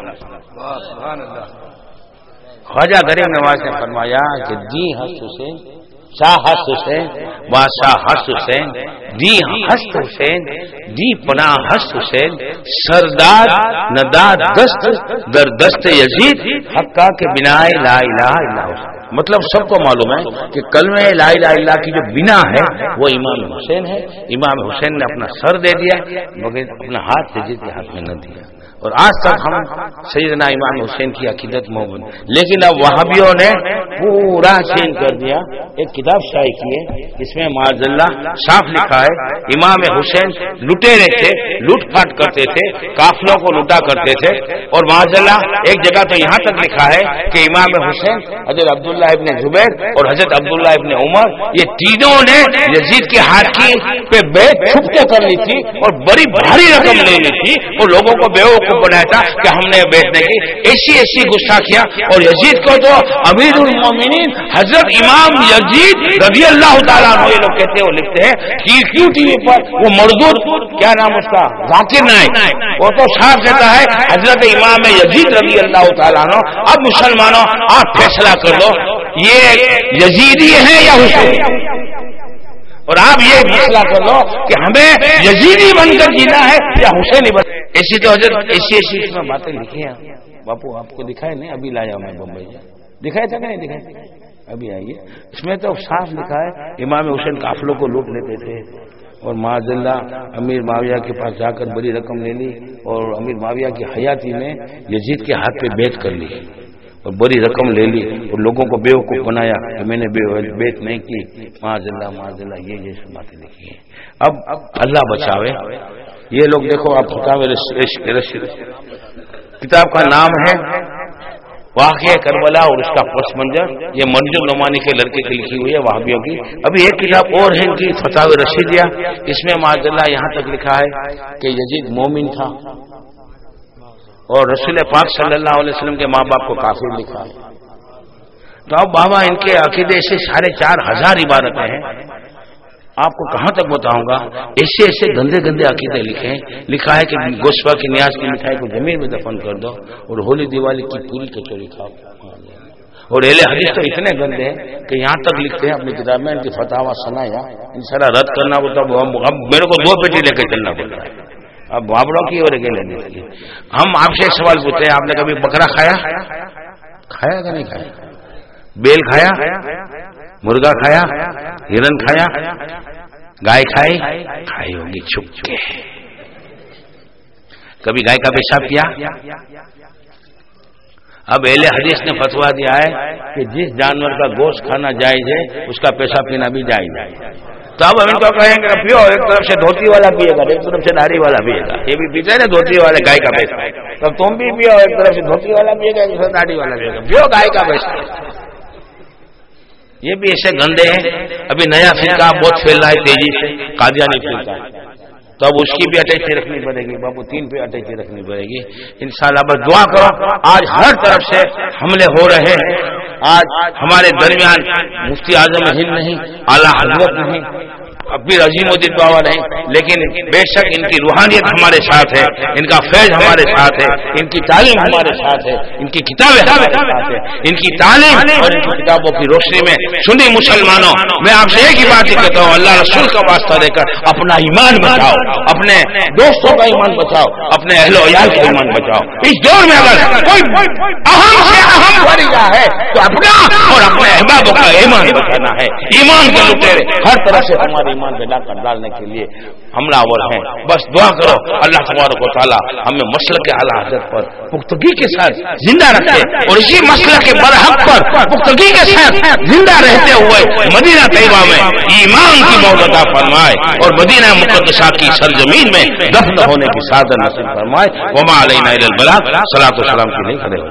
خواجہ غریب نواز نے فرمایا کہ دی ہست حسین، شاہ ہست حسین، بادشاہ ہست حسین، دی ہست حسین، دی پناہ ہست حسین، سردار نداد دست در دست یزید حقا کے بنا لا الہ الا اللہ. مطلب سب کو معلوم ہے کہ کلمہ لا الہ الا اللہ کی جو بنا ہے وہ امام حسین ہے. امام حسین نے اپنا سر دے دیا مگر اپنا ہاتھ یزید کے ہاتھ میں نہ دیا. اور آج تک ہم سیدنا امام حسین کی عقیدت محبت، لیکن اب وہابیوں نے پورا چینج کر دیا. ایک کتاب شائع کی ہے جس میں معاذ اللہ صاف لکھا ہے امام حسین لٹیرے تھے، لوٹ پاٹ کرتے تھے، قافلوں کو لوٹا کرتے تھے. اور معاذ اللہ ایک جگہ تو یہاں تک لکھا ہے کہ امام حسین، حضرت عبداللہ ابن زبیر اور حضرت عبداللہ ابن عمر یہ تینوں نے یزید کے ہاتھ کی پہ بیعت چھپ کے کر لی تھی اور بڑی بھاری رقم لے لی تھی اور لوگوں کو بیوقوف بنایا تھا کہ ہم نے بیٹھنے کی ایسی ایسی غصہ کیا. اور یزید کو تو امیر المومنین حضرت امام یزید رضی اللہ تعالیٰ عنہ یہ لوگ کہتے ہیں، وہ لکھتے ہیں کہ کیوں ٹی وی پر وہ مردود کیا نام اس کا ذاکر نائک وہ تو صاحب کہتا ہے حضرت امام یزید رضی اللہ تعالیٰ عنہ اب مسلمانوں آپ فیصلہ کر دو یہ یزیدی ہیں یا حسین، اور آپ یہ فیصلہ کر لو کہ ہمیں یزیدی بن کر جینا ہے یا حسینی بن. ایسی تو حضرت ایسی ایسی اس میں باتیں لکھی ہیں. باپو آپ کو دکھائے نہیں؟ ابھی لایا میں بمبئی دکھائے تھے نہیں دکھائے ابھی آئیے. اس میں تو صاف لکھا ہے امام حسین قافلوں کو لوٹ لیتے تھے اور معاذ اللہ امیر معاویہ کے پاس جا کر بڑی رقم لے لی اور امیر معاویہ کی حیاتی میں یزید کے ہاتھ پہ بیعت کر لی اور بڑی رقم لے لی اور لوگوں کو بیوقوف بنایا کہ میں نے بیعت نہیں کی. معاذ اللہ معاذ اللہ یہ یہ سب باتیں لکھی ہیں. اب اللہ بچاوے یہ لوگ دیکھو آپ کتاب کا نام ہے واقعہ کربلا اور اس کا پس منظر. یہ منظور نعمانی کے لڑکے کی لکھی ہوئی ہے وہابیوں کی. ابھی ایک کتاب اور ہے ان کی فتاوی رشیدیہ، اس میں معاذ اللہ یہاں تک لکھا ہے کہ یزید مومن تھا اور رسول پاک صلی اللہ علیہ وسلم کے ماں باپ کو کافر لکھا ہے. تو اب بابا ان کے عقیدے سے ساڑھے چار ہزار عبارتیں ہیں. آپ کو کہاں تک بتاؤں گا. ایسے ایسے گندے گندے عقیدے لکھے ہیں. لکھا ہے کہ گوشوا کی نیاز کی مٹھائی کو زمین میں دفن کر دو اور ہولی دیوالی کی پوری کچوری کھاؤ. اور اہل حدیث تو اتنے گندے ہیں کہ یہاں تک لکھتے ہیں اپنی کتاب میں ان کی فتاوا سنایا انشاءاللہ رد کرنا ہوتا. اب میرے کو دو پیٹی لے کے چلنا پڑتا ہے. اب بابڑوں کی اور لینے کے لیے ہم آپ سے ایک سوال پوچھتے ہیں، آپ نے کبھی بکرا کھایا کھایا کہ نہیں کھایا؟ بیل کھایا؟ مرغا کھایا؟ ہرن کھایا؟ گائے کھائی؟ کھائی ہوگی چھپ کے. کبھی گائے کا پیشاب کیا؟ اب اہل حدیث نے فتوا دیا ہے کہ جس جانور کا گوشت کھانا جائز ہے اس کا پیشاب پینا بھی جائز ہے. تو اب ہم ان کو کہیں گے پیو، ایک طرف سے دھوتی والا پیے گا ایک طرف سے داڑھی والا پیے گا. یہ بھی پیتے ہیں نا دھوتی والے گائے کا پیشاب، تب تم بھی پیو، ایک طرف سے دھوتی والا پیے گا ایک طرف سے داڑھی والا پیے گا. پیو گائے کا پیشاب. یہ بھی ایسے گندے ہیں. ابھی نیا فرقہ بہت پھیل رہا ہے تیزی سے، قادیانی فرقہ. تو اب اس کی بھی اٹیچی رکھنی پڑے گی بابو، تین پہ اٹیچی رکھنی پڑے گی انشاءاللہ. بس دعا کرو. آج ہر طرف سے حملے ہو رہے ہیں. آج ہمارے درمیان مفتی اعظم ہند نہیں، اعلیٰ حضرت نہیں، ابیر عظیم الدین بابا نہیں، لیکن بے شک ان کی روحانیت ہمارے ساتھ ہے، ان کا فیض ہمارے ساتھ ہے، ان کی تعلیم ہمارے ساتھ ہے، ان کی کتابیں ہمارے ساتھ ہے. ان کی تعلیم اور ان کی کتابوں کی روشنی میں سنی مسلمانوں، میں آپ سے ایک ہی بات کہتا ہوں، اللہ رسول کا واسطہ دے کر اپنا ایمان بچاؤ، اپنے دوستوں کا ایمان بچاؤ، اپنے اہل و عیال کا ایمان بچاؤ. اس دور میں اگر کوئی اہم سے اہم فریضہ ہے تو اپنا اور اپنے احبابوں کا ایمان بچانا ہے. ایمان کے لٹیرے ہر طرف سے ہمارے ایمان پہ ڈاکہ ڈالنے کے لیے حملہ آور ہیں. بس دعا کرو اللہ تبارک و تعالی ہمیں مسلک کے اعلیٰ حضرت پر پختگی کے ساتھ زندہ رکھے اور اسی مسلک کے برحق پر پختگی کے ساتھ زندہ رہتے ہوئے مدینہ طیبہ میں ایمان کی موت عطا فرمائے اور مدینہ مقدسہ کی سرزمین میں دفن ہونے کی سعادت نصیب فرمائے. وما علینا الا البلاغ. صلاۃ و سلام کی نہیں کرے.